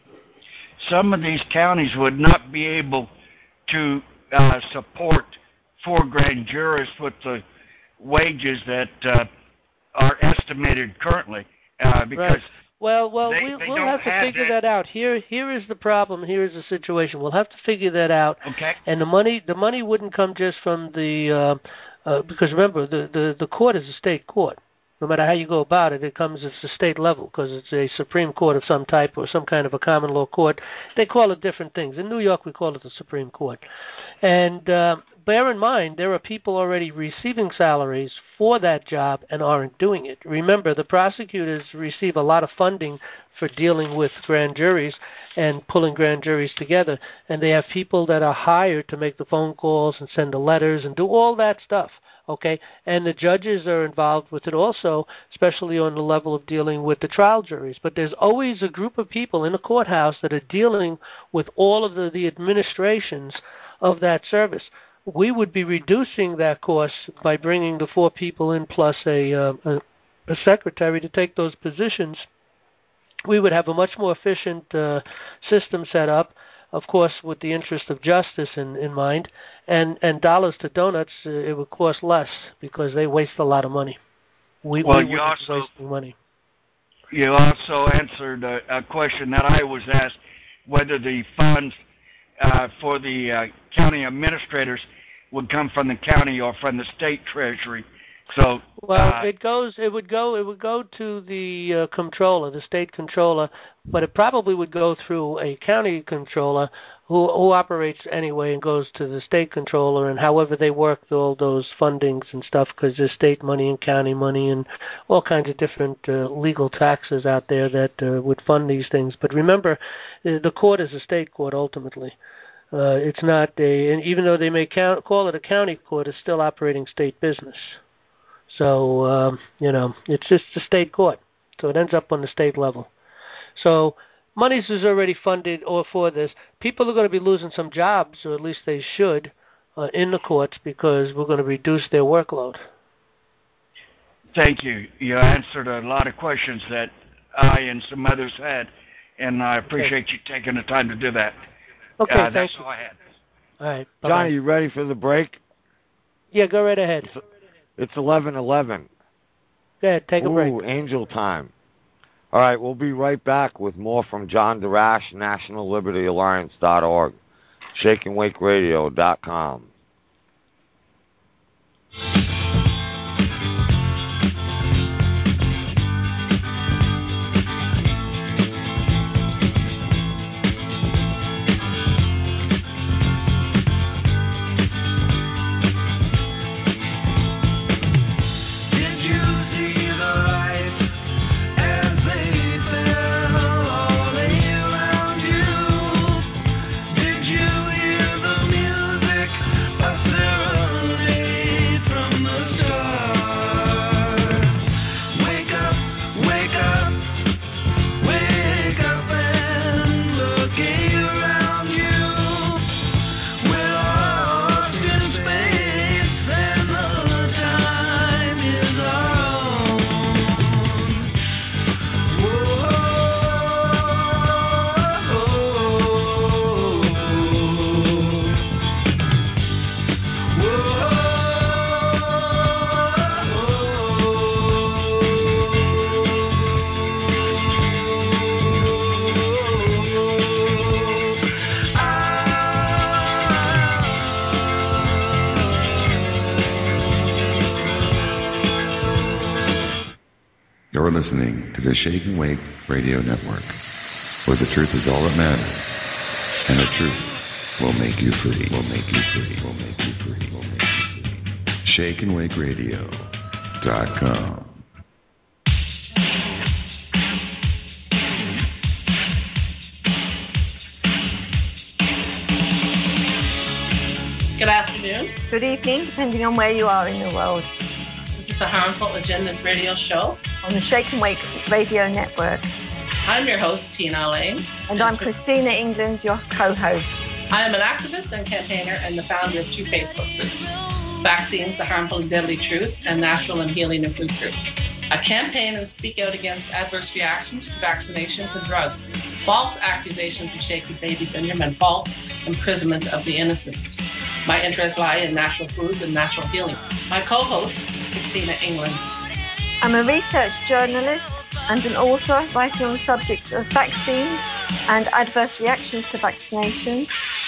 Some of these counties would not be able to uh, support four grand jurists with the wages that uh, are estimated currently. Uh, because right. Well, well, they, we, they we'll don't have to have figure that. that out. Here, here is the problem. Here is the situation. We'll have to figure that out. Okay. And the money, the money wouldn't come just from the, uh, uh, because remember, the, the the court is a state court. No matter how you go about it, it comes at the state level because it's a Supreme Court of some type or some kind of a common law court. They call it different things. In New York, we call it the Supreme Court. And uh, bear in mind, there are people already receiving salaries for that job and aren't doing it. Remember, the prosecutors receive a lot of funding for dealing with grand juries and pulling grand juries together. And they have people that are hired to make the phone calls and send the letters and do all that stuff. Okay, and the judges are involved with it also, especially on the level of dealing with the trial juries. But there's always a group of people in the courthouse that are dealing with all of the, the administrations of that service. We would be reducing that cost by bringing the four people in plus a, uh, a, a secretary to take those positions. We would have a much more efficient uh, system set up, of course, with the interest of justice in, in mind, and, and dollars to donuts, uh, it would cost less because they waste a lot of money. We, well, we you wouldn't also, be wasting money. You also answered a, a question that I was asked, whether the funds uh, for the uh, county administrators would come from the county or from the state treasury. So well, uh, it goes. It would go. It would go to the uh, comptroller, the state controller, but it probably would go through a county controller who who operates anyway and goes to the state controller. And however they work all those fundings and stuff, because there's state money and county money and all kinds of different uh, legal taxes out there that uh, would fund these things. But remember, the court is a state court ultimately. Uh, it's not a, and even though they may count, call it a county court, it's still operating state business. So, um, you know, it's just a state court. So it ends up on the state level. So monies is already funded or for this. People are going to be losing some jobs, or at least they should, uh, in the courts because we're going to reduce their workload. Thank you. You answered a lot of questions that I and some others had, and I appreciate okay. you taking the time to do that. Okay, uh, thank that's you. all I had. All right. Bye-bye. Johnny, you ready for the break? Yeah, go right ahead. It's, it's eleven eleven. Go ahead, take a Ooh, break. Angel time. All right, we'll be right back with more from John Darash, National Liberty Alliance dot org, Shake and Wake Radio dot com. You're listening to the Shake and Wake Radio Network, where the truth is all that matters, and the truth will make you free. Will make you free. Will make you free. Will make you free. Shake and Wake Radio dot com. Good afternoon. Good evening, depending on where you are in the world. This is the Harmful Agendas radio show on the Shake and Wake Radio Network. I'm your host, Tina Lane. And I'm Christina England, your co-host. I am an activist and campaigner and the founder of two Facebook groups, Vaccines, the Harmful and Deadly Truth, and Natural and Healing and Food Group. I campaign and speak out against adverse reactions to vaccinations and drugs, false accusations of shaky baby syndrome, and false imprisonment of the innocent. My interests lie in natural foods and natural healing. My co-host, Christina England. I'm a research journalist and an author writing on the subject of vaccines and adverse reactions to vaccinations,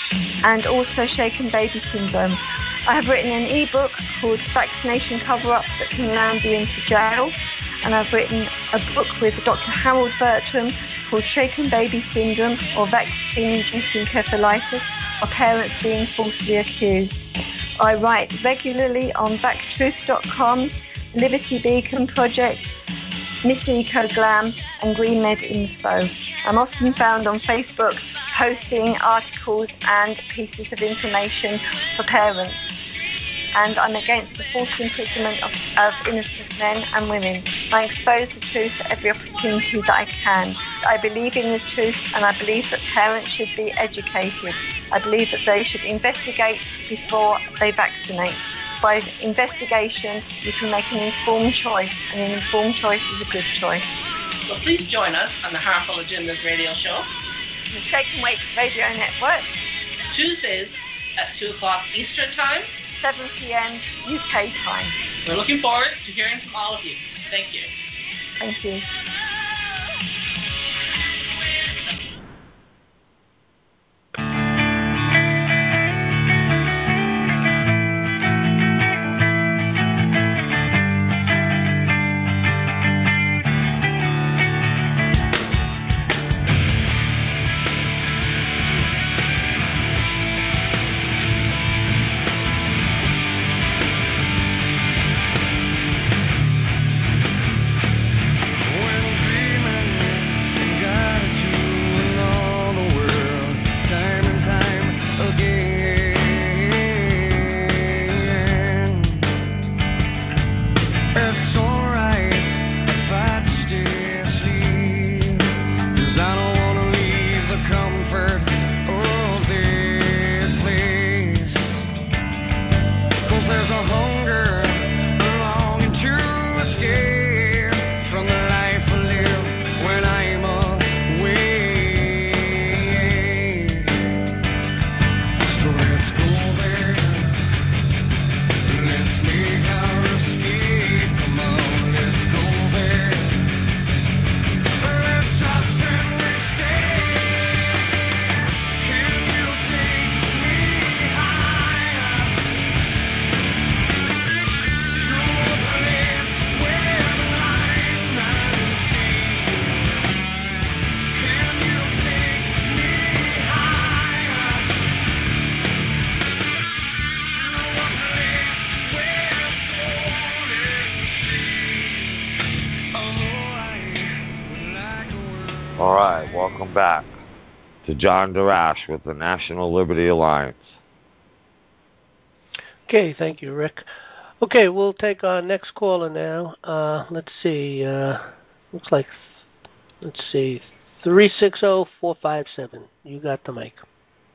and also shaken baby syndrome. I have written an e-book called Vaccination Cover-Ups That Can Land You into Jail, and I've written a book with Doctor Harold Bertram called Shaken Baby Syndrome or Vaccine-Induced Encephalitis, or Parents Being Falsely Accused. I write regularly on back truth dot com, Liberty Beacon Project, Miss Eco Glam, and Green Med Info. I'm often found on Facebook posting articles and pieces of information for parents. And I'm against the forced imprisonment of, of innocent men and women. I expose the truth at every opportunity that I can. I believe in the truth, and I believe that parents should be educated. I believe that they should investigate before they vaccinate. By investigation, you can make an informed choice, and an informed choice is a good choice. So please join us on the Harmful Agendas radio show, the Shake and Wake Radio Network, Tuesdays at two o'clock Eastern Time, seven p.m. U K time. We're looking forward to hearing from all of you. Thank you. Thank you. All right, welcome back to John Darash with the National Liberty Alliance. Okay, thank you, Rick. Okay, we'll take our next caller now. Uh, let's see. Uh, looks like, let's see, three six zero, four five seven. You got the mic.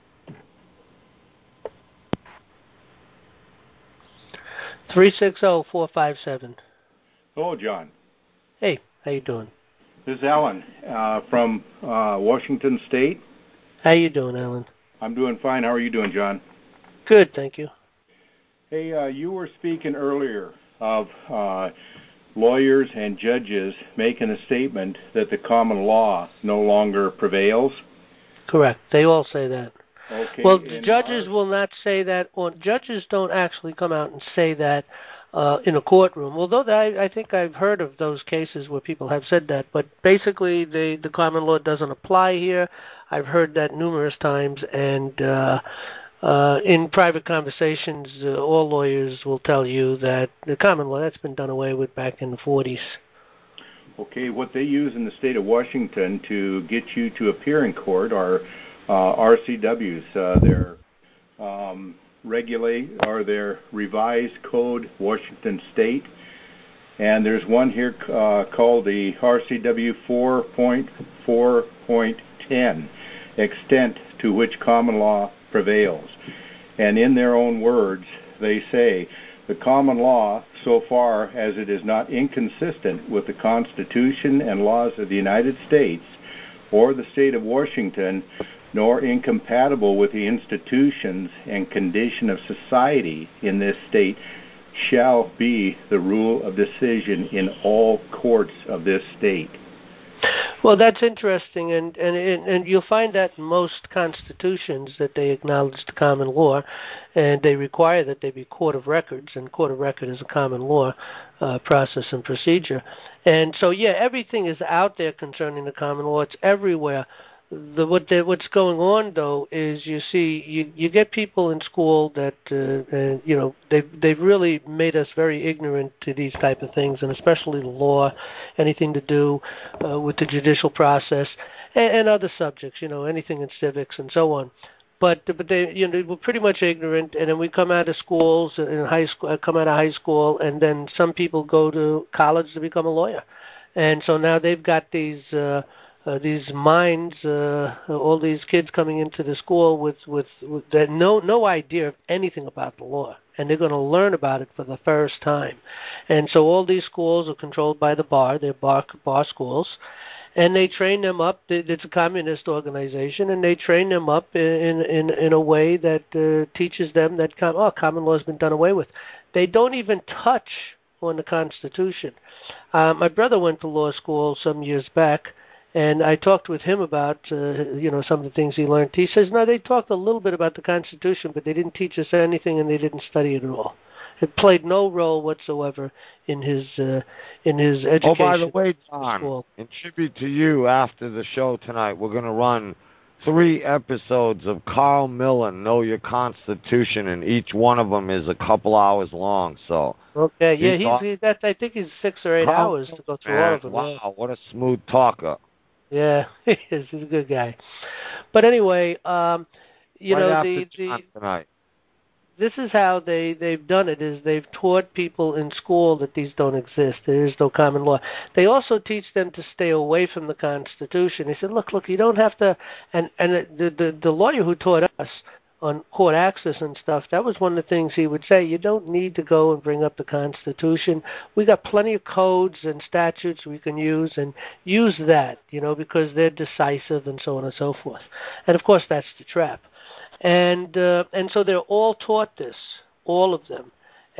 three six zero, four five seven. Hello, John. Hey, how you doing? This is Alan uh, from uh, Washington State. How you doing, Alan? I'm doing fine. How are you doing, John? Good, thank you. Hey, uh, you were speaking earlier of uh, lawyers and judges making a statement that the common law no longer prevails. Correct. They all say that. Okay. Well, the judges our... will not say that, or judges don't actually come out and say that uh, in a courtroom. Although I, I think I've heard of those cases where people have said that, but basically the the common law doesn't apply here. I've heard that numerous times, and uh, uh, in private conversations, uh, all lawyers will tell you that the common law, that's been done away with back in the forties. Okay, what they use in the state of Washington to get you to appear in court are uh, R C Ws. Uh, their um, regulate or their revised code, Washington State, and there's one here uh, called the R C W four point four point ten, extent to which common law prevails. And in their own words, they say, the common law, so far as it is not inconsistent with the Constitution and laws of the United States or the state of Washington, nor incompatible with the institutions and condition of society in this state, shall be the rule of decision in all courts of this state. Well, that's interesting, and, and and you'll find that in most constitutions that they acknowledge the common law, and they require that they be court of records, and court of record is a common law uh, process and procedure. And so, yeah, everything is out there concerning the common law. It's everywhere. The, what the, what's going on though is you see you, you get people in school that uh, uh, you know they've they've really made us very ignorant to these type of things, and especially the law, anything to do uh, with the judicial process and, and other subjects, you know, anything in civics and so on. But but they you know we're pretty much ignorant, and then we come out of schools in high school, come out of high school, and then some people go to college to become a lawyer, and so now they've got these. Uh, Uh, these minds, uh, all these kids coming into the school with with, with that no no idea of anything about the law, and they're going to learn about it for the first time. And so all these schools are controlled by the bar. They're bar bar schools, and they train them up. It's a communist organization, and they train them up in in in a way that uh, teaches them that com- oh, common law has been done away with. They don't even touch on the Constitution. Uh, my brother went to law school some years back. And I talked with him about, uh, you know, some of the things he learned. He says, no, they talked a little bit about the Constitution, but they didn't teach us anything, and they didn't study it at all. It played no role whatsoever in his uh, in his education. Oh, by the way, John, in tribute to you, after the show tonight, we're going to run three episodes of Carl Millen, Know Your Constitution, and each one of them is a couple hours long. So okay, yeah, he's, he's that. I think he's six or eight Carl, hours to go through man, all of them. Wow, yeah. What a smooth talker. Yeah, he is. He's a good guy. But anyway, um, you right know, after the, the tonight. this is how they, they've done it, is they've taught people in school that these don't exist. There is no common law. They also teach them to stay away from the Constitution. They said, look, look, you don't have to, and, and the, the, the lawyer who taught us on court access and stuff, that was one of the things he would say. You don't need to go and bring up the Constitution. We got plenty of codes and statutes we can use, and use that, you know, because they're decisive and so on and so forth. And, of course, that's the trap. And uh, and so they're all taught this, all of them.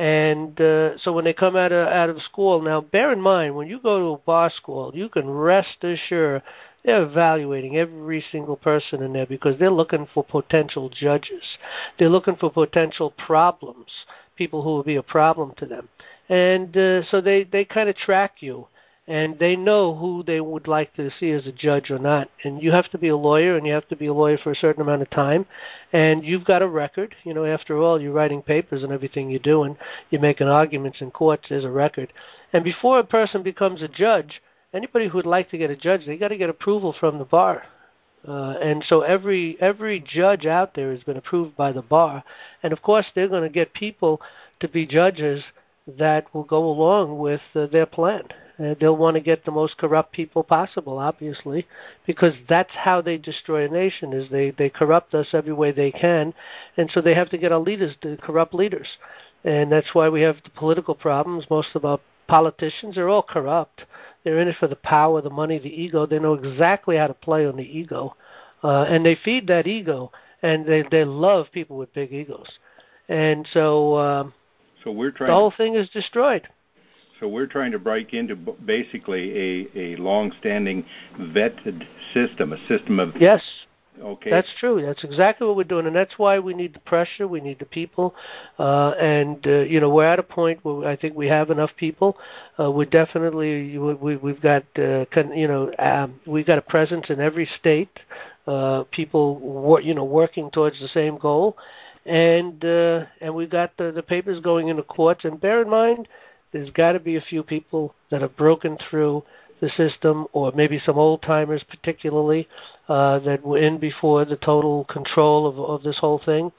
And uh, so when they come out of, out of school, now bear in mind, when you go to a bar school, you can rest assured they're evaluating every single person in there, because they're looking for potential judges. They're looking for potential problems, people who will be a problem to them. And uh, so they, they kind of track you, and they know who they would like to see as a judge or not. And you have to be a lawyer, and you have to be a lawyer for a certain amount of time. And you've got a record. You know, after all, you're writing papers and everything you're doing. You're making arguments in courts. There's a record. And before a person becomes a judge, anybody who would like to get a judge, they got to get approval from the bar. Uh, and so every every judge out there has been approved by the bar. And, of course, they're going to get people to be judges that will go along with uh, their plan. Uh, they'll want to get the most corrupt people possible, obviously, because that's how they destroy a nation, is they, they corrupt us every way they can. And so they have to get our leaders to corrupt leaders. And that's why we have the political problems. Most of our politicians are all corrupt. They're in it for the power, the money, the ego. They know exactly how to play on the ego. Uh, and they feed that ego, and they, they love people with big egos. And so, um, so we're trying the whole to, thing is destroyed. So we're trying to break into basically a, a long-standing vetted system, a system of... Yes. Okay. That's true. That's exactly what we're doing, and that's why we need the pressure. We need the people, uh, and uh, you know, we're at a point where I think we have enough people. Uh, we're definitely we, we've got uh, you know um, we've got a presence in every state. Uh, people, wor- you know, working towards the same goal, and uh, and we've got the, the papers going into courts. And bear in mind, there's got to be a few people that have broken through the system, or maybe some old-timers particularly, uh, that were in before the total control of, of this whole thing,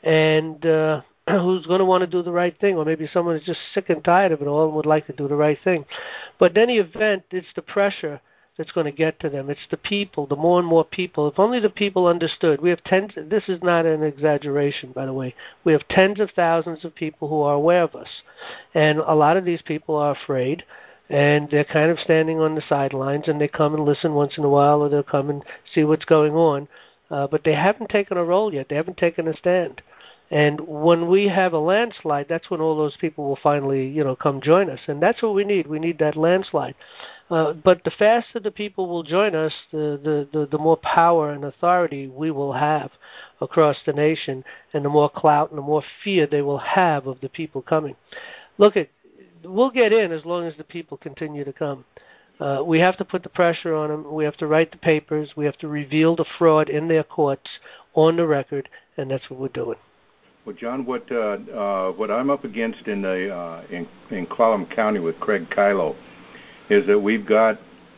and uh, who's going to want to do the right thing, or maybe someone is just sick and tired of it all and would like to do the right thing. But in any event, it's the pressure that's going to get to them. It's the people, the more and more people. If only the people understood. We have tens, this is not an exaggeration, by the way. We have tens of thousands of people who are aware of us, and a lot of these people are afraid, and they're kind of standing on the sidelines, and they come and listen once in a while, or they'll come and see what's going on. Uh, but they haven't taken a role yet. They haven't taken a stand. And when we have a landslide, that's when all those people will finally, you know, come join us. And that's what we need. We need that landslide. Uh, but the faster the people will join us, the, the, the, the more power and authority we will have across the nation, and the more clout and the more fear they will have of the people coming. Look, at, we'll get in as long as the people continue to come. Uh, we have to put the pressure on them. We have to write the papers. We have to reveal the fraud in their courts on the record, and that's what we're doing. Well, John, what uh, uh, what I'm up against in the uh, in in Clallam County with Craig Kylo is that we've got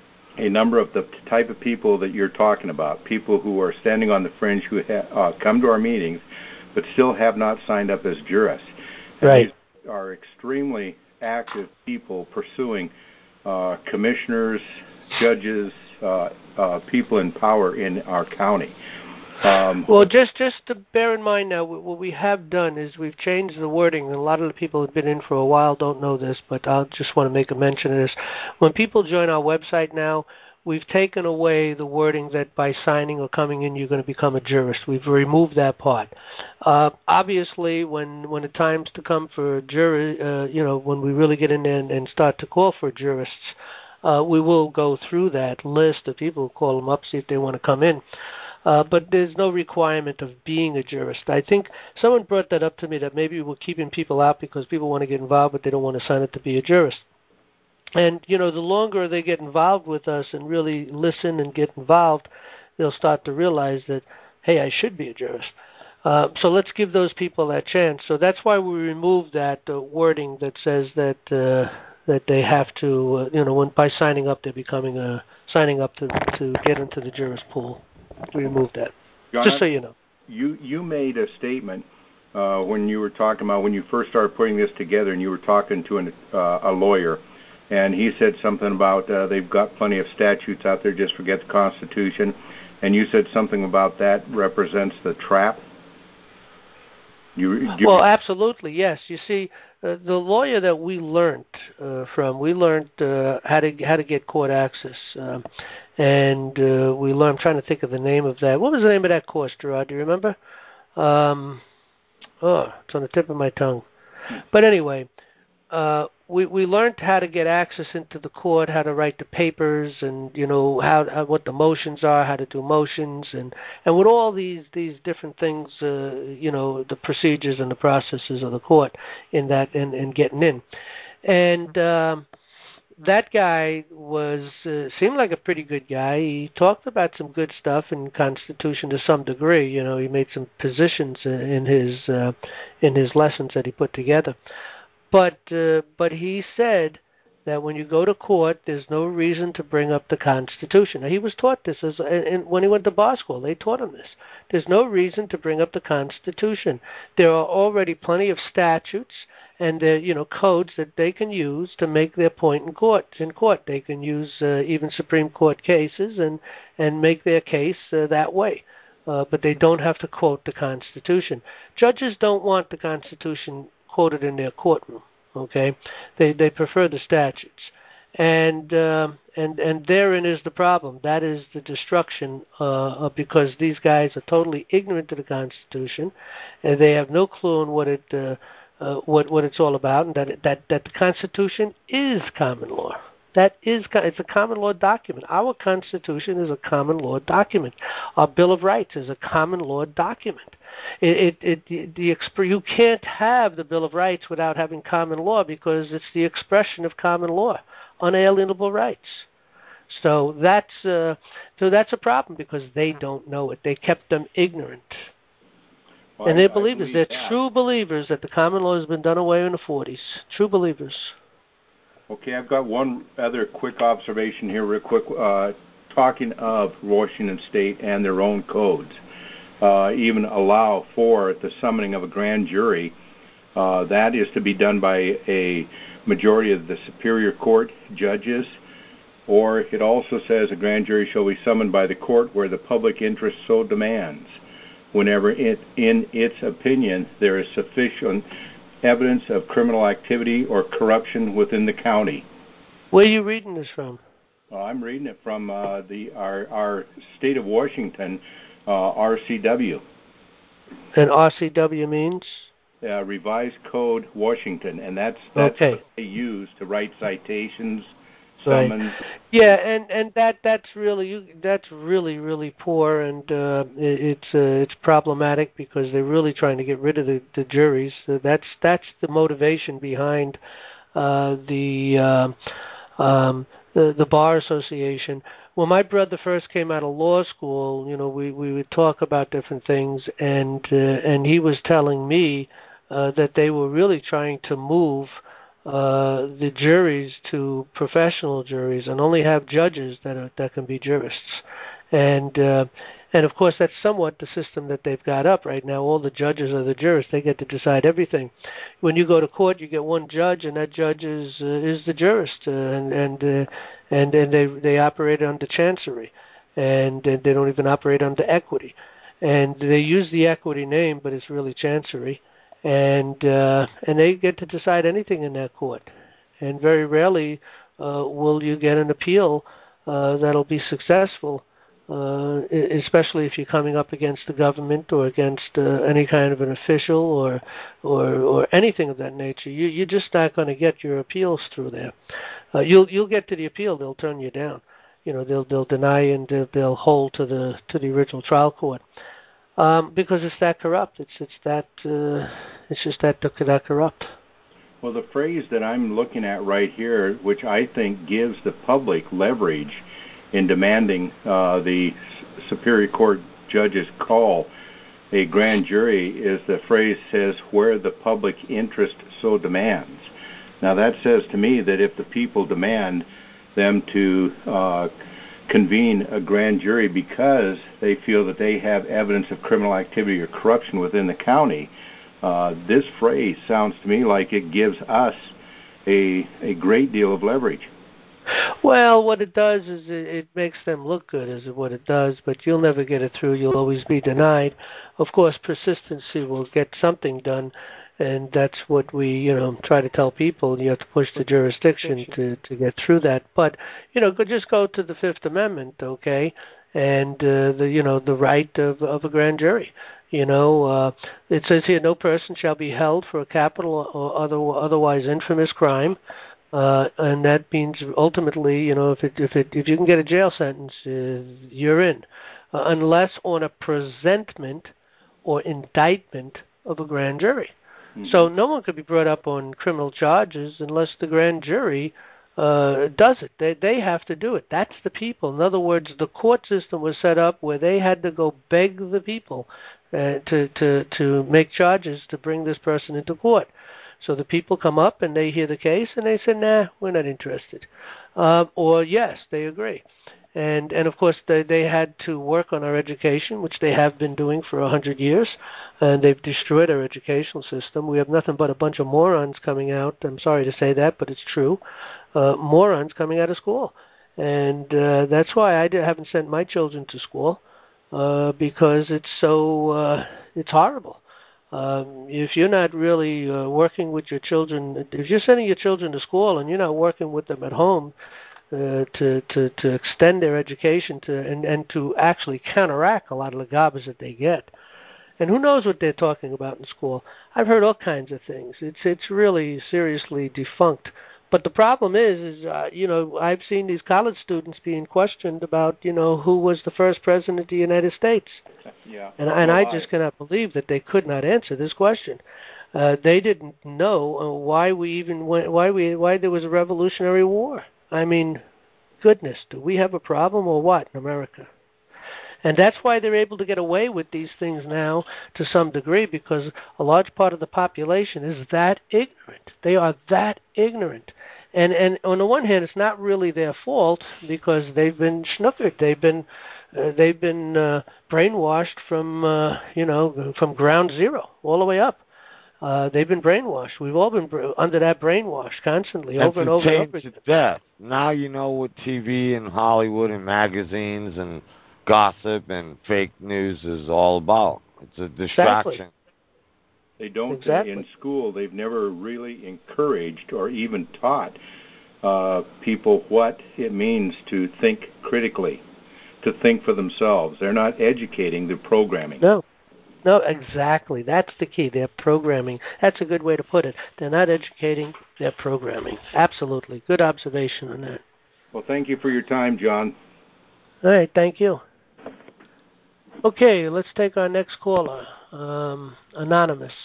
a number of the type of people that you're talking about, people who are standing on the fringe, who ha- uh, come to our meetings, but still have not signed up as jurists. And right. These are extremely active people pursuing uh, commissioners, judges, uh, uh, people in power in our county. Um, well, just just to bear in mind now, what we have done is we've changed the wording. And a lot of the people who have been in for a while don't know this, but I just want to make a mention of this. When people join our website now, we've taken away the wording that by signing or coming in you're going to become a jurist. We've removed that part. Uh, obviously, when when the time's to come for jury, uh, you know, when we really get in there and, and start to call for jurists, uh, we will go through that list of people, call them up, see if they want to come in. Uh, but there's no requirement of being a jurist. I think someone brought that up to me, that maybe we're keeping people out because people want to get involved, but they don't want to sign up to be a jurist. And, you know, the longer they get involved with us and really listen and get involved, they'll start to realize that, hey, I should be a jurist. Uh, so let's give those people that chance. So that's why we removed that uh, wording that says that uh, that they have to, uh, you know, when by signing up, they're becoming a signing up to to get into the jurist pool. We removed that. John, just so you know. You you made a statement uh, when you were talking about when you first started putting this together, and you were talking to an, uh, a lawyer, and he said something about uh, they've got plenty of statutes out there, just forget the Constitution, and you said something about that represents the trap. You, you well, absolutely, yes. You see, uh, the lawyer that we learned uh, from, we learned uh, how to how to get court access, um, and uh, we learned. I'm trying to think of the name of that. What was the name of that course, Gerard? Do you remember? Um, oh, it's on the tip of my tongue. But anyway, uh, we we learned how to get access into the court, how to write the papers, and you know how, how what the motions are, how to do motions, and and with all these these different things, uh, you know, the procedures and the processes of the court in that and in, in getting in, and um, that guy was uh, seemed like a pretty good guy. He talked about some good stuff in Constitution to some degree. You know, he made some positions in his uh, in his lessons that he put together. But uh, but he said that when you go to court, there's no reason to bring up the Constitution. Now, he was taught this as, and when he went to bar school. They taught him this. There's no reason to bring up the Constitution. There are already plenty of statutes and uh, you know codes that they can use to make their point in court. In court, they can use uh, even Supreme Court cases and and make their case uh, that way. Uh, but they don't have to quote the Constitution. Judges don't want the Constitution quoted in their courtroom. Okay, they they prefer the statutes, and uh, and and therein is the problem. That is the destruction, uh, because these guys are totally ignorant to the Constitution, and they have no clue on what it uh, uh, what what it's all about, and that it, that that the Constitution is common law. That is, it's a common law document. Our Constitution is a common law document. Our Bill of Rights is a common law document. It, it, it, the, the you can't have the Bill of Rights without having common law because it's the expression of common law, unalienable rights. So that's uh, so that's a problem because they don't know it. They kept them ignorant. Well, and they're I, believers. I they're that. true believers that the common law has been done away in the forties. True believers. Okay, I've got one other quick observation here, real quick. Uh, talking of Washington State and their own codes, uh, even allow for the summoning of a grand jury. Uh, that is to be done by a majority of the Superior Court judges, or it also says a grand jury shall be summoned by the court where the public interest so demands, whenever it, in its opinion there is sufficient evidence of criminal activity or corruption within the county. Where are you reading this from? Well, I'm reading it from uh, the our, our state of Washington, uh, R C W. And R C W means? Uh, Revised Code Washington, and that's, that's okay. what they use to write citations, summons. Right. Yeah, and, and that that's really that's really really poor, and uh, it, it's uh, it's problematic because they're really trying to get rid of the, the juries. So that's that's the motivation behind uh, the, uh, um, the the Bar Association. When my brother first came out of law school, you know, we, we would talk about different things, and uh, and he was telling me uh, that they were really trying to move Uh, the juries to professional juries and only have judges that are, that can be jurists, and uh, and of course that's somewhat the system that they've got up right now. All the judges are the jurists; they get to decide everything. When you go to court, you get one judge, and that judge is uh, is the jurist, uh, and and uh, and and they they operate under chancery, and, and they don't even operate under equity, and they use the equity name, but it's really chancery. And uh, and they get to decide anything in that court, and very rarely uh, will you get an appeal uh, that'll be successful, uh, especially if you're coming up against the government or against uh, any kind of an official or or or anything of that nature. You you're just not going to get your appeals through there. Uh, you'll you'll get to the appeal, they'll turn you down. You know, they'll they'll deny and they'll, they'll hold to the to the original trial court. Um, because it's that corrupt. It's it's that uh, it's just that that corrupt. Well, the phrase that I'm looking at right here, which I think gives the public leverage in demanding uh, the Superior Court judges call a grand jury, is the phrase says where the public interest so demands. Now that says to me that if the people demand them to uh, convene a grand jury because they feel that they have evidence of criminal activity or corruption within the county, uh, this phrase sounds to me like it gives us a a great deal of leverage. Well, what it does is it, it makes them look good, is what it does, but you'll never get it through. You'll always be denied. Of course, persistency will get something done, and that's what we, you know, try to tell people. You have to push the jurisdiction to, to get through that. But, you know, just go to the Fifth Amendment, okay, and uh, the, you know, the right of, of a grand jury. You know, uh, it says here, no person shall be held for a capital or other, otherwise infamous crime. Uh, and that means ultimately, you know, if it, if it, if you can get a jail sentence, uh, you're in, uh, unless on a presentment or indictment of a grand jury. Mm-hmm. So no one could be brought up on criminal charges unless the grand jury uh, does it. They they have to do it. That's the people. In other words, the court system was set up where they had to go beg the people uh, to to to make charges to bring this person into court. So the people come up and they hear the case and they say, nah, we're not interested. Uh, or yes, they agree. And, and of course, they, they had to work on our education, which they have been doing for a hundred years, and they've destroyed our educational system. We have nothing but a bunch of morons coming out. I'm sorry to say that, but it's true. Uh, morons coming out of school. And uh, that's why I haven't sent my children to school, uh, because it's so, uh, it's horrible. Um, if you're not really uh, working with your children, if you're sending your children to school and you're not working with them at home uh, to, to, to extend their education to and, and to actually counteract a lot of the garbage that they get, and who knows what they're talking about in school. I've heard all kinds of things. It's it's really seriously defunct. But the problem is, is uh, you know, I've seen these college students being questioned about, you know, who was the first president of the United States. Yeah. And, and well, I just cannot believe that they could not answer this question. Uh, they didn't know uh, why we even went, why we why there was a Revolutionary War. I mean, goodness, do we have a problem or what in America? And that's why they're able to get away with these things now to some degree, because a large part of the population is that ignorant. They are that ignorant. And and on the one hand, it's not really their fault because they've been snookered. They've been uh, they've been uh, brainwashed from uh, you know from ground zero all the way up. Uh, they've been brainwashed. We've all been br- under that brainwash constantly, over and over and over again. To death. Now you know what T V and Hollywood and magazines and gossip and fake news is all about. It's a distraction. Exactly. They don't, exactly. uh, in school, they've never really encouraged or even taught uh, people what it means to think critically, to think for themselves. They're not educating, they're programming. No. No, exactly. That's the key. They're programming. That's a good way to put it. They're not educating, they're programming. Absolutely. Good observation on that. Well, thank you for your time, John. All right, thank you. Okay, let's take our next caller. Um, anonymous.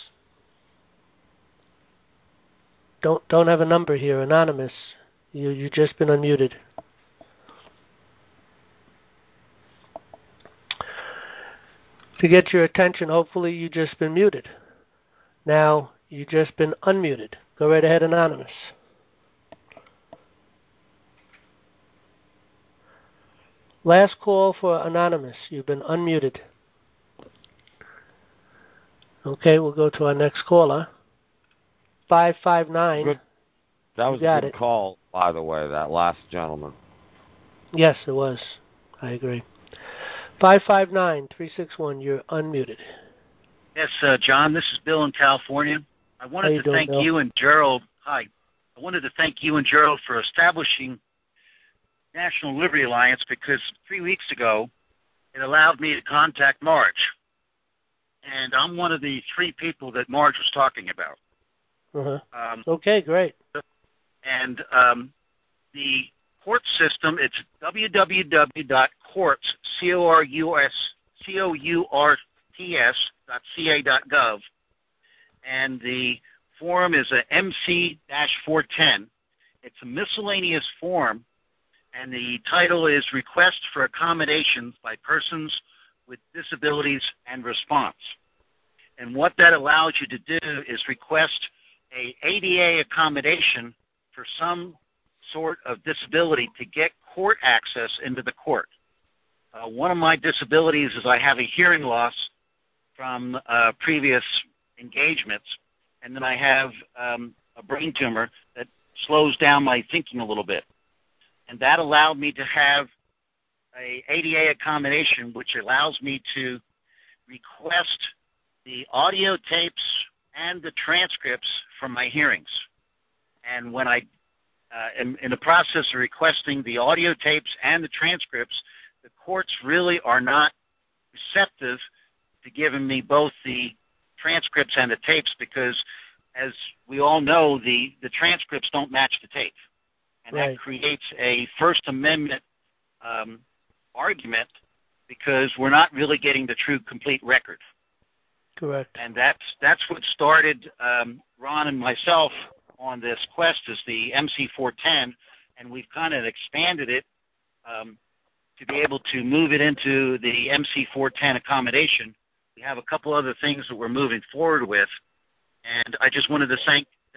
Don't don't have a number here. Anonymous. You you just been unmuted. To get your attention, hopefully you just been muted. Now you just been unmuted. Go right ahead, Anonymous. Last call for Anonymous. You've been unmuted. Okay, we'll go to our next caller. five five nine. Good. That was you got a good it. call, by the way, that last gentleman. Yes, it was. I agree. five five nine, three six one, you're unmuted. Yes, uh, John, this is Bill in California. I How wanted you to doing, thank Bill? you and Gerald. Hi. I wanted to thank you and Gerald for establishing National Liberty Alliance, because three weeks ago it allowed me to contact Marge. And I'm one of the three people that Marge was talking about. Uh-huh. Um, okay, great. And um, the court system, it's w w w dot courts, C O R U S, C O U R T S dot C A dot gov. And the form is a M C four ten. It's a miscellaneous form, and the title is Request for Accommodations by Persons with Disabilities and Response. And what that allows you to do is request a A D A accommodation for some sort of disability to get court access into the court. Uh, one of my disabilities is I have a hearing loss from uh, previous engagements, and then I have um, a brain tumor that slows down my thinking a little bit. And that allowed me to have a A D A accommodation, which allows me to request the audio tapes and the transcripts from my hearings. And when I uh, am in the process of requesting the audio tapes and the transcripts, the courts really are not receptive to giving me both the transcripts and the tapes, because, as we all know, the, the transcripts don't match the tape. And right. that creates a First Amendment um, argument, because we're not really getting the true, complete record. Correct. And that's that's what started um, Ron and myself on this quest, is the M C four ten, and we've kind of expanded it um, to be able to move it into the M C four ten accommodation. We have a couple other things that we're moving forward with, and I just wanted to thank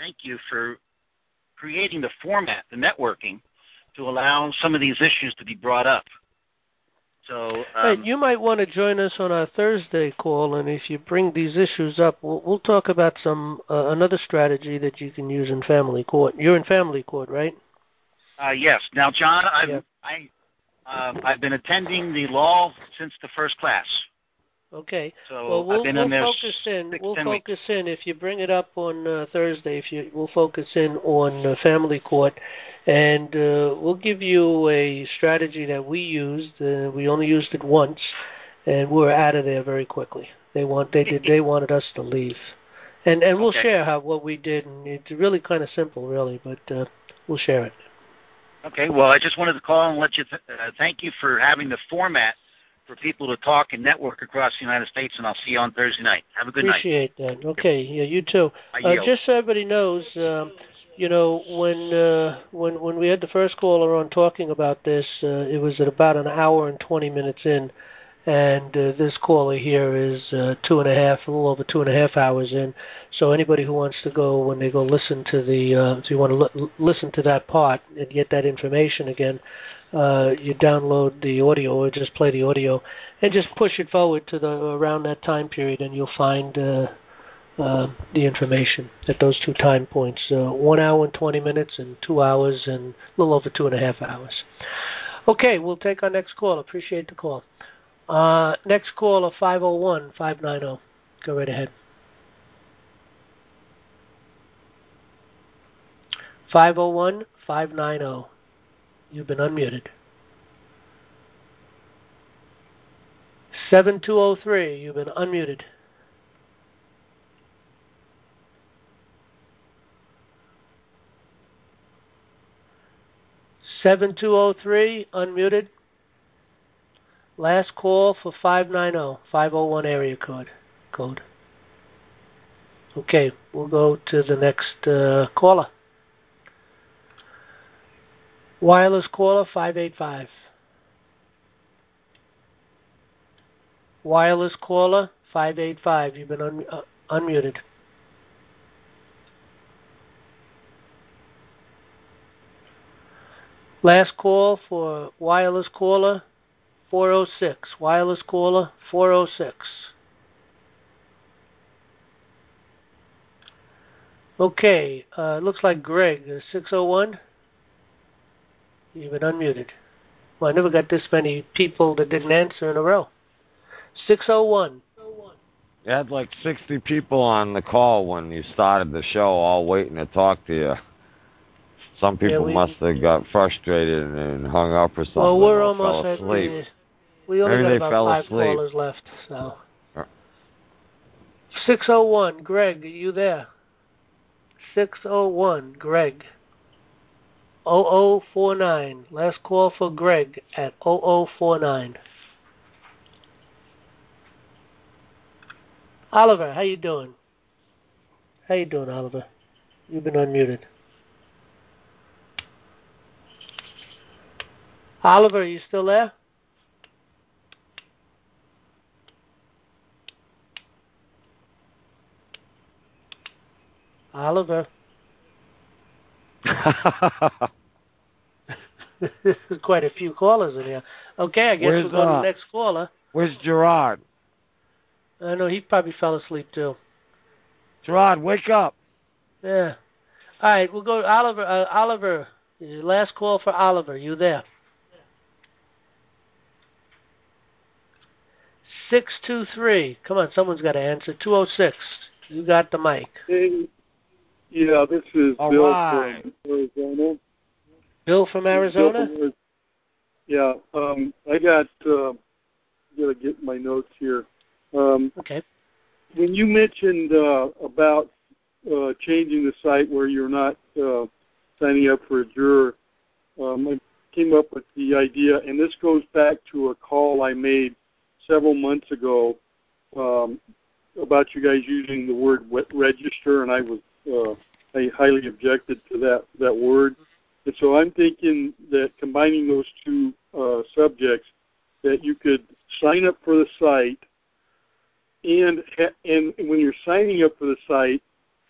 thank you for creating the format, the networking, to allow some of these issues to be brought up. So um, hey, you might want to join us on our Thursday call, and if you bring these issues up, we'll, we'll talk about some uh, another strategy that you can use in family court. You're in family court, right? Uh, yes. Now, John, I've yeah. I, um, I've been attending the law since the first class. Okay. So well, we'll, I've been we'll in there focus in. six, We'll ten focus weeks. in. If you bring it up on uh, Thursday, if you, we'll focus in on uh, family court, and uh, we'll give you a strategy that we used. Uh, we only used it once, and we were out of there very quickly. They want they did they wanted us to leave, and and we'll okay. share how what we did, and it's really kind of simple, really, but uh, we'll share it. Okay. Well, I just wanted to call and let you th- uh, thank you for having the format for people to talk and network across the United States, and I'll see you on Thursday night. Have a good Appreciate night. Appreciate that. Okay, yeah, you too. I Uh, yield. just so everybody knows, um, you know, when uh, when when we had the first caller on talking about this, uh, it was at about an hour and twenty minutes in, and uh, this caller here is uh, two and a half, a little over two and a half hours in. So anybody who wants to go, when they go listen to the, uh, if you want to l- listen to that part and get that information again, uh, you download the audio or just play the audio and just push it forward to the around that time period, and you'll find uh, uh, the information at those two time points: uh, one hour and twenty minutes, and two hours and a little over two and a half hours. Okay, we'll take our next call. Appreciate the call. Uh, next caller, five oh one, five nine oh. Go right ahead. five oh one, five nine oh. You've been unmuted. seven two oh three. You've been unmuted. seven two oh three, unmuted. Last call for five nine oh, five oh one area code. Code. Okay, we'll go to the next uh, caller. Wireless caller, five eight five. Wireless caller, five eight five. You've been un- uh, unmuted. Last call for wireless caller, four oh six. Wireless caller, four oh six. Okay, uh, looks like Greg, six oh one. You've been unmuted. Well, I never got this many people that didn't answer in a row. six oh one. You had like sixty people on the call when you started the show, all waiting to talk to you. Some people yeah, we, must have got frustrated and hung up or something. Well, we're or almost fell at asleep. the... We only Maybe got they about fell five asleep. callers left, so... six oh one, Greg, are you there? six oh one, Greg. oh oh four nine. Last call for Greg at oh oh four nine. Oliver, how you doing? How you doing, Oliver? You've been unmuted. Oliver, are you still there? Oliver. There's quite a few callers in here. Okay, I guess Where's, we'll go to uh, the next caller. Where's Gerard? I know he probably fell asleep too. Gerard, wake up. Yeah. All right, we'll go to Oliver. Uh, Oliver, last call for Oliver. You there? six two three. Come on, someone's got to answer. two oh six. You got the mic. Hey, yeah, this is All Bill right. from Arizona. Bill from Arizona? Bill from, yeah, um, I got, uh, got to get my notes here. Um, okay. When you mentioned uh, about uh, changing the site where you're not uh, signing up for a juror, um, I came up with the idea, and this goes back to a call I made several months ago um, about you guys using the word register, and I was uh, I highly objected to that that word. And so I'm thinking that combining those two uh, subjects, that you could sign up for the site, and and when you're signing up for the site,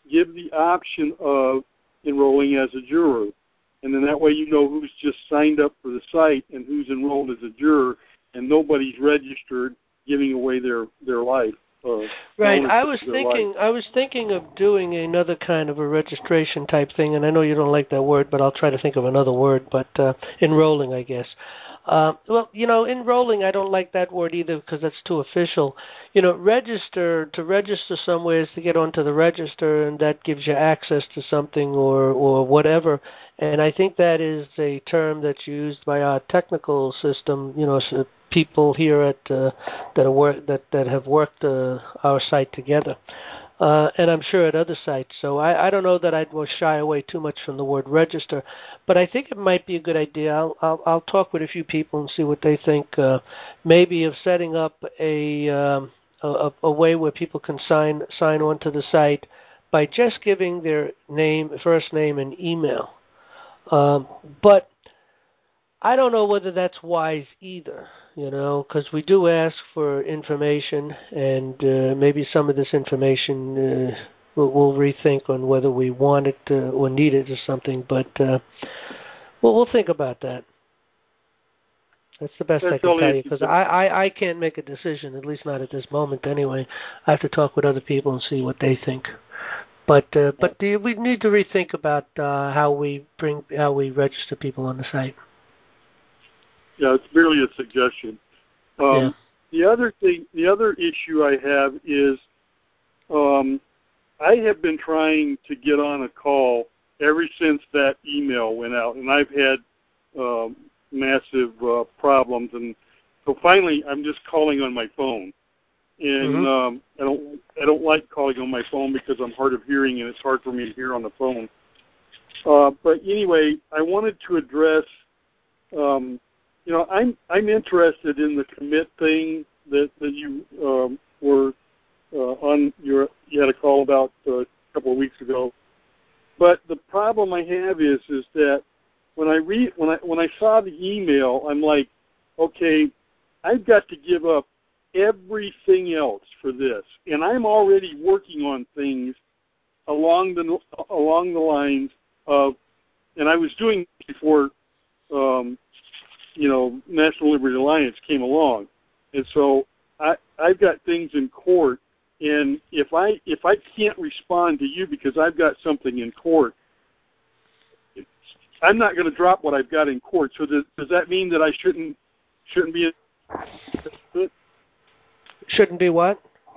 give the option of enrolling as a juror. And then that way you know who's just signed up for the site and who's enrolled as a juror, and nobody's registered giving away their, their life. Uh, right. I was thinking life. I was thinking of doing another kind of a registration type thing, and I know you don't like that word, but I'll try to think of another word, but uh, enrolling, I guess. Uh, well, you know, enrolling, I don't like that word either because that's too official. You know, register, to register somewhere is to get onto the register, and that gives you access to something or, or whatever. And I think that is a term that's used by our technical system, you know, so people here at uh, that are work, that, that have worked uh, our site together. Uh, and I'm sure at other sites. So I, I don't know that I'd shy away too much from the word register, but I think it might be a good idea. I'll, I'll, I'll talk with a few people and see what they think. Uh, maybe of setting up a, um, a a way where people can sign sign on to the site by just giving their name, first name, and email. Um, but I don't know whether that's wise either, you know, because we do ask for information, and uh, maybe some of this information uh, we'll, we'll rethink on whether we want it uh, or need it or something. But uh, well, we'll think about that. That's the best That's I can tell you, because I, I, I, I can't make a decision, at least not at this moment anyway. I have to talk with other people and see what they think. But uh, but do you, we need to rethink about uh, how we bring how we register people on the site. Yeah, it's merely a suggestion. Um, yeah. The other thing, the other issue I have is, um, I have been trying to get on a call ever since that email went out, and I've had um, massive uh, problems. And so finally, I'm just calling on my phone, and mm-hmm. um, I don't, I don't like calling on my phone because I'm hard of hearing, and it's hard for me to hear on the phone. Uh, but anyway, I wanted to address. Um, You know, I'm I'm interested in the commit thing that that you um, were uh, on your you had a call about uh, a couple of weeks ago. But the problem I have is is that when I read when I when I saw the email, I'm like, okay, I've got to give up everything else for this, and I'm already working on things along the along the lines of, and I was doing before. Um, you know, National Liberty Alliance came along. And so I, I've got things in court, and if I if I can't respond to you because I've got something in court, I'm not going to drop what I've got in court. So does, does that mean that I shouldn't shouldn't be shouldn't be what?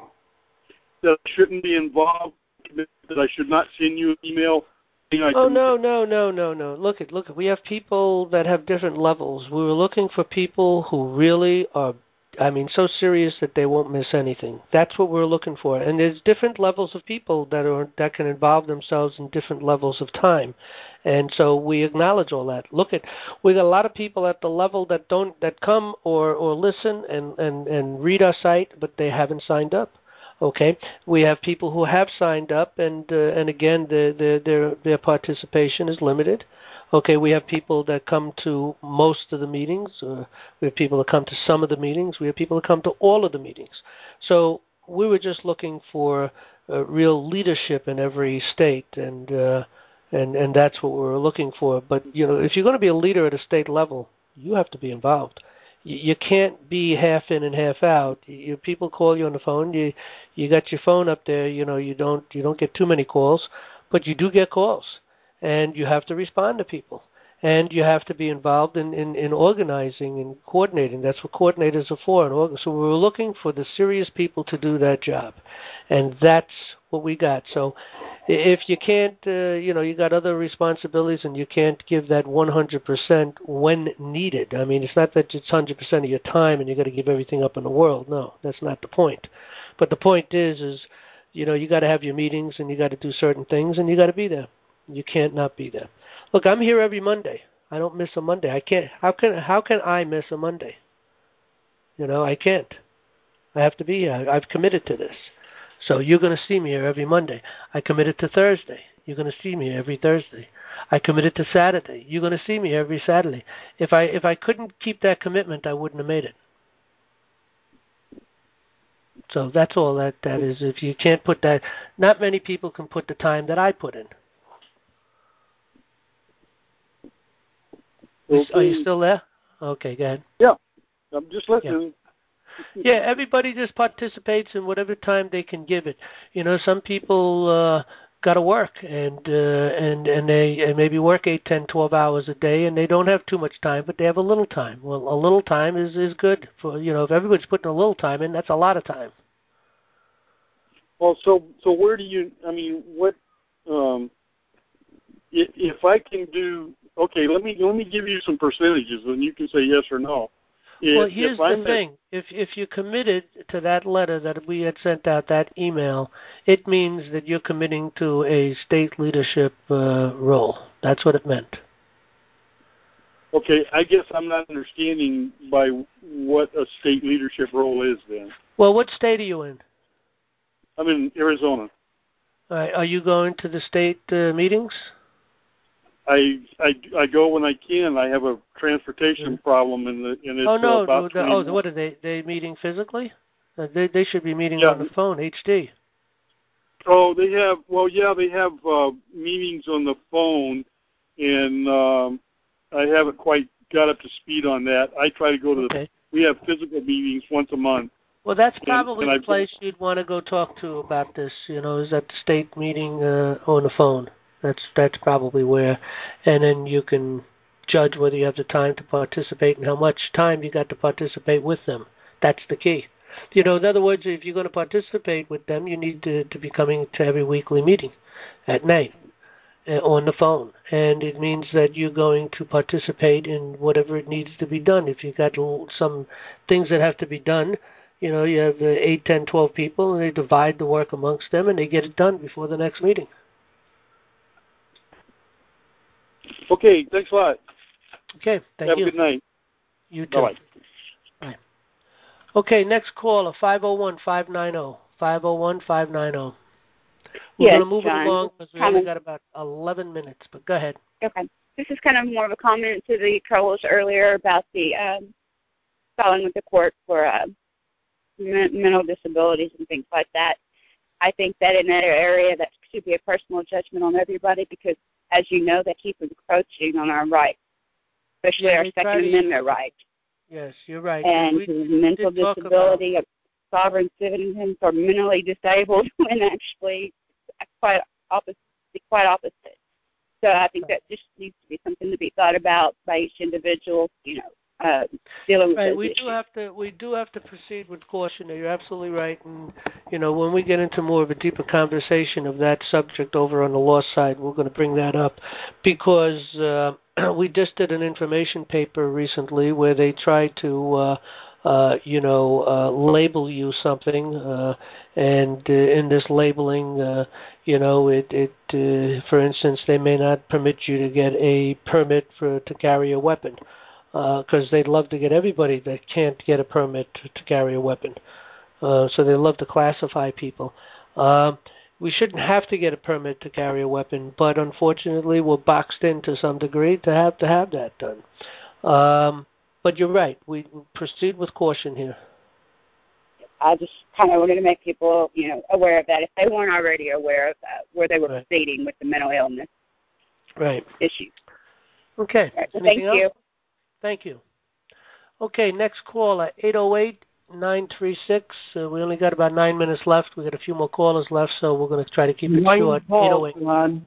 That I shouldn't be involved, that I should not send you an email? Oh no no no no no! Look at look at. We have people that have different levels. We were looking for people who really are, I mean, so serious that they won't miss anything. That's what we're looking for. And there's different levels of people that are that can involve themselves in different levels of time, and so we acknowledge all that. Look at we got a lot of people at the level that don't that come or or listen and and and read our site, but they haven't signed up. Okay, we have people who have signed up, and uh, and again, the, the, their their participation is limited. Okay, we have people that come to most of the meetings. Uh, we have people that come to some of the meetings. We have people that come to all of the meetings. So we were just looking for uh, real leadership in every state, and uh, and and that's what we were looking for. But you know, if you're going to be a leader at a state level, you have to be involved. You can't be half in and half out. You, people call you on the phone. You you got your phone up there. You know you don't you don't get too many calls, but you do get calls, and you have to respond to people, and you have to be involved in, in, in organizing and coordinating. That's what coordinators are for. And so we were looking for the serious people to do that job, and that's what we got. So if you can't, uh, you know, you got other responsibilities and you can't give that one hundred percent when needed. I mean, it's not that it's one hundred percent of your time and you got to give everything up in the world. No, that's not the point. But the point is, is, you know, you got to have your meetings and you got to do certain things and you got to be there. You can't not be there. Look, I'm here every Monday. I don't miss a Monday. I can't. How can how can I miss a Monday? You know, I can't. I have to be here. I've committed to this. So you're going to see me here every Monday. I committed to Thursday. You're going to see me every Thursday. I committed to Saturday. You're going to see me every Saturday. If I if I couldn't keep that commitment, I wouldn't have made it. So that's all that, that is. If you can't put that, not many people can put the time that I put in. Okay. Are you still there? Okay, go ahead. Yeah, I'm just listening. Yeah. yeah, everybody just participates in whatever time they can give it. You know, some people uh, got to work and uh, and and they and maybe work eight, ten, twelve hours a day, and they don't have too much time, but they have a little time. Well, a little time is is good for you know if everybody's putting a little time in, that's a lot of time. Well, so so where do you? I mean, what? Um, if, if I can do, okay, let me let me give you some percentages, and you can say yes or no. If, well, here's if the I'm thing: if if you committed to that letter that we had sent out, that email, it means that you're committing to a state leadership uh, role. That's what it meant. Okay, I guess I'm not understanding by what a state leadership role is then. Well, what state are you in? I'm in Arizona. All right, are you going to the state uh, meetings? I, I, I go when I can. I have a transportation problem, and, the, and it's oh no! uh, about the, oh, what are they? They meeting physically? Uh, they they should be meeting yeah. on the phone, H D. Oh, they have. Well, yeah, they have uh, meetings on the phone, and um, I haven't quite got up to speed on that. I try to go to okay. the. We have physical meetings once a month. Well, that's probably and, and the place you'd want to go talk to about this. You know, is at the state meeting uh, on the phone. That's that's probably where, and then you can judge whether you have the time to participate and how much time you got to participate with them. That's the key. You know, in other words, if you're going to participate with them, you need to, to be coming to every weekly meeting at night uh, on the phone, and it means that you're going to participate in whatever it needs to be done. If you've got some things that have to be done, you know, you have uh, eight, ten, twelve people, and they divide the work amongst them, and they get it done before the next meeting. Okay, thanks a lot. Okay, thank Have you. Have a good night. You too. Bye-bye. Bye. Okay, next caller, five oh one, five nine oh. five oh one, five nine oh. We're yes, going to move John. it along because we Comment. only got about eleven minutes, but go ahead. Okay. This is kind of more of a comment to the troubles earlier about the um, filing with the court for uh, mental disabilities and things like that. I think that in that area, that should be a personal judgment on everybody because, as you know, they keep encroaching on our rights, especially yeah, our Second to, Amendment rights. Yes, you're right. And we, mental we disability about... of sovereign citizens or mentally disabled when actually quite opposite. Quite opposite. So I think that just needs to be something to be thought about by each individual. You know, uh, dealing with right. those We issues. do have to. We do have to proceed with caution. You're absolutely right. And you know, when we get into more of a deeper conversation of that subject over on the law side, we're going to bring that up because uh, we just did an information paper recently where they tried to. Uh, Uh, you know, uh, label you something, uh, and uh, in this labeling, uh, you know, it, it uh, for instance, they may not permit you to get a permit for to carry a weapon, because uh, they'd love to get everybody that can't get a permit to, to carry a weapon. Uh, so they love to classify people. Uh, we shouldn't have to get a permit to carry a weapon, but unfortunately, we're boxed in to some degree to have to have that done. Um, But you're right. We proceed with caution here. I just kind of wanted to make people, you know, aware of that if they weren't already aware of that, where they were right. proceeding with the mental illness right. issue. Okay. Right. So Anything thank else? you. Thank you. Okay, next caller, eight oh eight, nine three six. Uh, we only got about nine minutes left. We've got a few more callers left, so we're going to try to keep it Mine short. Paul, eight oh eight. John.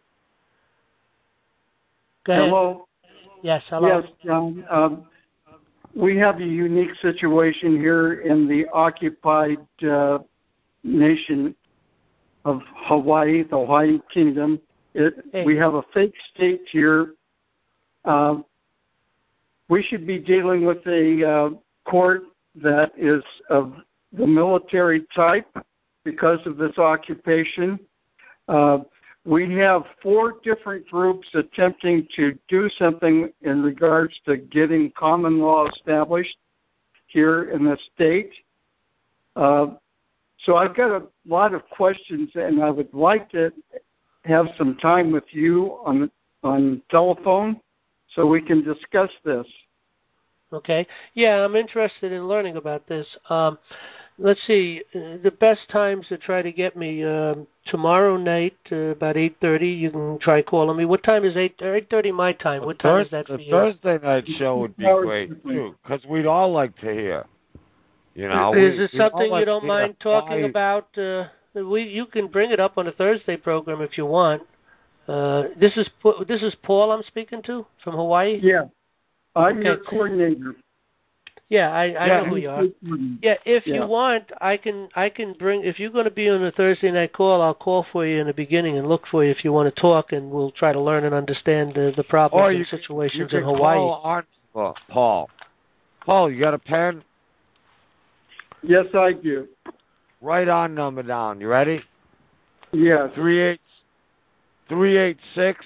Go ahead. Hello? Yes, hello. Yes, John. Um, we have a unique situation here in the occupied uh, nation of Hawaii, the Hawaii Kingdom. It, hey. We have a fake state here. Uh, we should be dealing with a uh, court that is of the military type because of this occupation. Uh, We have four different groups attempting to do something in regards to getting common law established here in the state. Uh, so I've got a lot of questions, and I would like to have some time with you on on telephone so we can discuss this. Okay. Yeah, I'm interested in learning about this. Um, let's see, uh, the best times to try to get me um, tomorrow night uh, about eight thirty. You can try calling me. What time is eight eight thirty my time? What time is that for the you? Thursday night show would be great too, because we'd all like to hear. You know, is we, it something like you don't mind talking why... about? Uh, we you can bring it up on a Thursday program if you want. Uh, this is this is Paul I'm speaking to from Hawaii. Yeah, I'm okay. your coordinator. Yeah, I, I yeah, know who you are. Yeah, if yeah. you want, I can I can bring. If you're going to be on a Thursday night call, I'll call for you in the beginning and look for you if you want to talk, and we'll try to learn and understand the the problems or and you situations can, in you can Hawaii. Call our number, Paul. Paul, you got a pen? Yes, I do. Write our number down. You ready? Yeah. Three eight three eight six.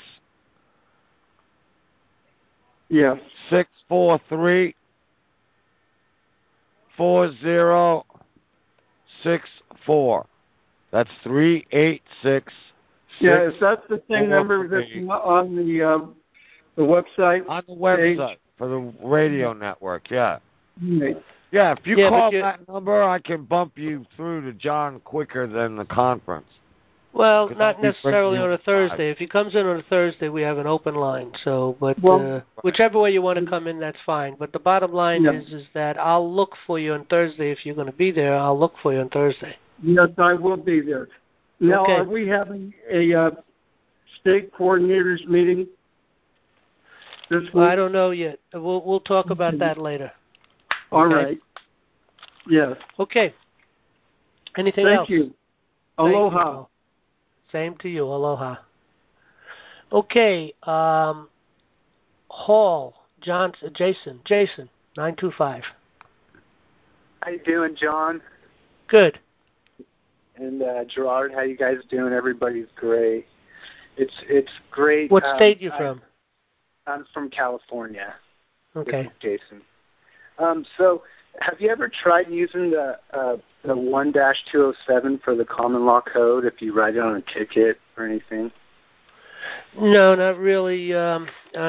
Yes. Six four three. Four zero six four. That's three eight six. Yeah, is that the same number that's on the uh, the website? On the website page? for the radio network, yeah. Right. Yeah, if you yeah, call you, that number, I can bump you through to John quicker than the conference. Well, not necessarily on a Thursday. Live. If he comes in on a Thursday, we have an open line. So, but well, uh, whichever way you want to come in, that's fine. But the bottom line yeah. is, is that I'll look for you on Thursday. If you're going to be there, I'll look for you on Thursday. Yes, I will be there. Now, okay. are we having a uh, state coordinators meeting this week? Well, I don't know yet. We'll we'll talk about that later. All okay? right. Yes. Okay. Anything Thank else? You. Thank Aloha. you. Same to you. Aloha. Okay. Um, Hall, Johnson, Jason, Jason, nine two five. How you doing, John? Good. And uh, Gerard, how you guys doing? Everybody's great. It's it's great. What um, state you from? I'm, I'm from California. Okay. This is Jason. Um, so, have you ever tried using the uh, the one dash two oh seven for the common law code if you write it on a ticket or anything? No, not really. Um,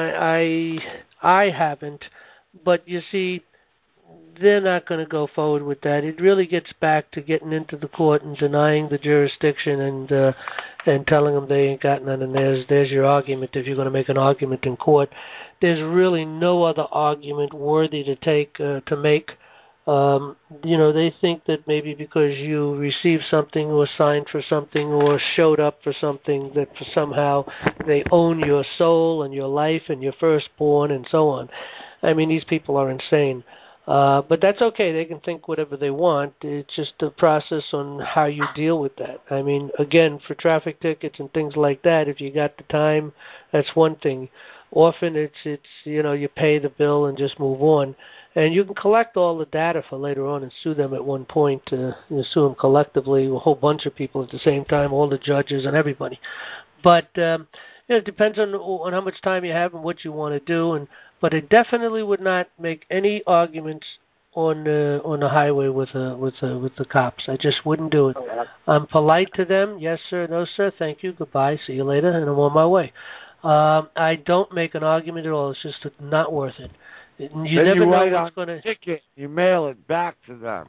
I, I I haven't, but you see, they're not going to go forward with that. It really gets back to getting into the court and denying the jurisdiction and uh, and telling them they ain't got none. And there's there's your argument. If you're going to make an argument in court, there's really no other argument worthy to take uh, to make. Um, you know, they think that maybe because you received something or signed for something or showed up for something that somehow they own your soul and your life and your firstborn and so on. I mean, these people are insane. Uh, but that's okay. They can think whatever they want. It's just a process on how you deal with that. I mean, again, for traffic tickets and things like that, if you got the time, that's one thing. Often it's, it's you know, you pay the bill and just move on. And you can collect all the data for later on and sue them at one point. Uh, you sue them collectively, a whole bunch of people at the same time, all the judges and everybody. But um, you know, it depends on on how much time you have and what you want to do. And but it definitely would not make any arguments on uh, on the highway with uh, with uh, with the cops. I just wouldn't do it. I'm polite to them. Yes, sir. No, sir. Thank you. Goodbye. See you later. And I'm on my way. Um, I don't make an argument at all. It's just not worth it. You then never you know write what's on going to. Ticket. You mail it back to them.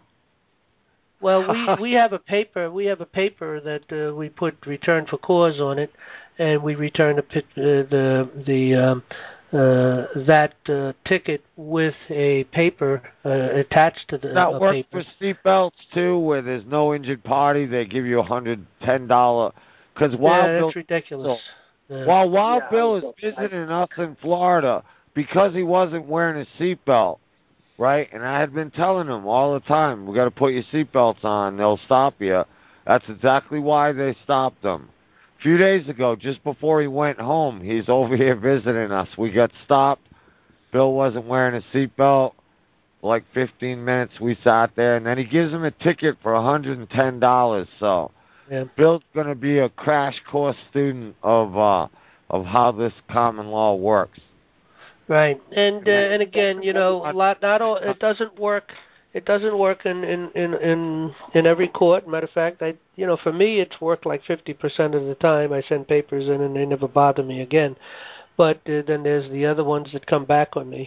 Well, we we have a paper. We have a paper that uh, we put return for cause on it, and we return the uh, the the um, uh, that uh, ticket with a paper uh, attached to the that uh, works paper. for seatbelts too, where there's no injured party. They give you a hundred ten dollar. Because Wild yeah, Bill, that's ridiculous. Yeah. while Wild Yeah, Bill is I- visiting us in Florida, because he wasn't wearing a seatbelt, right? And I had been telling him all the time, we got to put your seatbelts on. They'll stop you. That's exactly why they stopped him. A few days ago, just before he went home, he's over here visiting us. We got stopped. Bill wasn't wearing a seatbelt. For like fifteen minutes, we sat there, and then he gives him a ticket for one hundred ten dollars. So yeah. Bill's going to be a crash course student of uh, of how this common law works. Right, and uh, and again, you know, lot, not all it doesn't work. It doesn't work in in in in, in every court. Matter of fact, I you know, for me, it's worked like fifty percent of the time. I send papers in, and they never bother me again. But uh, then there's the other ones that come back on me,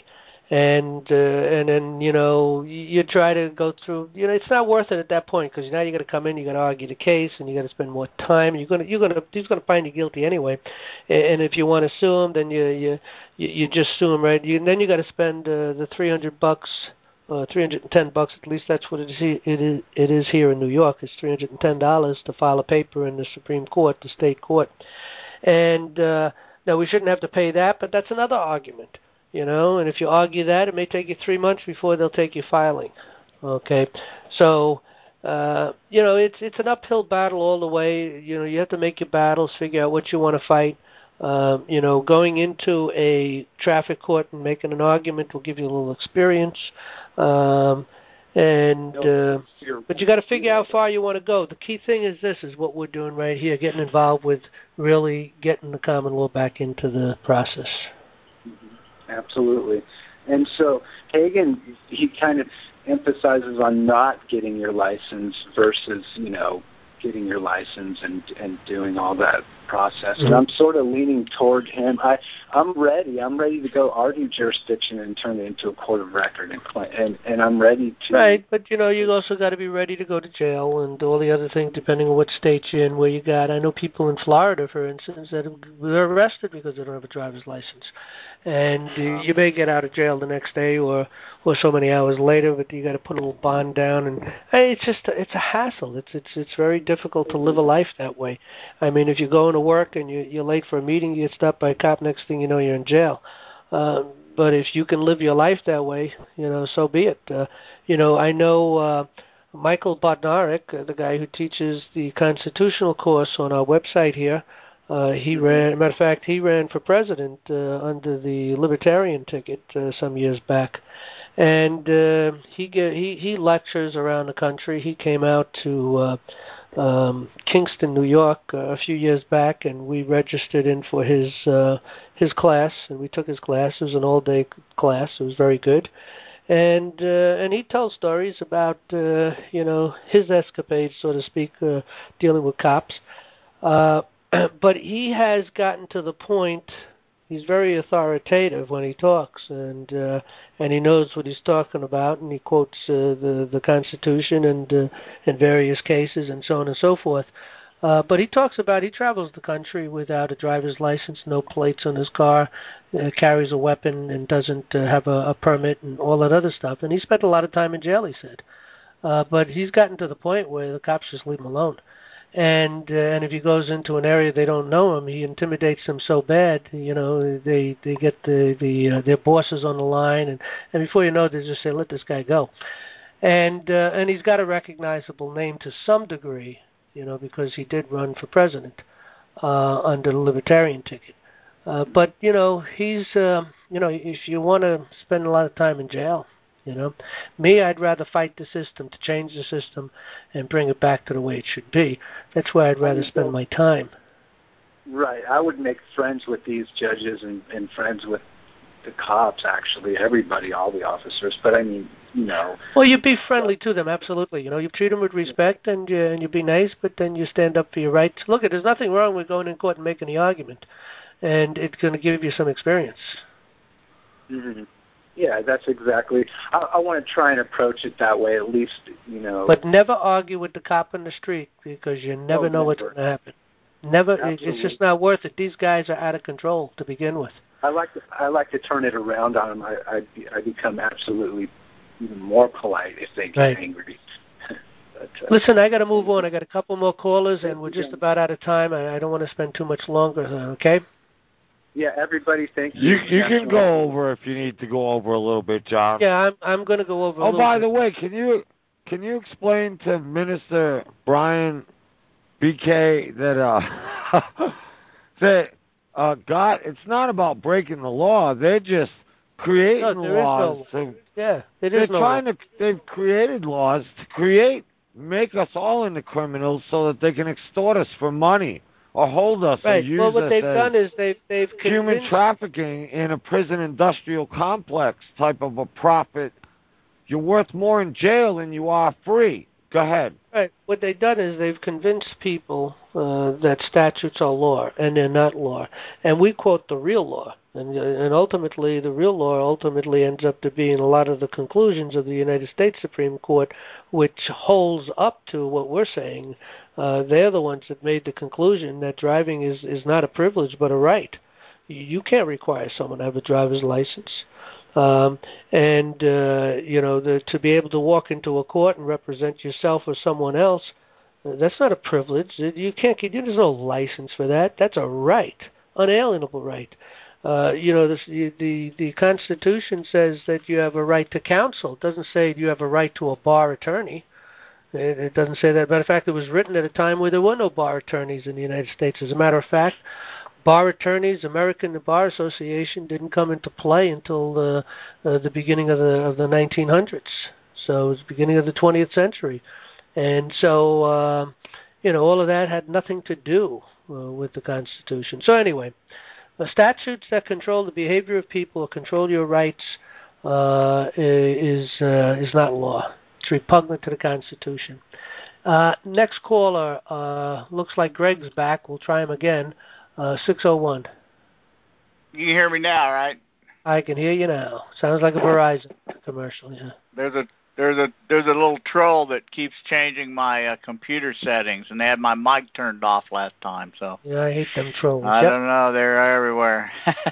and uh, and then you know you, you try to go through. You know, it's not worth it at that point because now you got to come in, you got to argue the case, and you got to spend more time. You're gonna you're gonna he's gonna find you guilty anyway, and, and if you want to sue him, then you you you, you just sue him, right? You, and then you got to spend uh, the three hundred bucks. Uh, three hundred ten bucks, at least that's what it is. He, it is. It is here in New York. It's three hundred ten dollars to file a paper in the Supreme Court, the state court. And uh, now we shouldn't have to pay that, but that's another argument, you know. And if you argue that, it may take you three months before they'll take you filing. Okay, so uh, you know it's it's an uphill battle all the way. You know, you have to make your battles, figure out what you want to fight. Uh, you know, going into a traffic court and making an argument will give you a little experience. Um, and uh, but you got to figure out how far you want to go. The key thing is this: is what we're doing right here, getting involved with really getting the common law back into the process. Absolutely. And so Hagen, he kind of emphasizes on not getting your license versus, you know, getting your license and and doing all that process. And I'm sort of leaning toward him. I, I'm ready. I'm ready to go argue jurisdiction and turn it into a court of record, and and, and I'm ready to. Right, but you know, you also got to be ready to go to jail and all the other things, depending on what state you're in, where you got. I know people in Florida, for instance, that were arrested because they don't have a driver's license, and uh, you may get out of jail the next day or or so many hours later, but you got to put a little bond down, and hey, it's just it's a hassle. It's it's it's very difficult to live a life that way. I mean, if you go into work and you, you're late for a meeting, you get stopped by a cop, next thing you know, you're in jail. Uh, but if you can live your life that way, you know, so be it. Uh, you know, I know uh, Michael Bodnarik, uh, the guy who teaches the constitutional course on our website here, uh, he ran, matter of fact, he ran for president uh, under the Libertarian ticket uh, some years back. And uh, he, get, he he lectures around the country. He came out to uh, um, Kingston, New York, uh, a few years back, and we registered in for his uh, his class, and we took his class. It was an all-day class. It was very good, and uh, and he tells stories about uh, you know his escapades, so to speak, uh, dealing with cops. Uh, but he has gotten to the point. He's very authoritative when he talks, and uh, and he knows what he's talking about, and he quotes uh, the the Constitution and uh, in various cases, and so on and so forth. Uh, but he talks about he travels the country without a driver's license, no plates on his car, uh, carries a weapon, and doesn't uh, have a, a permit, and all that other stuff. And he spent a lot of time in jail, he said. Uh, but he's gotten to the point where the cops just leave him alone. And uh, and if he goes into an area they don't know him, he intimidates them so bad. You know, they they get the the uh, their bosses on the line, and, and before you know it, they just say, "Let this guy go." And uh, and he's got a recognizable name to some degree, you know, because he did run for president uh, under the Libertarian ticket. Uh, but you know, he's uh, you know, if you want to spend a lot of time in jail. You know, me, I'd rather fight the system to change the system and bring it back to the way it should be. That's where I'd rather spend my time. Right. I would make friends with these judges and, and friends with the cops, actually, everybody, all the officers. But I mean, you know. Well, you be friendly to them, absolutely. You know, you treat them with respect and you, and you be nice, but then you stand up for your rights. Look, there's nothing wrong with going in court and making the argument, and it's going to give you some experience. Mm-hmm. Yeah, that's exactly. I, I want to try and approach it that way, at least, you know. But never argue with the cop in the street because you never oh, know never. what's going to happen. Never. Absolutely. It's just not worth it. These guys are out of control to begin with. I like to. I like to turn it around on them. I I, I become absolutely even more polite if they get right. angry. but, uh, Listen, I got to move on. I got a couple more callers, and we're just about out of time. I, I don't want to spend too much longer. Okay. Yeah, everybody, thank you. You you can go over if you need to go over a little bit, John. Yeah, I'm I'm going to go over. Oh, a by bit. the way, can you can you explain to Minister Brian B K that uh that uh God, it's not about breaking the law. They're just creating no, there laws. Is no, to, yeah, it they're is no trying law. to. They've created laws to create, make us all into criminals so that they can extort us for money. Or hold us right. or use well, what us they've as done is they've they've human convinced... trafficking in a prison industrial complex type of a profit. You're worth more in jail than you are free. Go ahead. Right. What they've done is they've convinced people uh, that statutes are law, and they're not law. And we quote the real law, And, and ultimately, the real law ultimately ends up to being a lot of the conclusions of the United States Supreme Court, which holds up to what we're saying. Uh, they're the ones that made the conclusion that driving is, is not a privilege but a right. You can't require someone to have a driver's license. Um, and, uh, you know, the, to be able to walk into a court and represent yourself or someone else, uh, that's not a privilege. You can't get, there's no license for that. That's a right, unalienable right. Uh, you know, this, the, the the Constitution says that you have a right to counsel. It doesn't say you have a right to a bar attorney. It, it doesn't say that. Matter of fact, it was written at a time where there were no bar attorneys in the United States. As a matter of fact, bar attorneys, American Bar Association, didn't come into play until the uh, the beginning of the of the nineteen hundreds. So it was the beginning of the twentieth century, and so uh, you know, all of that had nothing to do uh, with the Constitution. So anyway. The statutes that control the behavior of people or control your rights uh, is uh, is not law. It's repugnant to the Constitution. Uh, next caller, uh, looks like Greg's back. We'll try him again. Uh, six oh one. You can hear me now, right? I can hear you now. Sounds like a Verizon commercial, yeah. There's a there's a there's a little troll that keeps changing my uh, computer settings, and they had my mic turned off last time. So yeah, I hate them trolls. I yep. don't know, they're everywhere.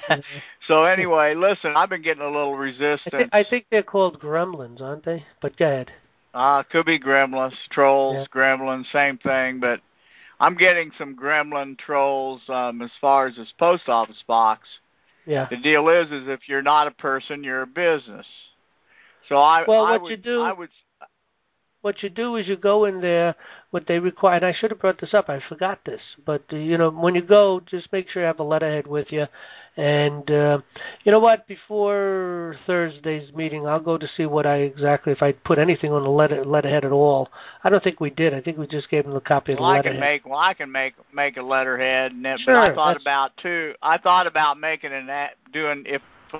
So anyway, listen, I've been getting a little resistance. I think, I think they're called gremlins, aren't they? But go ahead. Uh, could be gremlins, trolls, yeah. gremlins, same thing. But I'm getting some gremlin trolls um, as far as this post office box. Yeah. The deal is, is if you're not a person, you're a business. So I, well, I what would, you do, I would, what you do is you go in there. What they require, and I should have brought this up. I forgot this, but uh, you know, when you go, just make sure you have a letterhead with you. And uh, you know what? Before Thursday's meeting, I'll go to see what I exactly, if I put anything on the letter letterhead at all. I don't think we did. I think we just gave them the copy of well, the I letterhead. can make, well, I can make make a letterhead, and it, sure, but I thought that's... about too. I thought about making an doing if.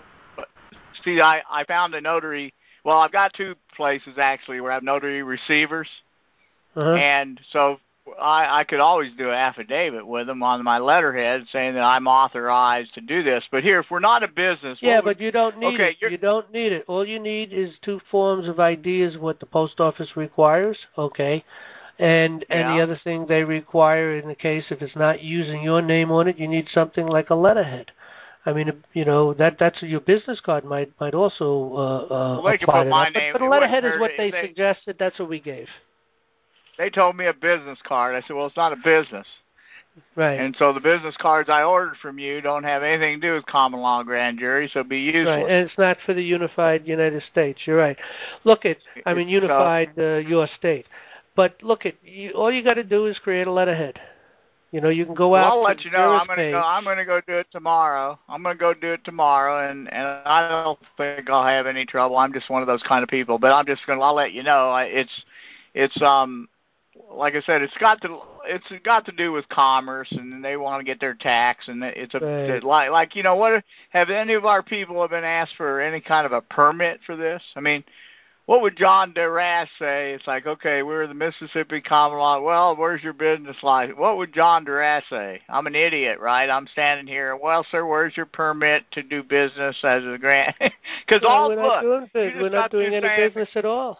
See, I I found a notary. Well, I've got two places actually where I have notary receivers, uh-huh. and so I, I could always do an affidavit with them on my letterhead saying that I'm authorized to do this. But here, if we're not a business, yeah, would, but you don't need okay, it. You're, you don't need it. All you need is two forms of I D, is what the post office requires. Okay, and yeah. and the other thing they require in the case if it's not using your name on it, you need something like a letterhead. I mean, you know, that that's your business card might might also uh, uh, well, apply to that. Name, but, but a letterhead is what they, they, they suggested. That's what we gave. They told me a business card. I said, well, it's not a business. Right. And so the business cards I ordered from you don't have anything to do with common law grand jury, so be useless. Right, and it's not for the unified United States. You're right. Look at, I mean, unified uh, your state. But look at, you, all you got to do is create a letterhead. You know, you can go well, out. I'll to let you know. I'm going to go. I'm going to go do it tomorrow. I'm going to go do it tomorrow, and and I don't think I'll have any trouble. I'm just one of those kind of people. But I'm just going to. I'll let you know. I, it's it's um like I said, it's got to it's got to do with commerce, and they want to get their tax, and it's a right. like like you know what have any of our people have been asked for any kind of a permit for this? I mean. What would John DeRash say? It's like, okay, we're the Mississippi common law. Well, where's your business license? What would John DeRash say? I'm an idiot, right? I'm standing here. Well, sir, where's your permit to do business as a grant? Because well, all we're look, not doing, we're not doing any saying, business at all.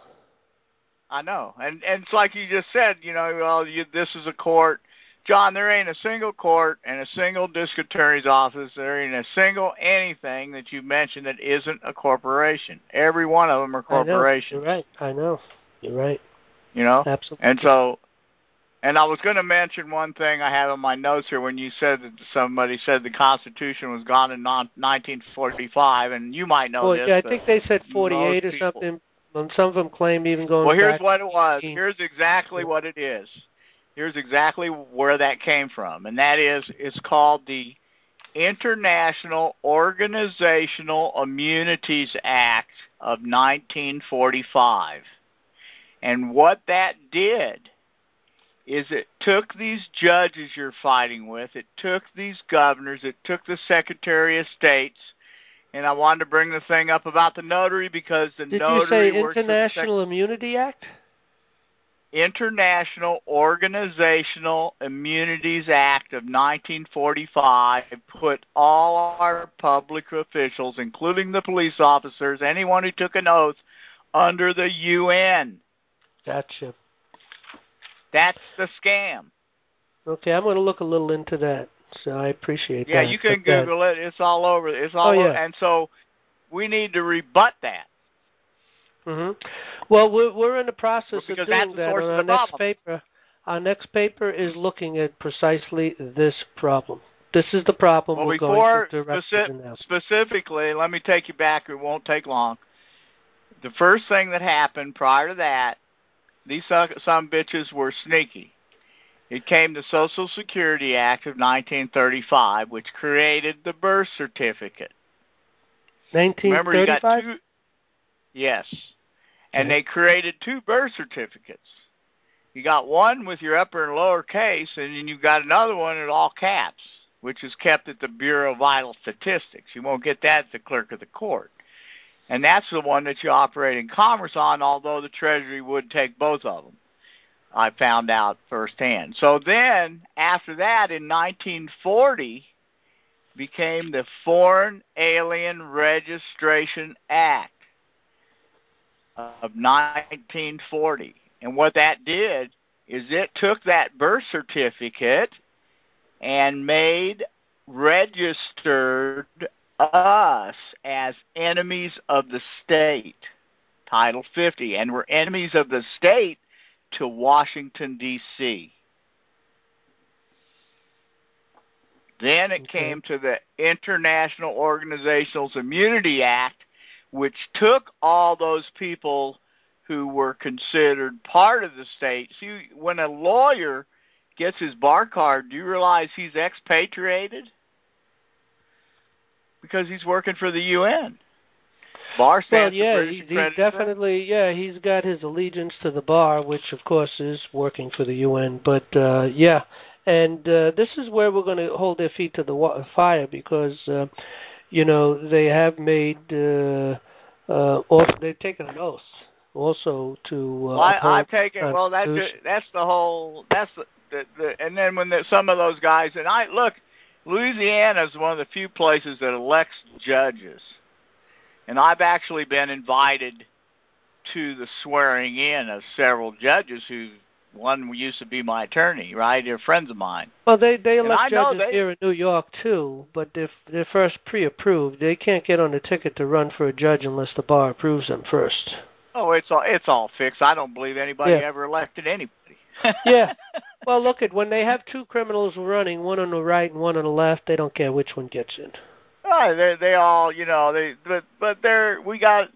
I know, and and it's like you just said. You know, well, you, this is a court. John, there ain't a single court and a single district attorney's office. There ain't a single anything that you mentioned that isn't a corporation. Every one of them are corporations. I know. You're right. I know. You're right. You know? Absolutely. And so, and I was going to mention one thing I have in my notes here when you said that somebody said the Constitution was gone in nineteen forty-five, and you might know well, this. Yeah, I think they said forty-eight or people, something. And some of them claim even going well, here's back what it was. to Here's exactly what it is. Here's exactly where that came from, and that is it's called the International Organizational Immunities Act of nineteen forty-five. And what that did is it took these judges you're fighting with, it took these governors, it took the Secretary of States, and I wanted to bring the thing up about the notary because the Did notary you say works International for the Sec- Immunity Act? International Organizational Immunities Act of nineteen forty-five put all our public officials, including the police officers, anyone who took an oath, under the U N. Gotcha. That's the scam. Okay, I'm going to look a little into that. So I appreciate yeah, that. Yeah, you can but Google that. it. It's all over. It's all oh, yeah. over. And so we need to rebut that. Mm-hmm. Well, we're, we're in the process because of doing that's the that. source On of our the next problem. paper, our next paper is looking at precisely this problem. This is the problem Well, we're before going to direct speci- it now. specifically, let me take you back. It won't take long. The first thing that happened prior to that, these some bitches were sneaky. It came the Social Security Act of nineteen thirty-five, which created the birth certificate. nineteen thirty-five? Remember, you got two. Yes. And Okay. they created two birth certificates. You got one with your upper and lower case, and then you got another one in all caps, which is kept at the Bureau of Vital Statistics. You won't get that at the clerk of the court. And that's the one that you operate in commerce on, although the Treasury would take both of them. I found out firsthand. So then, after that, in nineteen forty, became the Foreign Alien Registration Act of nineteen forty. And what that did is it took that birth certificate and made registered us as enemies of the state, Title fifty, and we're enemies of the state to Washington, D C Then it Okay. came to the International Organizational Immunity Act, which took all those people who were considered part of the state. See, when a lawyer gets his bar card, do you realize he's expatriated? Because he's working for the U N. Bar stands Well, yeah, for British he, he Accredited. definitely, yeah, he's got his allegiance to the bar, which of course is working for the U N. But uh, yeah, and uh, this is where we're going to hold their feet to the wa- fire because, uh, you know, they have made, uh, uh, also, they've taken an oath also to. Uh, Well, I, uphold I've taken. Well, that's Constitution. the, that's the whole. That's the, the, the and then when the, some of those guys and I look, Louisiana is one of the few places that elects judges. And I've actually been invited to the swearing in of several judges who, one used to be my attorney, right? They're friends of mine. Well, they they And elect I know judges they- here in New York too, but they're they're first pre-approved. They can't get on the ticket to run for a judge unless the bar approves them first. Oh, it's all it's all fixed. I don't believe anybody Yeah. ever elected anybody. Yeah. Well, look at when they have two criminals running, one on the right and one on the left. They don't care which one gets in. Oh, they they all, you know, they but but they're we got,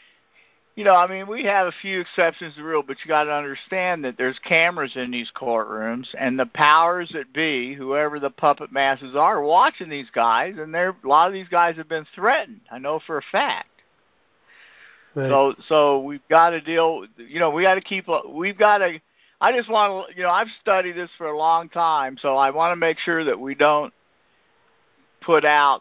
you know, I mean, we have a few exceptions to the rule, but you got to understand that there's cameras in these courtrooms, and the powers that be, whoever the puppet masters are, watching these guys, and they're a lot of these guys have been threatened. I know for a fact. Right. So so we've got to deal. You know, we got to keep. We've got to. I just want to. You know, I've studied this for a long time, so I want to make sure that we don't put out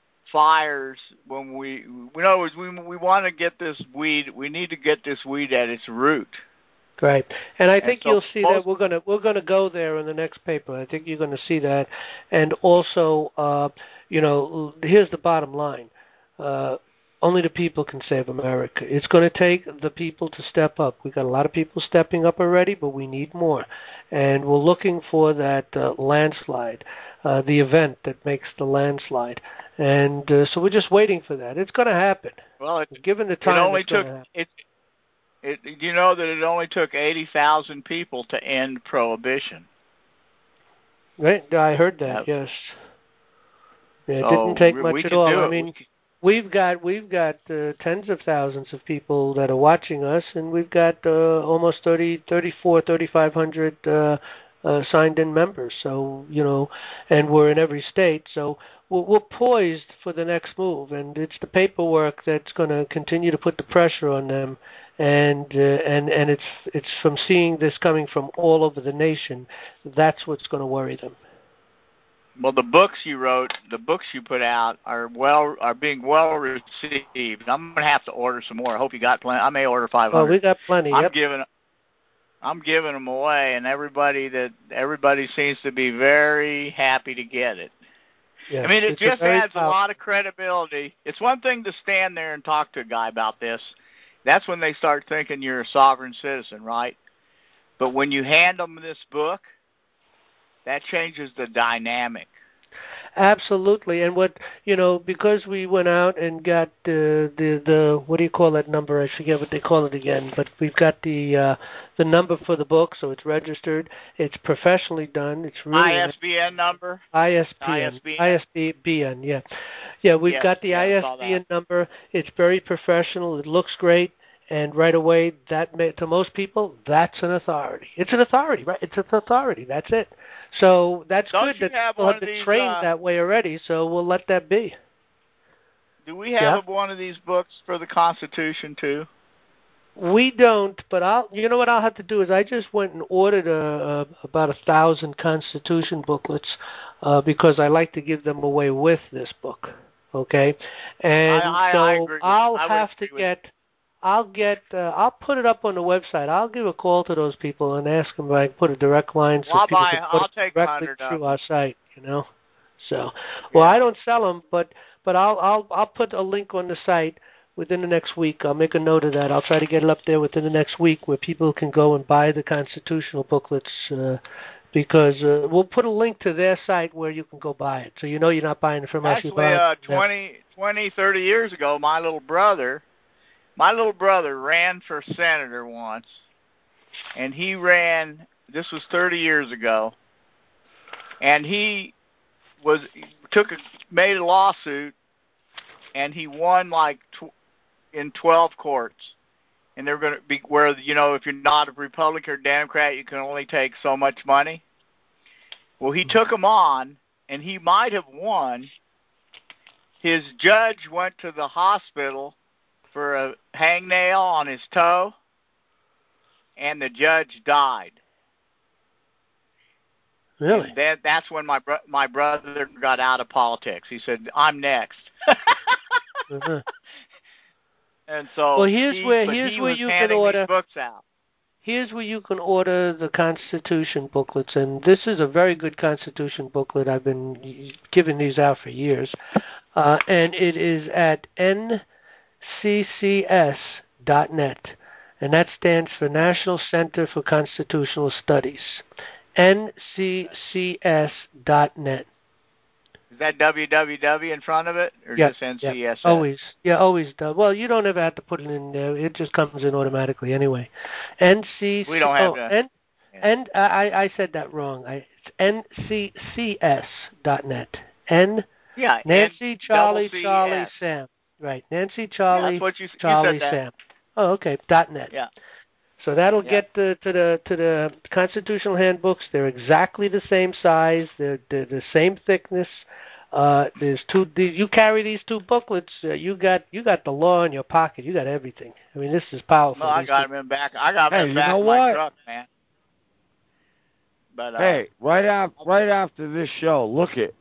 fires when we, in other words, we we want to get this weed. We need to get this weed at its root. Right, and I And think so you'll see most- that we're gonna we're gonna go there in the next paper. I think you're gonna see that, and also, uh, you know, here's the bottom line: uh, only the people can save America. It's going to take the people to step up. We've got a lot of people stepping up already, but we need more, and we're looking for that uh, landslide, uh, the event that makes the landslide. And uh, so we're just waiting for that. It's going to happen. Well, it, Given the it time, only it's gonna took happen. it. It, you know that it only took eighty thousand people to end prohibition. Right, I heard that. Yeah. Yes. Yeah, it So didn't take we- much we at could all. do I it. mean, we've got we've got uh, tens of thousands of people that are watching us, and we've got uh, almost thirty, thirty-four, thirty-five hundred uh, uh, signed-in members. So you know, and we're in every state. So we're, we're poised for the next move, and it's the paperwork that's going to continue to put the pressure on them. And uh, and and it's it's from seeing this coming from all over the nation. That's what's going to worry them. Well, the books you wrote, the books you put out are well are being well received. I'm gonna have to order some more. I hope you got plenty. I may order five hundred. Oh, we got plenty. I'm Yep. giving. I'm giving them away, and everybody that everybody seems to be very happy to get it. Yeah, I mean, it it's just a adds powerful. a lot of credibility. It's one thing to stand there and talk to a guy about this. That's when they start thinking you're a sovereign citizen, right? But when you hand them this book, that changes the dynamic. Absolutely, and what you know, because we went out and got uh, the the what do you call that number? I forget what they call it again, but we've got the uh, the number for the book, so it's registered. It's professionally done. It's really I S B N number. I S B N. I S B N. I S B N. Yeah, yeah. We've Yes, got the yeah, I saw I S B N number. It's very professional. It looks great. And right away, that may, to most people, that's an authority. It's an authority, right? It's an authority. That's it. So that's Don't good you that have people one have of been these, trained uh, that way already. So we'll let that be. Do we have Yeah. one of these books for the Constitution too? We don't, but I'll. You know what I'll have to do is I just went and ordered a, a, about a thousand Constitution booklets uh, because I like to give them away with this book. Okay, and I, I, so I agree with I'll you. I would have to agree with get. I'll get. Uh, I'll put it up on the website. I'll give a call to those people and ask them if I can put a direct line so Well, I'll people buy- can put I'll it take a directly hundred of through them. our site. You know, so well I don't sell them, but but I'll I'll I'll put a link on the site within the next week. I'll make a note of that. I'll try to get it up there within the next week where people can go and buy the constitutional booklets. Uh, because uh, we'll put a link to their site where you can go buy it, so you know you're not buying it from us. You're Actually, buying uh, it from them. twenty, twenty, thirty years ago, my little brother, my little brother ran for senator once, and he ran. This was thirty years ago, and he was took a made a lawsuit, and he won like tw- in twelve courts. And they're going to be where, you know, if you're not a Republican or Democrat, you can only take so much money. Well, he took them on, and he might have won. His judge went to the hospital for a hangnail on his toe, and the judge died. Really? And that, that's when my bro- my brother got out of politics. He said, "I'm next." uh-huh. And so, well, here's he, where but here's he where was you can handing order. these books out. Here's where you can order the Constitution booklets, and this is a very good Constitution booklet. I've been giving these out for years, uh, and it is at N C C S dot net, and that stands for National Center for Constitutional Studies. N C C S dot net. Is that W W W in front of it, or Yeah, just N C S S? yeah, always. Yeah, always does. Well, you don't ever have to put it in there. It just comes in automatically anyway. N C C. We don't have oh, to. N, N, I, I said that wrong. I, it's N C C S dot net. N. Yeah. Nancy, N- Charlie, double C Charlie, S. Sam. Right. Nancy, Yeah, Charlie, that's what you, you Charlie, said that. Sam. Oh, okay. Dot net. Yeah. So that'll Yeah. get the, to the to the constitutional handbooks. They're exactly the same size. They're, they're the same thickness. Uh, there's two. You carry these two booklets. Uh, you got you got the law in your pocket. You got everything. I mean, this is powerful. No, I These got two- them in back. I got them Hey, in you back know of my what? truck, man. But uh, Hey, right after right after this show, look it.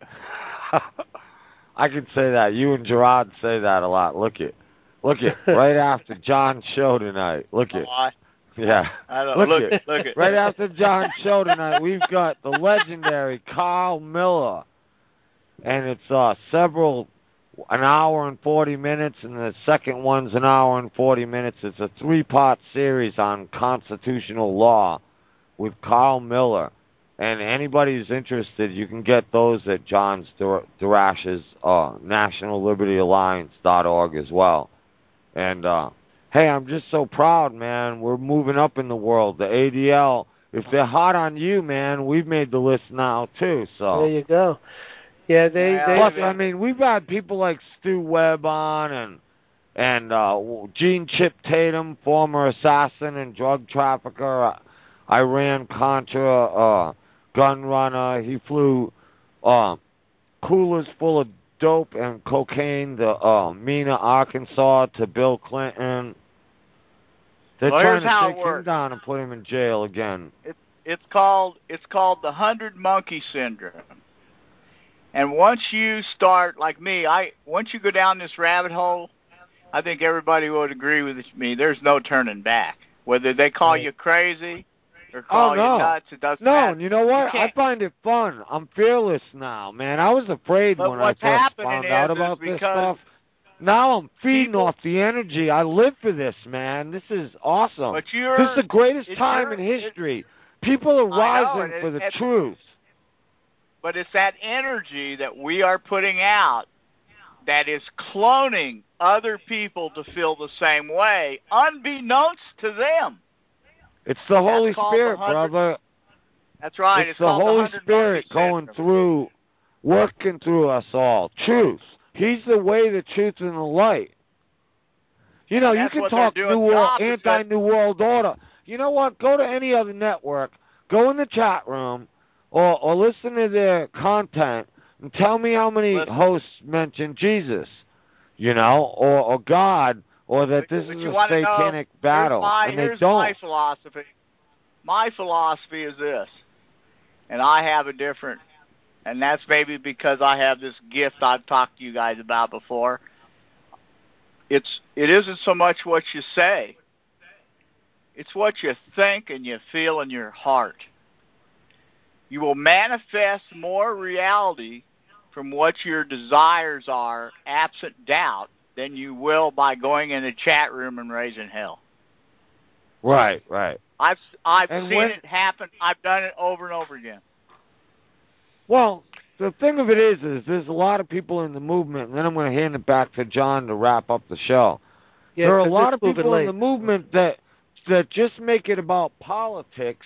I can say that. You and Gerard say that a lot. Look it. Look it. Right after John's show tonight. Look it. oh, I, Yeah. I don't, Look, look it. it. Look it. Right after John's show tonight, we've got the legendary Carl Miller. And it's uh several an hour and forty minutes, and the second one's an hour and forty minutes. It's a three-part series on constitutional law with Carl Miller. And anybody who's interested, you can get those at John's Darash's uh, National Liberty Alliance dot org as well. And, uh, hey, I'm just so proud, man. We're moving up in the world. The A D L, if they're hot on you, man, we've made the list now, too. So There you go. Yeah, they. Well, they Plus, I mean, we've had people like Stu Webb on and and uh, Gene Chip Tatum, former assassin and drug trafficker, Iran-Contra uh, gun runner. He flew uh, coolers full of dope and cocaine to uh, Mena, Arkansas, to Bill Clinton. They're Well, trying here's how to it take him works. down and put him in jail again. It, it's called it's called the hundred monkey syndrome. And once you start, like me, I once you go down this rabbit hole, I think everybody would agree with me. There's no turning back. Whether they call Right. you crazy, or call oh, no. you nuts. It doesn't no, matter. and you know what? You I find it fun. I'm fearless now, man. I was afraid but when I what's first happening found is, out is about this because stuff. Now I'm feeding people, off the energy. I live for this, man. This is awesome. But you're, this is the greatest it's time your, in history. People are rising know, it, for the it, truth. But it's that energy that we are putting out that is cloning other people to feel the same way, unbeknownst to them. It's the and Holy Spirit, the brother. That's right. It's, it's the called Holy the Spirit going syndrome. through, working through us all. Truth. He's the way, the truth, and the light. You know, you can talk New World, anti-New World Order. You know what? Go to any other network, go in the chat room, or, or listen to their content, and tell me how many listen. hosts mention Jesus, you know, or, or God, or that this but is you a know, satanic battle, here's my, and they here's don't. my philosophy. My philosophy is this, and I have a different, and that's maybe because I have this gift I've talked to you guys about before. It's it isn't so much what you say. It's what you think and you feel in your heart. You will manifest more reality from what your desires are, absent doubt, than you will by going in a chat room and raising hell. Right, right. I've I've and seen when, it happen. I've done it over and over again. Well, the thing of it is, is there's a lot of people in the movement, and then I'm going to hand it back to John to wrap up the show. Yeah, there are a lot of moving people late. in the movement that that just make it about politics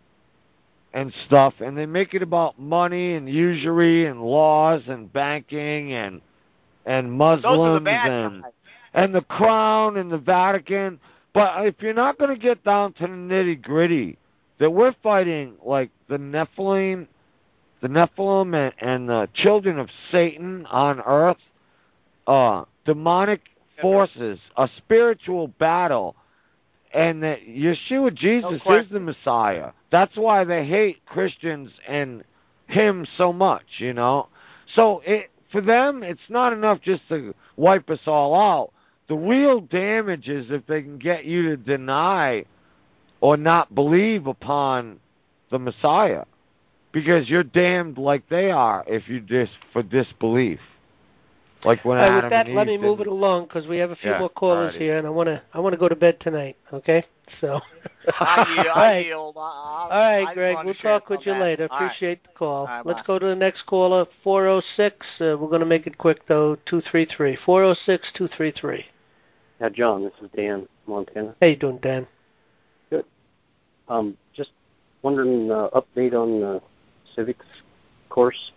and stuff, and they make it about money and usury and laws and banking and and Muslims Those are the bad and guys. and the Crown and the Vatican. But if you're not going to get down to the nitty gritty, that we're fighting like the Nephilim, the Nephilim and, and the children of Satan on earth, uh, demonic forces, a spiritual battle, and that Yeshua Jesus No is the Messiah. That's why they hate Christians and him so much, you know. So it, for them, it's not enough just to wipe us all out. The real damage is if they can get you to deny or not believe upon the Messiah, because you're damned like they are if you dis for disbelief. Like when All right, Adam with that, and let Eve me move it didn't- along because we have a few Yeah, more callers alrighty. here, and I want to I want to go to bed tonight. Okay, so. I yield. All I right. yield. I, I, All right, I just Greg. wanted We'll to share talk with some you of that. later. All right. Appreciate the call. All right, Let's bye. go to the next caller, four oh six. Uh, we're going to make it quick, though, two three three. four oh six, two three three. Now, John, this is Dan, Montana. How you doing, Dan? Good. Um, just wondering, uh, update on the civics course.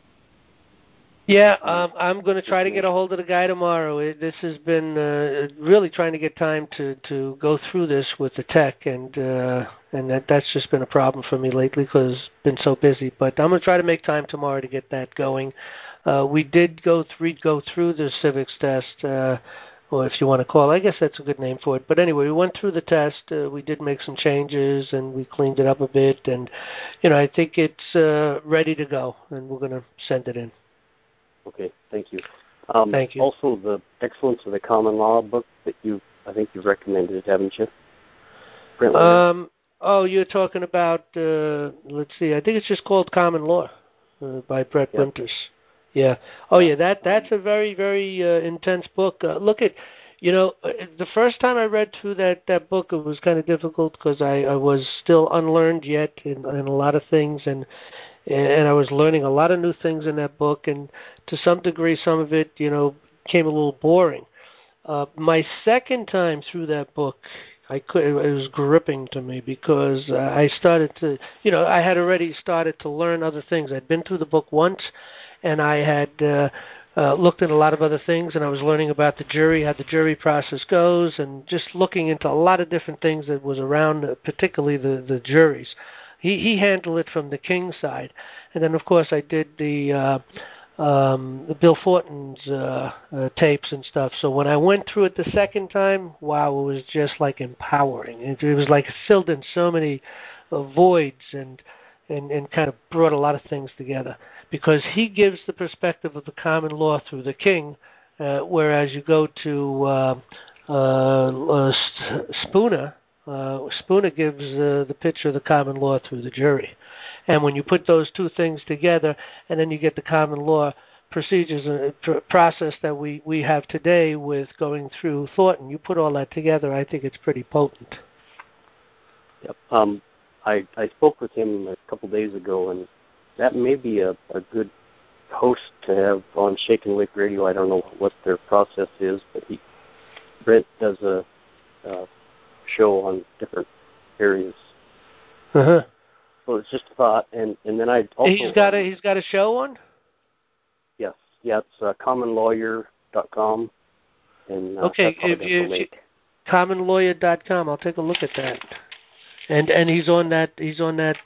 Yeah, um, I'm going to try to get a hold of the guy tomorrow. It, this has been uh, really trying to get time to, to go through this with the tech, and uh, and that that's just been a problem for me lately because I've been so busy. But I'm going to try to make time tomorrow to get that going. Uh, we did go through go through the civics test, uh, or if you want to call, I guess that's a good name for it. But anyway, we went through the test. Uh, we did make some changes, and we cleaned it up a bit. And you know, I think it's uh, ready to go, and we're going to send it in. Okay, thank you. Um, Thank you. Also, the Excellence of the Common Law book that you, I think you've recommended it, haven't you? Brent Leonard. Um, oh, you're talking about, uh, let's see, I think it's just called Common Law uh, by Brett Yep. Winters. Yeah. Oh, yeah, that that's a very, very uh, intense book. Uh, look at, you know, uh, the first time I read through that, that book, it was kind of difficult because I, I was still unlearned yet in, in a lot of things, and and I was learning a lot of new things in that book, and to some degree, some of it, you know, became a little boring. Uh, my second time through that book, I could, it was gripping to me because uh, I started to, you know, I had already started to learn other things. I'd been through the book once, and I had uh, uh, looked at a lot of other things, and I was learning about the jury, how the jury process goes, and just looking into a lot of different things that was around, uh, particularly the, the juries. He he handled it from the King side, and then of course I did the uh, um, the Bill Fortin's uh, uh, tapes and stuff. So when I went through it the second time, wow, it was just like empowering. It, it was like it filled in so many uh, voids and and and kind of brought a lot of things together because he gives the perspective of the common law through the King, uh, whereas you go to uh, uh, uh, Spooner. Uh, Spooner gives uh, the picture of the common law through the jury. And when you put those two things together, and then you get the common law procedures and pr- process that we, we have today with going through Thornton, you put all that together, I think it's pretty potent. Yep. Um, I, I spoke with him a couple days ago, and that may be a, a good host to have on Shake and Wake Radio. I don't know what their process is, but he Brent does a, a show on different areas. Uh-huh. So it's just a thought, and, and then I also he's got a he's got a show on. Yes, yeah, it's uh, common lawyer dot com, and uh, okay, that's how if you, if you common lawyer dot com, I'll take a look at that. And and he's on that he's on that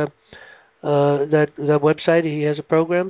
uh, uh, that that website. He has a program.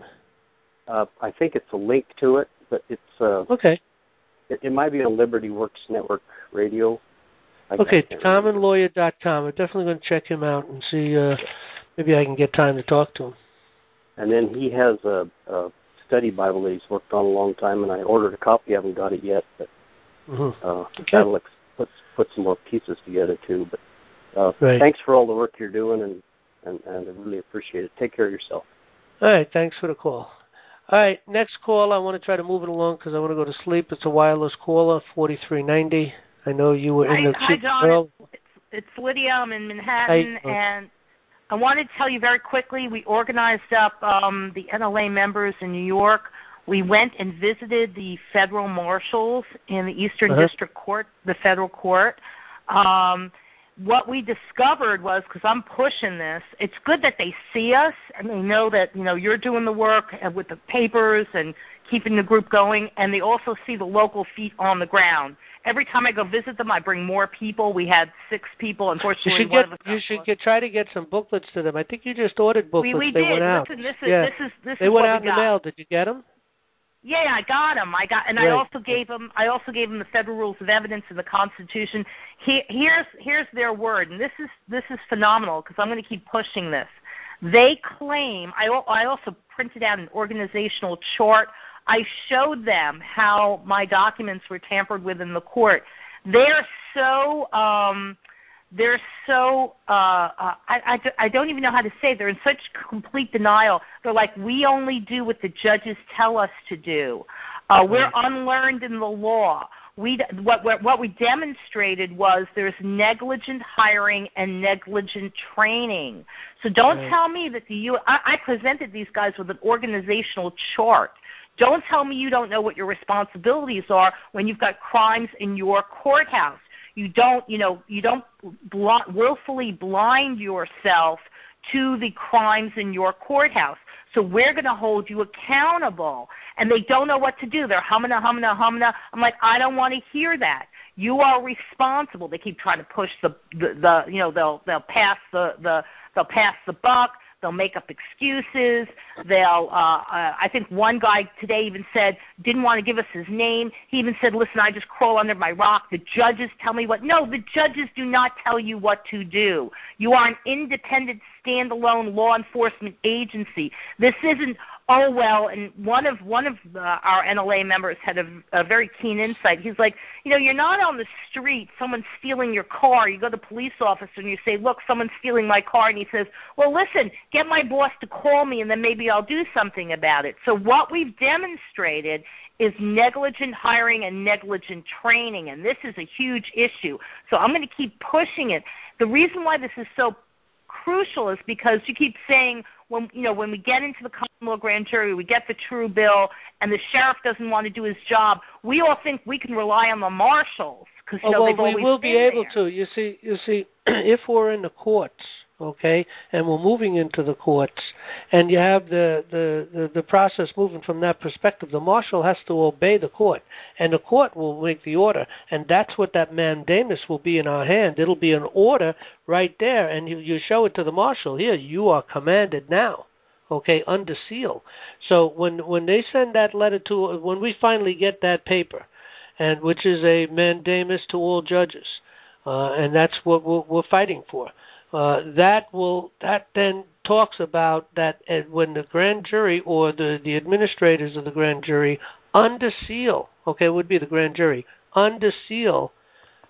Uh, I think it's a link to it, but it's uh, okay. It, it might be on Liberty Works Network Radio. I, okay, I common lawyer dot com. I'm definitely going to check him out and see. Uh, maybe I can get time to talk to him. And then he has a, a study Bible that he's worked on a long time, and I ordered a copy. I haven't got it yet, but mm-hmm. uh, okay. that'll ex- put put some more pieces together too. But uh, right. thanks for all the work you're doing, and, and and I really appreciate it. Take care of yourself. All right, thanks for the call. All right, next call. I want to try to move it along because I want to go to sleep. It's a wireless caller, forty-three ninety. I know you were in hi, the Hi, John. Girl. It's, it's Lydia. I'm in Manhattan, hi. and I wanted to tell you very quickly, we organized up um, the N L A members in New York. We went and visited the federal marshals in the Eastern uh-huh. District Court, the federal court. Um, what we discovered was, because I'm pushing this, it's good that they see us and they know that, you know, you're doing the work with the papers and keeping the group going, and they also see the local feet on the ground. Every time I go visit them, I bring more people. We had six people. Unfortunately, you should one get of us you should get try to get some booklets to them. I think you just ordered booklets. We, we they did. went out. Listen, this is yeah. this is this they is went what out we in got. the mail. Did you get them? Yeah, I got them. I got, and right. I also gave them. I also gave them the Federal Rules of Evidence and the Constitution. He, here's here's their word, and this is this is phenomenal because I'm going to keep pushing this. They claim. I I also printed out an organizational chart. I showed them how my documents were tampered with in the court. They're so. Um, They're so, uh, uh, I, I, I don't even know how to say it. They're in such complete denial. They're like, we only do what the judges tell us to do. Uh, we're unlearned in the law. We, what, what we demonstrated was there's negligent hiring and negligent training. So don't right. tell me that the U. I, I presented these guys with an organizational chart. Don't tell me you don't know what your responsibilities are when you've got crimes in your courthouse. You don't, you know, you don't bl- willfully blind yourself to the crimes in your courthouse. So we're going to hold you accountable. And they don't know what to do. They're humming, humming, humming. I'm like, I don't want to hear that. You are responsible. They keep trying to push the, the, the you know, they'll they'll pass the, the they'll pass the buck. They'll make up excuses. They'll. Uh, uh, I think one guy today even said didn't want to give us his name. He even said, "Listen, I just crawl under my rock. The judges tell me what." No, the judges do not tell you what to do. You are an independent, standalone law enforcement agency. This isn't. Oh well, and one of one of uh, our N L A members had a, a very keen insight. He's like, you know, you're not on the street, someone's stealing your car. You go to the police officer and you say, look, someone's stealing my car, and he says, well, listen, get my boss to call me, and then maybe I'll do something about it. So what we've demonstrated is negligent hiring and negligent training, and this is a huge issue. So I'm going to keep pushing it. The reason why this is so crucial is because you keep saying, when you know when we get into the common law grand jury, we get the true bill, and the sheriff doesn't want to do his job. We all think we can rely on the marshals because you oh, know well, they've we always will be been able there. to. You see, you see, if we're in the courts, okay, and we're moving into the courts, and you have the, the, the, the process moving from that perspective, the marshal has to obey the court, and the court will make the order, and that's what that mandamus will be in our hand. It'll be an order right there, and you, you show it to the marshal. Here, you are commanded now, okay, under seal. So when when they send that letter to, when we finally get that paper, and which is a mandamus to all judges, uh, and that's what we're, we're fighting for. Uh, that will that then talks about that uh, when the grand jury or the, the administrators of the grand jury under seal, okay, it would be the grand jury under seal,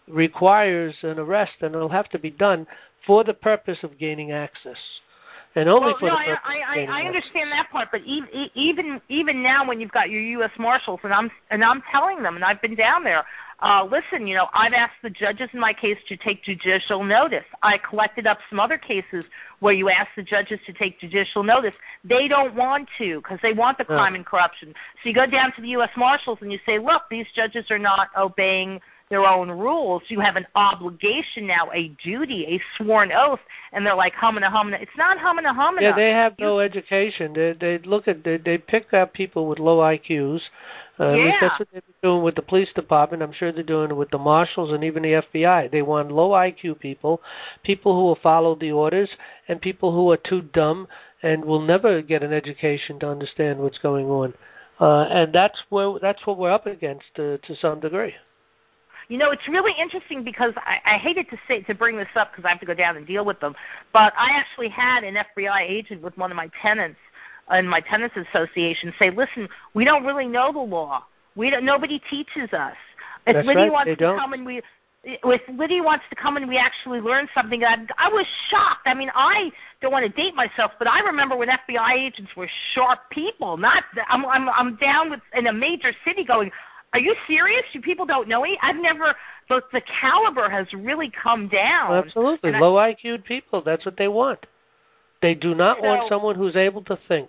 requires an arrest, and it'll have to be done for the purpose of gaining access. And only well, for no, the I, purpose I, of I, gaining I access. understand that part, but even even even now, when you've got your U S Marshals, and I'm and I'm telling them, and I've been down there. Uh, listen, you know, I've asked the judges in my case to take judicial notice. I collected up some other cases where you ask the judges to take judicial notice. They don't want to because they want the crime and corruption. So you go down to the U S Marshals and you say, look, these judges are not obeying their own rules. You have an obligation now, a duty, a sworn oath, and they're like humana humana. It's not humana humana. Yeah, they have no education. They they look at they they pick up people with low I Qs. Uh, At yeah. least that's what they're doing with the police department. I'm sure they're doing it with the marshals and even the F B I. They want low I Q people, people who will follow the orders, and people who are too dumb and will never get an education to understand what's going on. Uh, and that's where that's what we're up against uh, to some degree. You know, it's really interesting because I, I hated to say to bring this up because I have to go down and deal with them, but I actually had an F B I agent with one of my tenants in my tenants association say, "Listen, we don't really know the law. We don't. Nobody teaches us. If That's Lydia right, wants they to don't. come and we." If Lydia wants to come and we actually learn something, I, I was shocked. I mean, I don't want to date myself, but I remember when F B I agents were sharp people. Not, I'm, I'm, I'm down with in a major city going, are you serious? You people don't know me? I've never, but the caliber has really come down. Absolutely. And Low I Q'd people, that's what they want. They do not So- want someone who's able to think.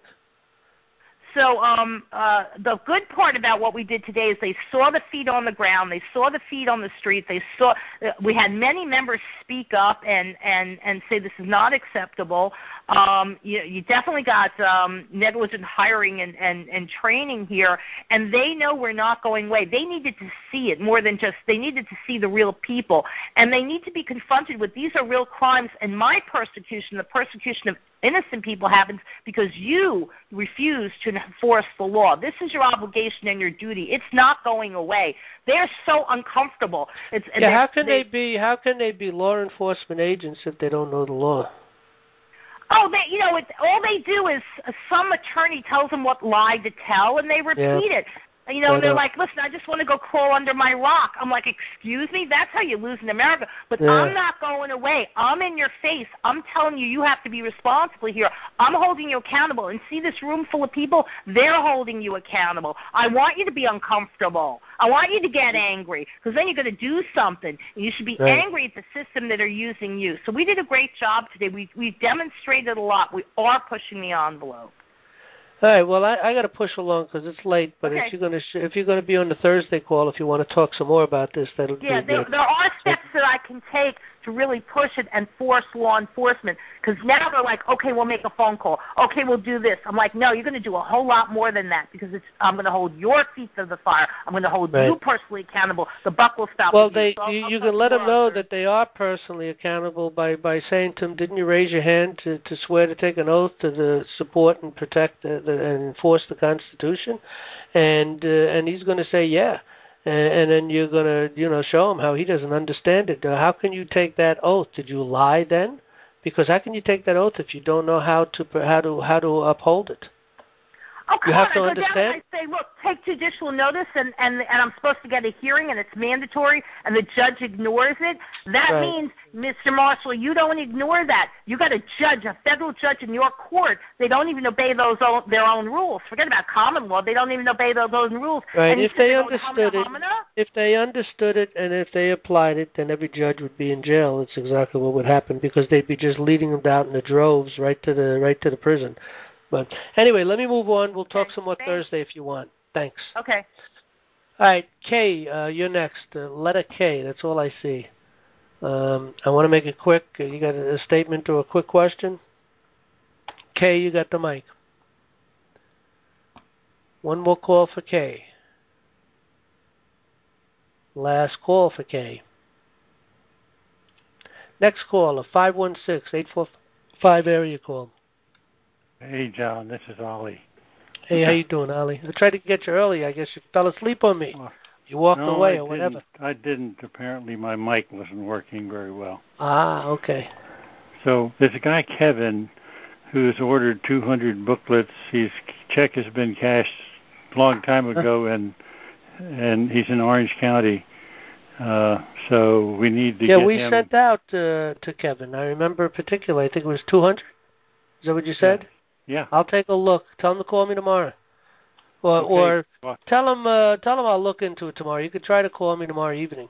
So um, uh, the good part about what we did today is they saw the feet on the ground, they saw the feet on the street, they saw uh, we had many members speak up and, and, and say this is not acceptable. Um, you, you definitely got um, negligent hiring and, and, and training here, and they know we're not going away. They needed to see it more than just they needed to see the real people, and they need to be confronted with these are real crimes, and my persecution, the persecution of innocent people happens because you refuse to enforce the law. This is your obligation and your duty. It's not going away. They're so uncomfortable. It's, Yeah, how can they, they be how can they be law enforcement agents if they don't know the law? Oh, they, you know, it, all they do is uh, some attorney tells them what lie to tell, and they repeat Yeah. it. You know, I and they're know. like, listen, I just want to go crawl under my rock. I'm like, excuse me? That's how you lose in America. But Yeah. I'm not going away. I'm in your face. I'm telling you, you have to be responsible here. I'm holding you accountable. And see this room full of people? They're holding you accountable. I want you to be uncomfortable. I want you to get angry because then you're going to do something. And you should be Right. angry at the system that are using you. So we did a great job today. We we demonstrated a lot. We are pushing the envelope. All right. Well, I, I got to push along because it's late. But Okay. if you're going to sh- if you're going to be on the Thursday call, if you want to talk some more about this, that'll Yeah, be there, good. there are steps that I can take to really push it and force law enforcement because now they're like, okay, we'll make a phone call. Okay, we'll do this. I'm like, no, you're going to do a whole lot more than that because it's, I'm going to hold your feet to the fire. I'm going to hold Right. you personally accountable. The buck will stop Well, with you. they So you, I'll you touch can let them more know on that they are personally accountable by, by saying to them, didn't you raise your hand to, to swear to take an oath to the support and protect the, the, and enforce the Constitution? And uh, and he's going to say, yeah. And, and then you're going to, you know, show him how he doesn't understand it. Uh, how can you take that oath? Did you lie then? Because how can you take that oath if you don't know how to how to how to uphold it? Oh, come You have on. to I go understand. down and I say, look, take judicial notice, and, and, and I'm supposed to get a hearing, and it's mandatory, and the judge ignores it. That Right. means, Mister Marshall, you don't ignore that. You got a judge, a federal judge in your court. They don't even obey those own, their own rules. Forget about common law. They don't even obey those own rules. Right. And you If said they they're going understood it, humana, if they understood it, and if they applied it, then every judge would be in jail. That's exactly what would happen because they'd be just leading them out in the droves right to the right to the prison. But anyway, let me move on. We'll talk some more Thanks. Thursday if you want. Thanks. Okay. All right, Kay, uh, you're next. Uh, letter K. That's all I see. Um, I want to make it quick. Uh, you got a, a statement or a quick question? Kay, you got the mic. One more call for Kay. Last call for Kay. Next caller, five one six, eight four five area call. Hey, John, this is Ollie. Hey, how you doing, Ollie? I tried to get you early. I guess you fell asleep on me. You walked no, away I or whatever. Didn't. I didn't. Apparently, my mic wasn't working very well. Ah, okay. So there's a guy, Kevin, who's ordered two hundred booklets. His check has been cashed a long time ago, and and he's in Orange County. Uh, so we need to yeah, get we him. sent out uh, to Kevin. I remember particularly. I think it was two hundred. Is that what you said? Yeah. yeah. I'll take a look. Tell him to call me tomorrow. Or, Okay. or Well, tell him, uh, tell him I'll look into it tomorrow. You could try to call me tomorrow evening.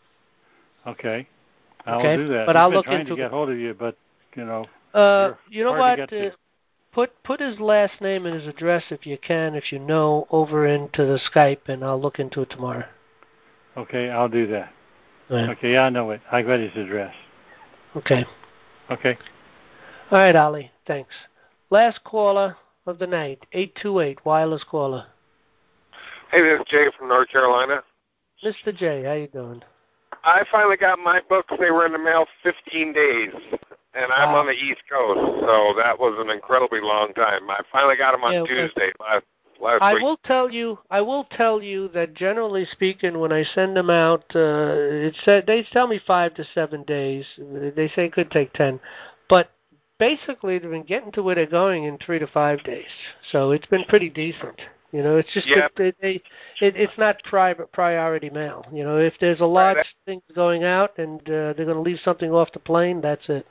Okay. I'll okay? do that. But I've I'll been look trying into to get hold of you, but you know. Uh, you know hard what? to get Uh, to. put put his last name and his address if you can, if you know, over into the Skype, and I'll look into it tomorrow. Okay, I'll do that. Yeah. Okay, yeah, I know it. I got his address. Okay. Okay. All right, Ali. Thanks. Last caller of the night, eight two eight, wireless caller. Hey, this is Jay from North Carolina. Mister J, how you doing? I finally got my books. They were in the mail fifteen days, and I'm wow. on the East Coast, so that was an incredibly long time. I finally got them on yeah, Tuesday last, last I week. will tell you, I will tell you that generally speaking, when I send them out, uh, it said they tell me five to seven days. They say it could take ten, but basically they've been getting to where they're going in three to five days. So it's been pretty decent. You know, it's just yeah. that they, they it, it's not private priority mail. You know, if there's a large right. thing going out and uh, they're going to leave something off the plane, that's it.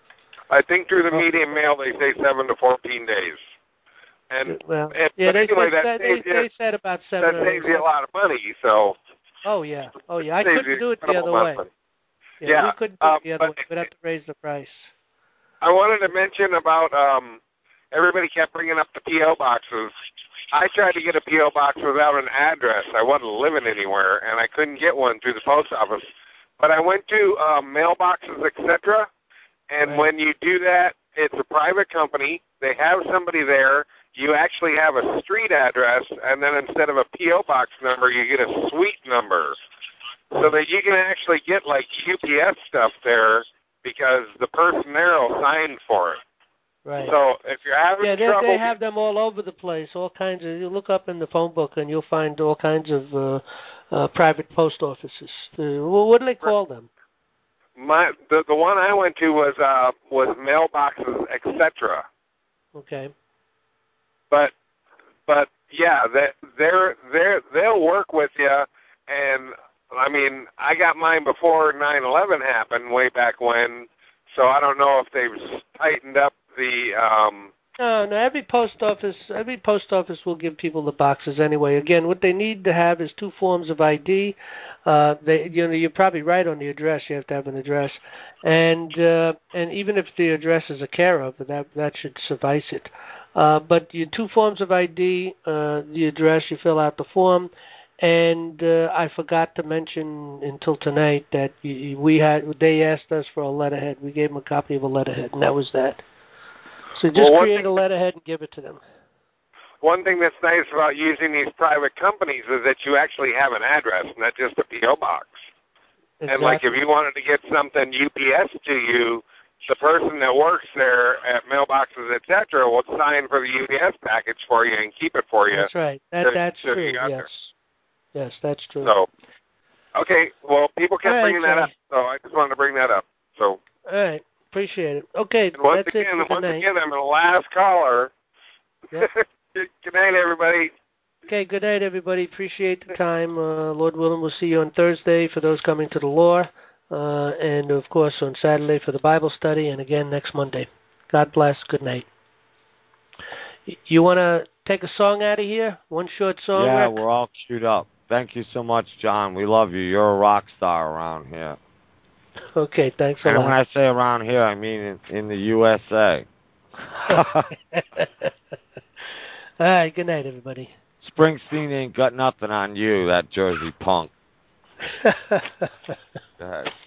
I think through the medium mail they say seven to fourteen days. And, well, and yeah, they, anyway, said, that they, saves they, you, they said about seven. That saves you a lot of money. So. Oh yeah, oh yeah. I saves couldn't do it the other way. Yeah, yeah, we couldn't do um, it the other but way. We'd have to raise the price. I wanted to mention about um, everybody kept bringing up the P O boxes. I tried to get a P O box without an address. I wasn't living anywhere, and I couldn't get one through the post office. But I went to um, mailboxes, et cetera, and right. when you do that, it's a private company. They have somebody there. You actually have a street address, and then instead of a P O box number, you get a suite number, so that you can actually get like U P S stuff there because the person there will sign for it. Right. So if you're having yeah, they, trouble, they have them all over the place. All kinds of. You look up in the phone book, and you'll find all kinds of uh, uh, private post offices. Uh, what do they call them? My the the one I went to was uh was mailboxes, et cetera. Okay. But but yeah, that they're they're they'll work with you, and I mean I got mine before nine eleven happened way back when, so I don't know if they've tightened up the. Um, no, no. Every post office, every post office will give people the boxes anyway. Again, what they need to have is two forms of I D. Uh, they, you know, you're probably right on the address. You have to have an address, and uh, and even if the address is a care of, that that should suffice it. Uh, but your two forms of I D, uh, the address, you fill out the form, and uh, I forgot to mention until tonight that we had they asked us for a letterhead. We gave them a copy of a letterhead, and that was that. So just well, create thing, a letterhead and give it to them. One thing that's nice about using these private companies is that you actually have an address, not just a P O box. Exactly. And like if you wanted to get something U P S to you, the person that works there at mailboxes, et cetera, will sign for the U P S package for you and keep it for you. That's right. That to, that's to true. Yes. There. Yes, that's true. So, okay. Well, people kept right, bringing that Jay. up, so I just wanted to bring that up. So. All right. Appreciate it. Okay. And once that's again, it for once tonight. again, I'm the last caller. Yep. Good night, everybody. Okay, good night, everybody. Appreciate the time. Uh, Lord willing, we'll see you on Thursday for those coming to the Lore, uh, and, of course, on Saturday for the Bible study, and again next Monday. God bless. Good night. You want to take a song out of here? One short song, Yeah, Rick? we're all queued up. Thank you so much, John. We love you. You're a rock star around here. Okay, thanks a and lot. when I say around here, I mean in, in the U S A. All right, good night, everybody. Springsteen ain't got nothing on you, that Jersey punk. Go ahead.